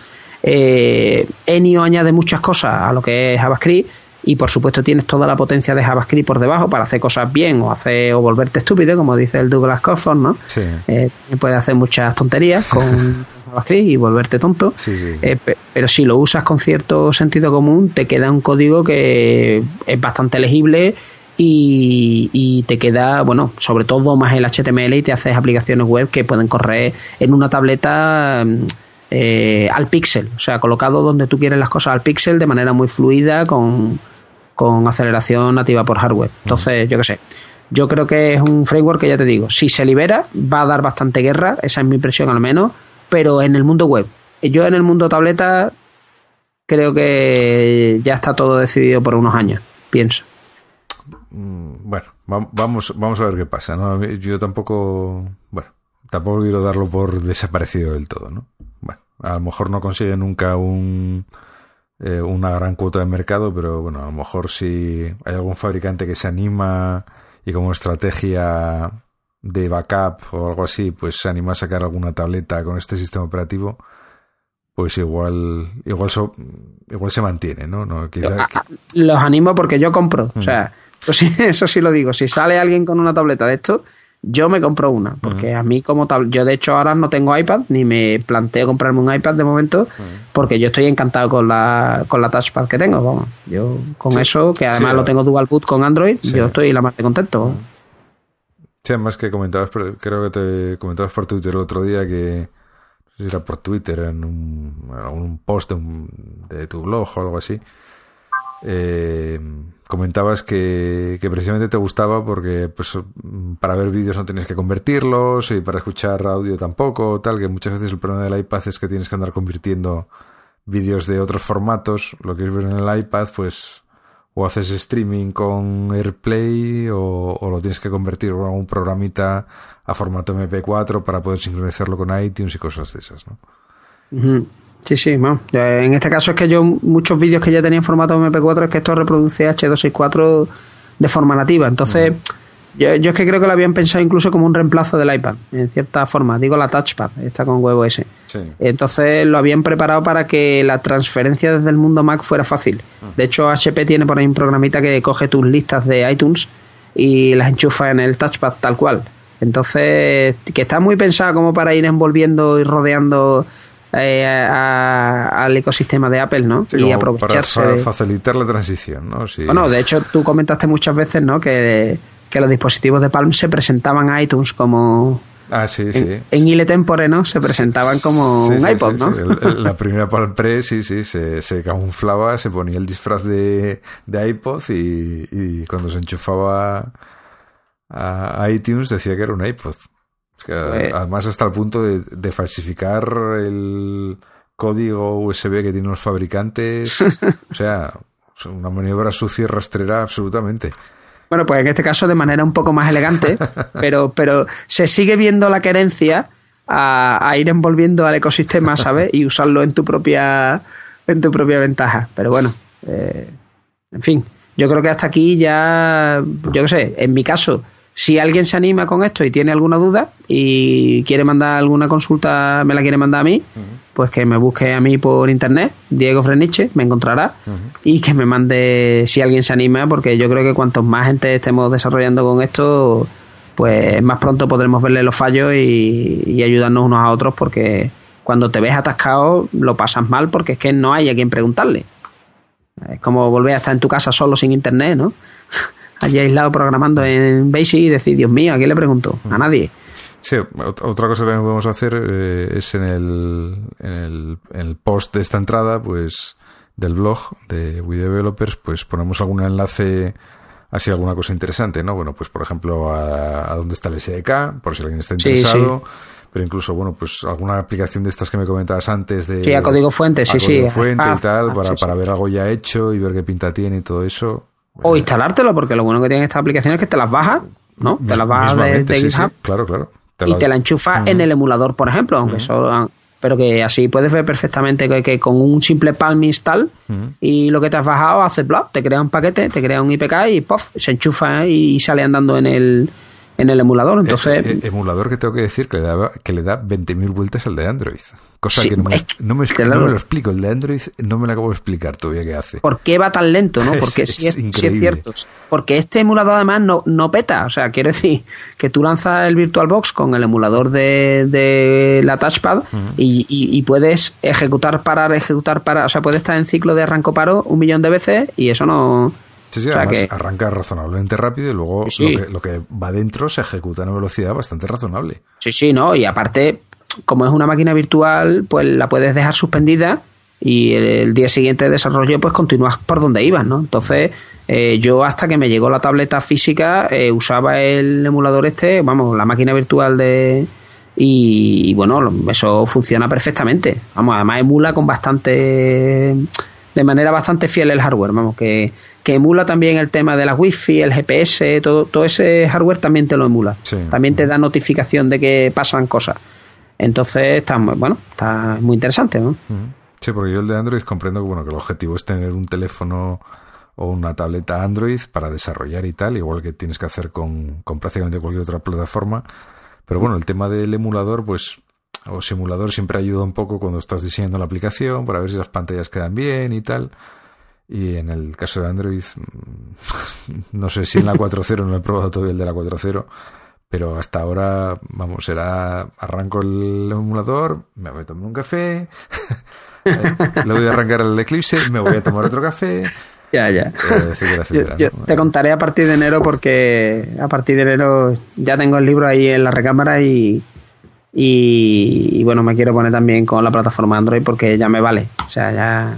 Eh, Enio añade muchas cosas a lo que es JavaScript y por supuesto tienes toda la potencia de JavaScript por debajo para hacer cosas bien o hacer o volverte estúpido, como dice el Douglas Cockburn, ¿no?
Sí.
Eh, puedes hacer muchas tonterías con JavaScript y volverte tonto.
Sí, sí.
Eh, pero si lo usas con cierto sentido común, te queda un código que es bastante legible. Y, y te queda, bueno, sobre todo más el H T M L y te haces aplicaciones web que pueden correr en una tableta eh, al píxel, o sea, colocado donde tú quieres las cosas al píxel de manera muy fluida con, con aceleración nativa por hardware. Entonces, yo qué sé, yo creo que es un framework que ya te digo, si se libera va a dar bastante guerra, esa es mi impresión al menos, pero en el mundo web. Yo en el mundo tableta creo que ya está todo decidido por unos años, pienso.
Bueno, vamos, vamos a ver qué pasa, ¿no? Yo tampoco, bueno, tampoco quiero darlo por desaparecido del todo, ¿no? Bueno, a lo mejor no consigue nunca un eh, una gran cuota de mercado, pero bueno, a lo mejor si hay algún fabricante que se anima y como estrategia de backup o algo así, pues se anima a sacar alguna tableta con este sistema operativo, pues igual igual so, igual se mantiene, ¿no? no quizá,
Los animo porque yo compro, uh-huh. O sea, eso sí, eso sí lo digo, si sale alguien con una tableta de esto, yo me compro una, porque uh-huh. a mí como tal, yo de hecho ahora no tengo iPad, ni me planteo comprarme un iPad de momento, uh-huh. porque yo estoy encantado con la con la touchpad que tengo, vamos. Yo con sí. eso, que además sí, lo tengo dual boot con Android, sí. yo estoy la más de contento. Uh-huh.
Sí, además que comentabas, creo que te comentabas por Twitter el otro día que, no sé si era por Twitter, en un, en un post de, un, de tu blog o algo así, eh, comentabas que, que precisamente te gustaba porque pues para ver vídeos no tenías que convertirlos y para escuchar audio tampoco, tal, que muchas veces el problema del iPad es que tienes que andar convirtiendo vídeos de otros formatos, lo que es ver en el iPad, pues o haces streaming con AirPlay o, o lo tienes que convertir con algún programita a formato eme pe cuatro para poder sincronizarlo con iTunes y cosas de esas, ¿no?
Uh-huh. Sí, sí, bueno, en este caso es que yo muchos vídeos que ya tenía en formato eme pe cuatro es que esto reproduce hache doscientos sesenta y cuatro de forma nativa, entonces uh-huh. yo, yo es que creo que lo habían pensado incluso como un reemplazo del iPad, en cierta forma, digo la touchpad, está con WebOS. Sí. Entonces lo habían preparado para que la transferencia desde el mundo Mac fuera fácil. Uh-huh. De hecho, hache pe tiene por ahí un programita que coge tus listas de iTunes y las enchufa en el touchpad tal cual. Entonces, que está muy pensado como para ir envolviendo y rodeando Eh, a, a, al ecosistema de Apple, ¿no?
Sí, y aprovecharse para, para facilitar la transición, ¿no? Sí.
Bueno, de hecho tú comentaste muchas veces, ¿no? Que, que los dispositivos de Palm se presentaban a iTunes como
ah, sí,
en,
sí.
en ile tempore, ¿no? Se presentaban sí, como sí, un sí, iPod, sí, ¿no?
Sí. El, el, la primera Palm Pre, sí, sí, se, se camuflaba, se ponía el disfraz de, de iPod y, y cuando se enchufaba a, a iTunes decía que era un iPod. Que pues, además hasta el punto de, de falsificar el código U ese be que tienen los fabricantes, o sea, una maniobra sucia y rastrera absolutamente.
Bueno, pues en este caso de manera un poco más elegante, pero, pero se sigue viendo la querencia a, a ir envolviendo al ecosistema, ¿sabes? Y usarlo en tu propia en tu propia ventaja. Pero bueno, eh, en fin, yo creo que hasta aquí ya, yo qué sé, en mi caso, si alguien se anima con esto y tiene alguna duda y quiere mandar alguna consulta, me la quiere mandar a mí, uh-huh. pues que me busque a mí por internet, Diego Freniche, me encontrará, uh-huh. y que me mande si alguien se anima, porque yo creo que cuanto más gente estemos desarrollando con esto, pues más pronto podremos verle los fallos y, y ayudarnos unos a otros, porque cuando te ves atascado lo pasas mal porque es que no hay a quien preguntarle. Es como volver a estar en tu casa solo sin internet, ¿no? Allí aislado programando en Basic y decir, Dios mío, ¿a quién le pregunto? A nadie.
Sí, otra cosa que también podemos hacer eh, es en el, en el en el post de esta entrada, pues del blog de We Developers, pues ponemos algún enlace, así alguna cosa interesante, ¿no? Bueno, pues por ejemplo a, a dónde está el ese de ka, por si alguien está interesado. Sí, sí. Pero incluso, bueno, pues alguna aplicación de estas que me comentabas antes de...
Sí, a código fuente, sí, sí.
A código fuente ah, y tal, ah, para, sí, para sí. ver algo ya hecho y ver qué pinta tiene y todo eso.
O instalártelo, porque lo bueno que tienen estas aplicaciones es que te las bajas, ¿no? Te las bajas de, de
sí,
GitHub.
Sí, claro, claro.
Te y la... te la enchufas uh-huh. en el emulador, por ejemplo, aunque uh-huh. eso, pero que así puedes ver perfectamente que, que con un simple Palm install uh-huh. y lo que te has bajado hace bla, te crea un paquete, te crea un I P K y ¡puff! Se enchufa y sale andando en el en el emulador. Entonces,
el, el emulador que tengo que decir que le da, que le da veinte mil vueltas al de Android. Cosa sí, que no me, no, me, claro. no me lo explico. El de Android no me lo acabo de explicar todavía qué hace.
¿Por qué va tan lento? ¿No? Porque
es,
sí, es,
es
sí es cierto. Porque este emulador además no, no peta. O sea, quiero decir que tú lanzas el VirtualBox con el emulador de, de la touchpad uh-huh. y, y, y puedes ejecutar, parar, ejecutar, parar. O sea, puedes estar en ciclo de arranco-paro un millón de veces y eso no...
Sí, sí, o sea además que... arranca razonablemente rápido y luego
sí.
lo, que, lo que va dentro se ejecuta a una velocidad bastante razonable.
Sí, sí, ¿no? Y aparte... como es una máquina virtual, pues la puedes dejar suspendida y el, el día siguiente de desarrollo pues continúas por donde ibas, ¿no? Entonces eh, yo hasta que me llegó la tableta física eh, usaba el emulador este, vamos, la máquina virtual de... Y, y bueno, eso funciona perfectamente. Vamos, además emula con bastante... de manera bastante fiel el hardware, vamos, que, que emula también el tema de la wifi, el G P S, todo, todo ese hardware también te lo emula. Sí. También te da notificación de que pasan cosas. Entonces está muy, bueno, está muy interesante, ¿no?
Sí, porque yo el de Android comprendo que bueno, que el objetivo es tener un teléfono o una tableta Android para desarrollar y tal, igual que tienes que hacer con, con prácticamente cualquier otra plataforma. Pero bueno, el tema del emulador, pues, o simulador siempre ayuda un poco cuando estás diseñando la aplicación para ver si las pantallas quedan bien y tal. Y en el caso de Android, no sé si en la cuatro punto cero, no he probado todavía el de la cuatro punto cero, pero hasta ahora, vamos, será, arranco el emulador, me voy a tomar un café, le voy a arrancar el Eclipse, me voy a tomar otro café.
Ya, ya.
Eh, etcétera, etcétera,
yo, yo
¿no?
Te contaré a partir de enero porque a partir de enero ya tengo el libro ahí en la recámara y, y, y bueno, me quiero poner también con la plataforma Android porque ya me vale. O sea, ya,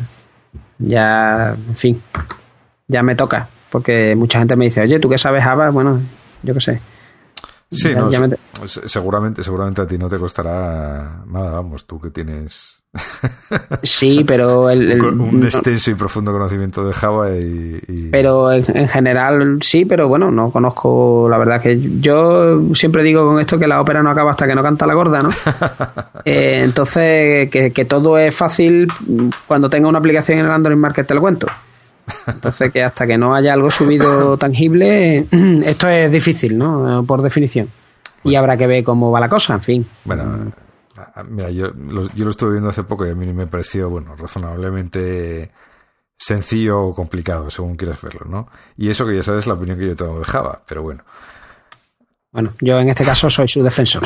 ya, en fin, ya me toca. Porque mucha gente me dice, oye, ¿tú qué sabes Java? Bueno, yo qué sé.
Sí,
ya,
no,
ya me...
seguramente, seguramente a ti no te costará nada, vamos, tú que tienes...
Sí, pero... El, el,
un, un extenso y profundo conocimiento de Java y... y...
Pero en, en general sí, pero bueno, no conozco, la verdad que yo siempre digo con esto que la ópera no acaba hasta que no canta la gorda, ¿no? eh, entonces, que, que todo es fácil cuando tenga una aplicación en el Android Market, te lo cuento. Entonces, que hasta que no haya algo subido tangible, esto es difícil, ¿no? Por definición. Bueno. Y habrá que ver cómo va la cosa, en fin.
Bueno... Mira, yo lo, yo lo estuve viendo hace poco y a mí me pareció, bueno, razonablemente sencillo o complicado, según quieras verlo, ¿no? Y eso que ya sabes la opinión que yo tengo de Java, pero bueno.
Bueno, yo en este caso soy su defensor.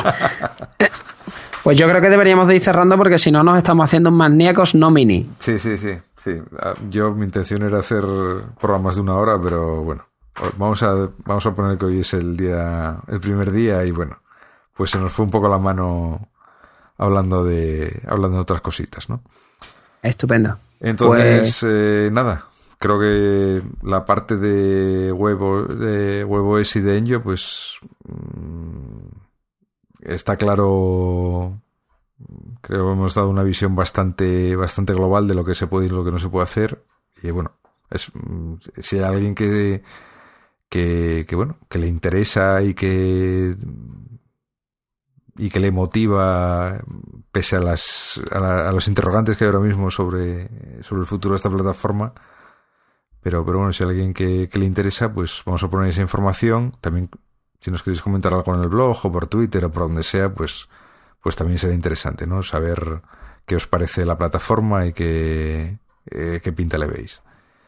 Pues yo creo que deberíamos de ir cerrando porque si no nos estamos haciendo maníacos no mini.
Sí, sí, sí, sí. Yo, mi intención era hacer programas de una hora, pero bueno, vamos a, vamos a poner que hoy es el día, el primer día y bueno, pues se nos fue un poco la mano... hablando de hablando de otras cositas, ¿no?
Estupendo.
Entonces, pues... eh, nada, creo que la parte de web de WebOS y de Enjo, pues mmm, está claro. Creo que hemos dado una visión bastante bastante global de lo que se puede y lo que no se puede hacer. Y bueno, es si hay alguien que que, que bueno, que le interesa y que y que le motiva pese a las a, la, a los interrogantes que hay ahora mismo sobre, sobre el futuro de esta plataforma, pero pero bueno, si hay alguien que, que le interesa, pues vamos a poner esa información. También si nos queréis comentar algo en el blog o por Twitter o por donde sea, pues pues también será interesante, ¿no? Saber qué os parece la plataforma y qué, eh, qué pinta le veis.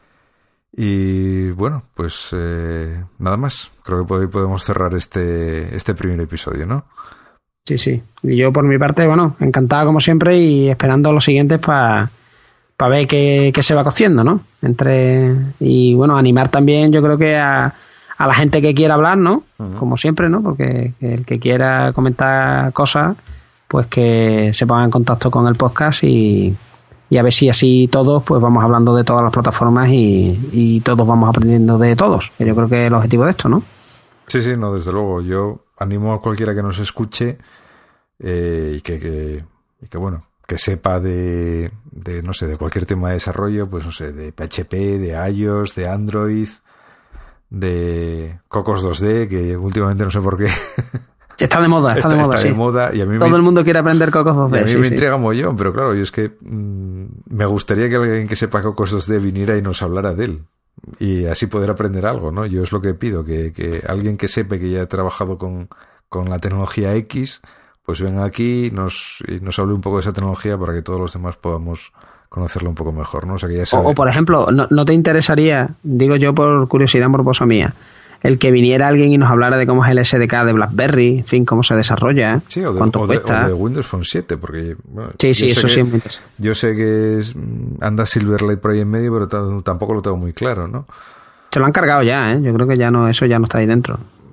Y bueno, pues eh, nada más. Creo que por ahí podemos cerrar este este primer episodio, ¿no?
Sí, sí. Y yo por mi parte, bueno, encantado como siempre y esperando los siguientes para pa ver qué, qué se va cociendo, ¿no? Entre y bueno, animar también yo creo que a, a la gente que quiera hablar, ¿no? Uh-huh. Como siempre, ¿no? Porque el que quiera comentar cosas, pues que se ponga en contacto con el podcast y, y a ver si así todos pues vamos hablando de todas las plataformas y, y todos vamos aprendiendo de todos, que yo creo que es el objetivo de esto, ¿no?
Sí, sí, no, desde luego. Yo animo a cualquiera que nos escuche eh, y que, que, y que, bueno, que sepa de, de, no sé, de cualquier tema de desarrollo, pues no sé, de P H P, de iOS, de Android, de Cocos dos D, que últimamente no sé por qué.
Está de moda, está, está de moda,
está
sí.
de moda y a mí
todo
me,
el mundo quiere aprender Cocos dos D.
Y a mí
sí,
me
sí.
intriga mogollón, pero claro, yo es que mmm, me gustaría que alguien que sepa Cocos dos D viniera y nos hablara de él. Y así poder aprender algo, ¿no? Yo es lo que pido, que, que alguien que sepa que ya ha trabajado con, con la tecnología X, pues venga aquí nos, y nos hable un poco de esa tecnología para que todos los demás podamos conocerlo un poco mejor, ¿no? O sea, que ya sabe...
o, o, por ejemplo, ¿no, ¿no te interesaría, digo yo por curiosidad morbosa mía, el que viniera alguien y nos hablara de cómo es el S D K de BlackBerry, en fin, cómo se desarrolla,
sí, o de,
cuánto
o
cuesta?
De, o de Windows Phone siete, porque... Bueno,
sí, sí, eso
que,
sí es muy interesante.
Yo sé que es, anda Silverlight por ahí en medio, pero t- tampoco lo tengo muy claro, ¿no?
Se lo han cargado ya, ¿eh? Yo creo que ya no, eso ya no está ahí dentro.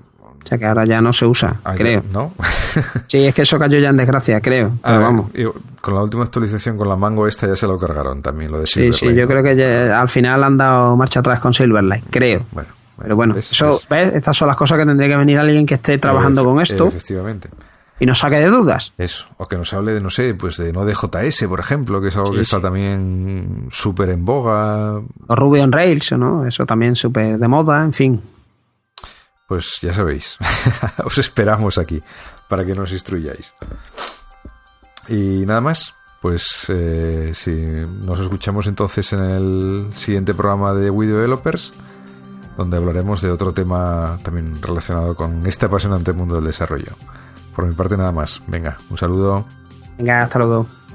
O sea que ahora ya no se usa,
ah,
creo.
Ya, ¿no?
Sí, es que eso cayó ya en desgracia, creo. Pero
ah,
vamos.
Y con la última actualización con la Mango esta ya se lo cargaron también, lo de
Sí, sí, yo ¿no? creo que ya, al final han dado marcha atrás con Silverlight, creo.
Bueno, bueno
pero bueno,
es,
eso,
es...
¿ves? Estas son las cosas que tendría que venir alguien que esté trabajando eh, con esto.
Efectivamente.
Y nos saque de dudas.
Eso, o que nos hable de, no sé, pues de Node J S, por ejemplo, que es algo sí, que está sí. también súper en boga.
O Ruby on Rails, ¿no? Eso también súper de moda, en fin.
Pues ya sabéis, os esperamos aquí para que nos instruyáis. Y nada más, pues eh, si nos escuchamos entonces en el siguiente programa de We Developers, donde hablaremos de otro tema también relacionado con este apasionante mundo del desarrollo. Por mi parte nada más. Venga, un saludo.
Venga, hasta luego.